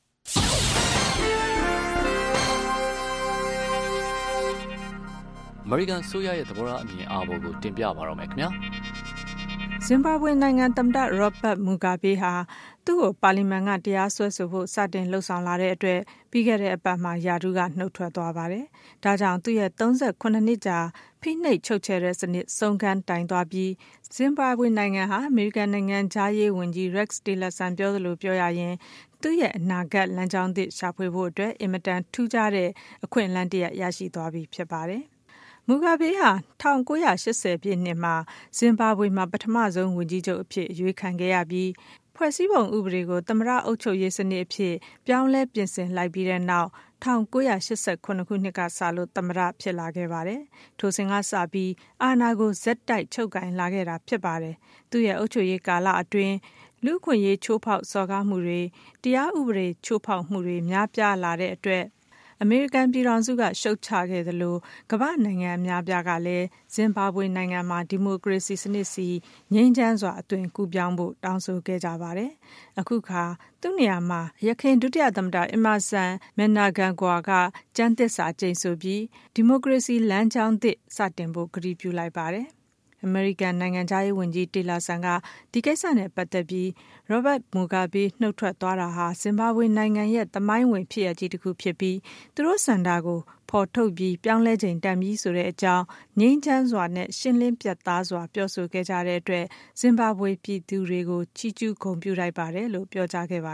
အမေရိကန်ဆိုရရဲ့သဘောထားအမြင်အာဘော်ကိုတင်ပြပါတော့မယ်ခင်ဗျာ။ဇင်ဘာဘွေနိုင်ငံသမ္မတရောဘတ်မူဂါဘေးဟာသူ့ကိုပါလီမန်ကတရားစွဲဆိုဖို့စတင်လှုံ့ဆော်လာတဲ့အတွက်ပြီးခဲ့တဲ့အပတ်မှာယာဒူးကနှုတ်ထွက်သွားပါတယ်။ဒါကြောင့်သူ့ရဲ့သုံးဆယ့်ခုနှစ်နှစ်ကြာဖိနှိပ်ချုပ်ချယ်တဲ့စနစ်ဆုံးခန်းတိုင်သွားပြီးဇင်ဘာဘွေနိုင်ငံဟာအမေရိကန်နိုင်ငံခြားရေးဝန်ကြီး Rex Tillerson ပြောသလိုပြောရရင်သူ့ရဲ့အနာဂတ်လမ်းကြောင်းသစ်ရှာဖွေဖို့အတွက်အင်မတန်ထူးခြားတဲ့အခွင့်အလမ်းတစ်ရပ်ရရှိသွားပြီဖြစ်ပါတယ်။မူဂါဘေးဟာ၁၉၈၀ပြည့်နှစ်မှာဇင်ဘာဘွေမှာပထမဆုံးဝန်ကြီးချုပ်အဖြစ်အရွေးခံခဲ့ရပြီးဖွဲ့စည်းပုံဥပဒေကိုသမ္မတအုပ်ချုပ်ရေးစနစ်အဖြစ်ပြောင်းလဲပြင်ဆင်လိုက်ပြီးတဲ့နောက်၁၉၈၇ခုနှစ်ကစလို့သမ္မတဖြစ်လာခဲ့ပါတယ်။ထိုစဉ်ကစပြီးအာဏာကိုဇက်တိုက်ချုပ်ကင်လာခဲ့တာဖြစ်ပါတယ်။သူ့ရဲ့အုပ်ချုပ်ရေးကာလအတွင်းလူ့အခွင့်အရေးချိုးဖောက်စော်ကားမှုတွေတရားဥပဒေချိုးဖောက်မှုတွေများပြားလာတဲ့အတွက်အမေရိကန်ပြည်ထောင်စုကရှုတ်ချခဲ့သလိုကမ္ဘာနိုင်ငံအများပြားကလည်းဇင်ဘာဘွေနိုင်ငံမှာဒီမိုကရေစီစနစ်စီငြိမ်းချမ်းစွာအသွင်ကူးပြောင်းဖို့တောင်းဆိုခဲ့ကြပါတယ်။အခုခါသူ့နေရာမှာရခိုင်ဒုတိယသမ္မတအီမာဆန်မန်နာဂန်ကွာကကျမ်းသစ္စာကျိန်ဆိုပြီးဒီမိုကရေစီလမ်းကြောင်းသစ်စတင်ဖို့ကတိပြုလိုက်ပါတယ်။အမေရိကန်နိုင်ငံခြားရေးဝန်ကြီးတီလာဆန်ကဒီကိစ္စနဲ့ပတ်သက်ပြီးရောဘတ်မူဂါဘေးနှုတ်ထွက်သွားတာဟာဇင်ဘာဘွေနိုင်ငံရဲ့သမိုင်းဝင်ဖြစ်ရပ်ကြီးတစ်ခုဖြစ်ပြီးသူတို့စံတာကိုဖော်ထုတ်ပြီးပြောင်းလဲချိန်တန်ပြီးဆိုတဲ့အကြောင်းငြိမ်းချမ်းစွာနဲ့ရှင်းလင်းပြတ်သားစွာပြောဆိုခဲ့ကြတဲ့အတွက်ဇင်ဘာဘွေပြည်သူတွေကိုချီးကျူးဂုဏ်ပြုလိုက်ပါတယ်လို့ပြောကြားခဲ့ပါတယ်။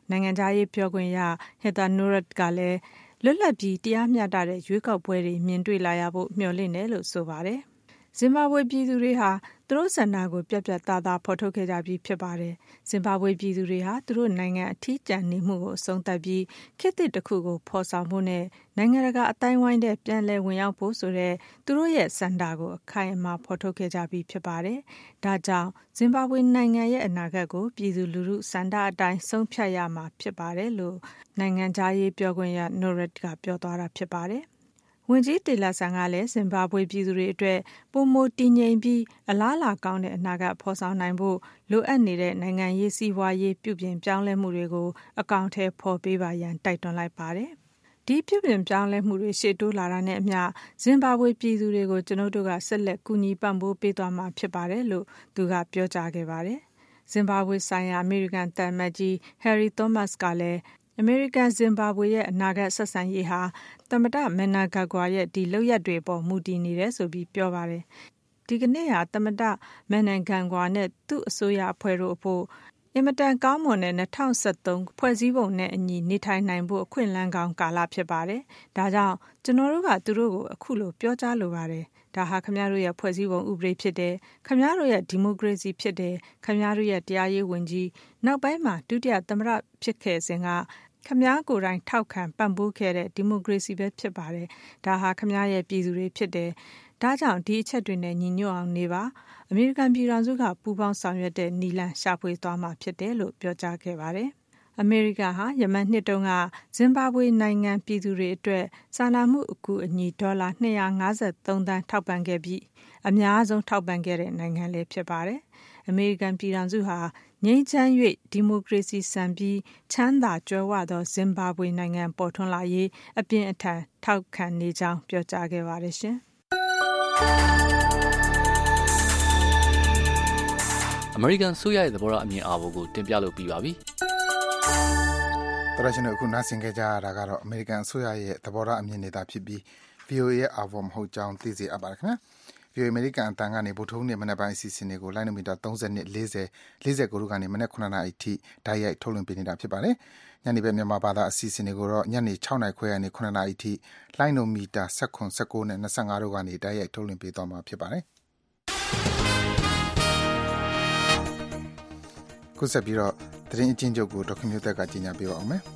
နိုင်ငံခြားရေးပြောခွင့်ရ Heather Nauert ကလည်းလွတ်လပ်ပြီးတရားမျှတတဲ့ရွေးကောက်ပွဲတွေမြင်တွေ့လာရဖို့မျှော်လင့်တယ်လို့ဆိုပါတယ်။ ဇင်ဘာဘွေပြည်သူတွေဟာသူတို့ဆန္ဒကိုပြတ်ပြတ်သားသားဖော်ထုတ်ခဲ့ကြပြီးဖြစ်ပါတယ်။ဇင်ဘာဘွေပြည်သူတွေဟာသူတို့နိုင်ငံအထီးကျန်နေမှုကိုအဆုံးသတ်ပြီးခေတ်သစ်တစ်ခုကိုဖော်ဆောင်ဖို့နဲ့နိုင်ငံတကာအတိုင်းဝိုင်းတဲ့ပြန်လည်ဝင်ရောက်ဖို့ဆိုတဲ့သူတို့ရဲ့ဆန္ဒကိုအခိုင်အမာဖော်ထုတ်ခဲ့ကြပြီးဖြစ်ပါတယ်။ဒါကြောင့်ဇင်ဘာဘွေနိုင်ငံရဲ့အနာဂတ်ကိုပြည်သူလူထုဆန္ဒအတိုင်းဆုံးဖြတ်ရမှာဖြစ်ပါတယ်လို့နိုင်ငံခြားရေးပြောခွင့်ရ Nauert ကပြောသွားတာဖြစ်ပါတယ်။ဝန်ကြီးတေလာဆန်ကလည်းဇင်ဘာဘွေပြည်သူတွေအတွက်ပုံမတည်ငြိမ်ပြီးအလားအလာကောင်းတဲ့အနာဂတ်ဖော်ဆောင်နိုင်ဖို့လိုအပ်နေတဲ့နိုင်ငံရေးစီးပွားရေးပြုပြင်ပြောင်းလဲမှုတွေကိုအကောင့်ထဲဖော်ပေးပါရန်တိုက်တွန်းလိုက်ပါတယ်။ဒီပြုပြင်ပြောင်းလဲမှုတွေရှေ့တိုးလာတာနဲ့အမျှဇင်ဘာဘွေပြည်သူတွေကိုကျွန်တော်တို့ကဆက်လက်ကူညီပံ့ပိုးပေးသွားမှာဖြစ်ပါတယ်လို့သူကပြောကြားခဲ့ပါတယ်။ဇင်ဘာဘွေဆိုင်ရာအမေရိကန်တန်မတ်ကြီး Harry Thomas ကလည်းအမေရိကန်ဇင်ဘာဘွေရဲ့အနာဂတ်ဆက်ဆံရေးဟာသမ္မတမန်နာဂါဂွာရဲ့ဒီလုပ်ရက်တွေပေါ်မူတည်နေတယ်ဆိုပြီးပြောပါတယ်။ဒီကနေ့ဟာသမ္မတမန်နာဂါဂွာနဲ့သူ့အစိုးရအဖွဲ့တို့အဖို့အင်မတန်ကောင်းမွန်တဲ့၂၀၁၃ဖွဲ့စည်းပုံနဲ့အညီနေထိုင်နိုင်ဖို့အခွင့်အလမ်းကောင်းကာလဖြစ်ပါတယ်။ဒါကြောင့်ကျွန်တော်တို့ကသူတို့ကိုအခုလိုပြောကြားလိုပါတယ်။ဒါဟာခင်ဗျားတို့ရဲ့ဖွဲ့စည်းပုံဥပဒေဖြစ်တယ်။ခင်ဗျားတို့ရဲ့ဒီမိုကရေစီဖြစ်တယ်။ခင်ဗျားတို့ရဲ့တရားရေးဝန်ကြီးနောက်ပိုင်းမှာဒုတိယသမ္မတဖြစ်ခဲ့စဉ်ကခမည်းကိုယ်တိုင်ထောက်ခံပံ့ပိုးခဲ့တဲ့ဒီမိုကရေစီပဲဖြစ်ပါတယ်။ဒါဟာခမည်းရဲ့ပြည်သူတွေဖြစ်တယ်။ဒါကြောင့်ဒီအချက်တွေနဲ့ညီညွတ်အောင်နေပါ။အမေရိကန်ပြည်ထောင်စုကပူးပေါင်းဆောင်ရွက်တဲ့နည်းလမ်းရှာဖွေသွားမှာဖြစ်တယ်လို့ပြောကြားခဲ့ပါတယ်။အမေရိကန်ဟာယမန်နှစ်တုန်းကဇင်ဘာဘွေနိုင်ငံပြည်သူတွေအတွက်စာနာမှုအကူအညီဒေါ်လာ၂၅၃သန်းထောက်ပံ့ခဲ့ပြီးအများဆုံးထောက်ပံ့ခဲ့တဲ့နိုင်ငံလည်းဖြစ်ပါတယ်။အမေရိကန်ပြည်ထောင်စုဟာငြိမ်းချမ်း၍ဒီမိုကရေစီစံပြီးချမ်းသာကြွယ်ဝသောဇင်ဘာဘွေနိုင်ငံပေါ်ထွန်းလာရေးအပြင်းအထန်ထောက်ခံနေကြောင်းပြောကြားခဲ့ပါတယ်ရှင်။အမေရိကန်ဆိုရရဲ့သဘောထားအမြင်အာဘော်ကိုတင်ပြလို့ပြီးပါပြီ။တော်ရှင်တို့အခုနားဆင်ကြကြရတာကတော့အမေရိကန်ဆိုရရဲ့သဘောထားအမြင်နေတာဖြစ်ပြီး ဗီအိုအေ ရဲ့အာဘော်မဟုတ်ကြောင်းသိစေအပ်ပါတယ်ခင်ဗျာ။ဗီအိုအေအမေရိကန်အတန်ကနေဗုဒ္ဓဟူးနေ့မနက်ပိုင်းအစီအစဉ်တွေကိုလိုင်းနိုမီတာ၃၂ ၄၀ ၄၉တို့ကနေမနက်9:00နာရီအထိဓာတ်ရိုက်ထုတ်လွှင့်ပေးနေတာဖြစ်ပါတယ်။ညနေဘက်မြန်မာဘာသာအစီအစဉ်တွေကိုတော့ညနေ၆နာရီခွဲကနေ9:00နာရီအထိလိုင်းနိုမီတာ၁၇ ၁၉နဲ့၂၅တို့ကနေဓာတ်ရိုက်ထုတ်လွှင့်ပေးသွားမှာဖြစ်ပါတယ်။ခုဆက်ပြီးတော့သတင်းအချင်းချုပ်ကိုဒေါက်တာမျိုးသက်ကကြီးညာပေးပါအောင်မယ်။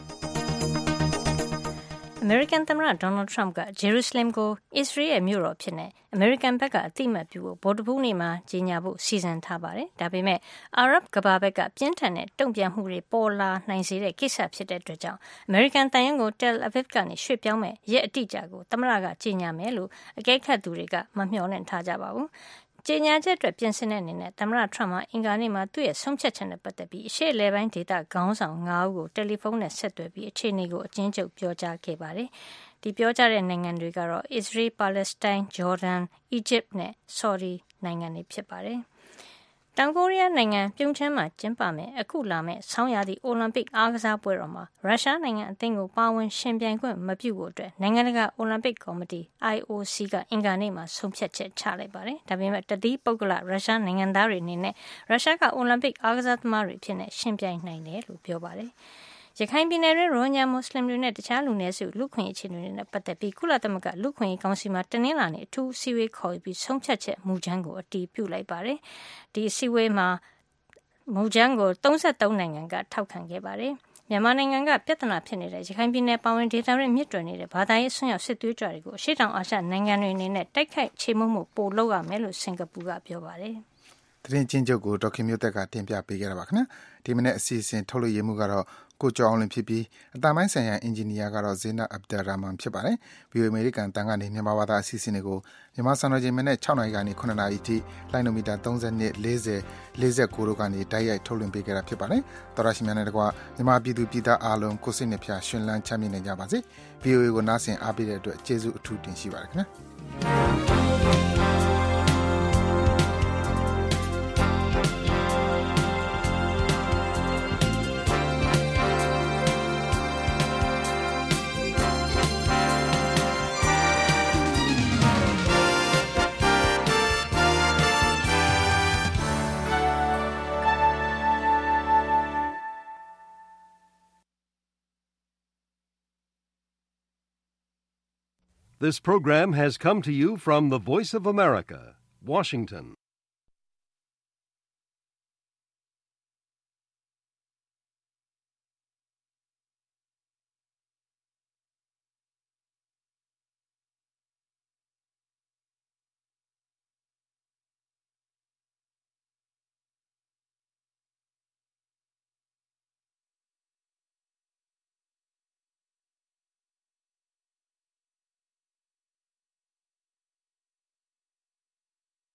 American သမ္မတ Donald Trump က Jerusalem ကို Israel ရဲ့မြို့တော်ဖြစ်နေ American ဘက်ကအတိအမှတ်ပြုဖို့ဗုဒ္ဓဘူးနေ့မှာကြေညာဖို့စီစဉ်ထားပါတယ်။ဒါပေမဲ့ Arab ကမ္ဘာဘက်ကပြင်းထန်တဲ့တုံ့ပြန်မှုတွေပေါ်လာနိုင်စေတဲ့ကိစ္စဖြစ်တဲ့အတွက်ကြောင့် American တန်ယုံကို Tel Aviv ကနေရွှေ့ပြောင်းမဲ့ရက်အတိအကျကိုသမ္မတကကြေညာမယ်လို့အကဲခတ်သူတွေကမမျှော်လင့်ထားကြပါဘူး။ကြေညာချက်အတွက်ပြင်ဆင်တဲ့အနေနဲ့သမ္မတ Trump ဟာအင်္ဂါနေ့မှာသူ့ရဲ့ဆုံးဖြတ်ချက်နဲ့ပတ်သက်ပြီးအရှေ့အလယ်ပိုင်းဒေသခေါင်းဆောင်၅ဦးကိုတယ်လီဖုန်းနဲ့ဆက်သွယ်ပြီးအခြေအနေကိုအကျဉ်းချုပ်ပြောကြားခဲ့ပါတယ်။ဒီပြောကြားတဲ့နိုင်ငံတွေကတော့ Israel, Palestine, Jordan, Egypt နဲ့ Saudi နိုင်ငံတွေဖြစ်ပါတယ်။တောင်ကိုရီးယားနိုင်ငံပြုံချမ်းမှာကျင်းပမယ်အခုလာမယ့်ဆောင်းရာသီအိုလံပစ်အားကစားပွဲတော်မှာရုရှားနိုင်ငံအသင်းကိုပါဝင်ရှင်ပြိုင်ခွင့်မပြုဖို့အတွက်နိုင်ငံတကာအိုလံပစ်ကော်မတီ I O C ကအင်္ဂါနေ့မှာဆုံးဖြတ်ချက်ချလိုက်ပါတယ်။ဒါပေမဲ့တတိပုဂ္ဂလရုရှားနိုင်ငံသားတွေအနေနဲ့ရုရှားကအိုလံပစ်အားကစားသမားတွေဖြစ်နေရှင်ပြိုင်နိုင်တယ်လို့ပြောပါတယ်။ရခိုင်ပြည်နယ်တွင်ရိုဟင်ဂျာမွတ်စလင်တွေနဲ့တခြားလူနည်းစုလူခွင့်အခြေအနေတွေနဲ့ပတ်သက်ပြီးကုလသမဂ္ဂလူခွင့်ကောင်စီမှတနင်္လာနေ့အထူးအစည်းအဝေးခေါ်ပြီးဆုံးဖြတ်ချက်မူကြမ်းကိုအတည်ပြုလိုက်ပါတယ်။ဒီအစည်းအဝေးမှာမူကြမ်းကို၃၃နိုင်ငံကထောက်ခံခဲ့ပါတယ်။မြန်မာနိုင်ငံကပြဿနာဖြစ်နေတဲ့ရခိုင်ပြည်နယ်ပါဝင်ဒေသတွင်းမြစ်တွယ်နေတဲ့ဘာသာရေးဆွမ်းရောက်စစ်သွေးကြွတွေကိုအရှေ့တောင်အာရှနိုင်ငံတွေအနေနဲ့တိုက်ခိုက်ချေမှုမှုပိုလုပ်ရမယ်လို့စင်ကာပူကပြောပါတယ်။သတင်းချင်းချုပ်ကိုဒေါက်ခင်မျိုးသက်ကတင်ပြပေးခဲ့တာပါခင်ဗျာ။ဒီမနေ့အစီအစဉ်ထုတ်လွှင့်ရမှုကတော့ကိုကျော်အောင်လင်းဖြစ်ပြီးအတန်ပိုင်းဆိုင်ရာအင်ဂျင်နီယာကတော့ဇေနပ်အဗ်ဒရာမန်ဖြစ်ပါတယ်။ ဗီအိုအေအမေရိကန်တန်ကနေမြန်မာဘာသာအစီအစဉ်တွေကိုမြန်မာစံတော်ချိန်မနေ့၆နာရီကနေ9နာရီထိလိုင်းနိုမီတာ၃၂ ၄၀ ၄၉တို့ကနေဓာတ်ရိုက်ထုတ်လွှင့်ပေးခဲ့တာဖြစ်ပါတယ်။သောရရှိများနဲ့တကွမြန်မာပြည်သူပြည်သားအားလုံးကိုစိတ်နှပြရှင်လန်းချမ်းမြေ့နေကြပါစေ။ ဗီအိုအေကိုနားဆင်အားပေးတဲ့အတွက်ကျေးဇူးအထူးတင်ရှိပါတယ်ခင်ဗျာ။ This program has come to you from the Voice of America, Washington.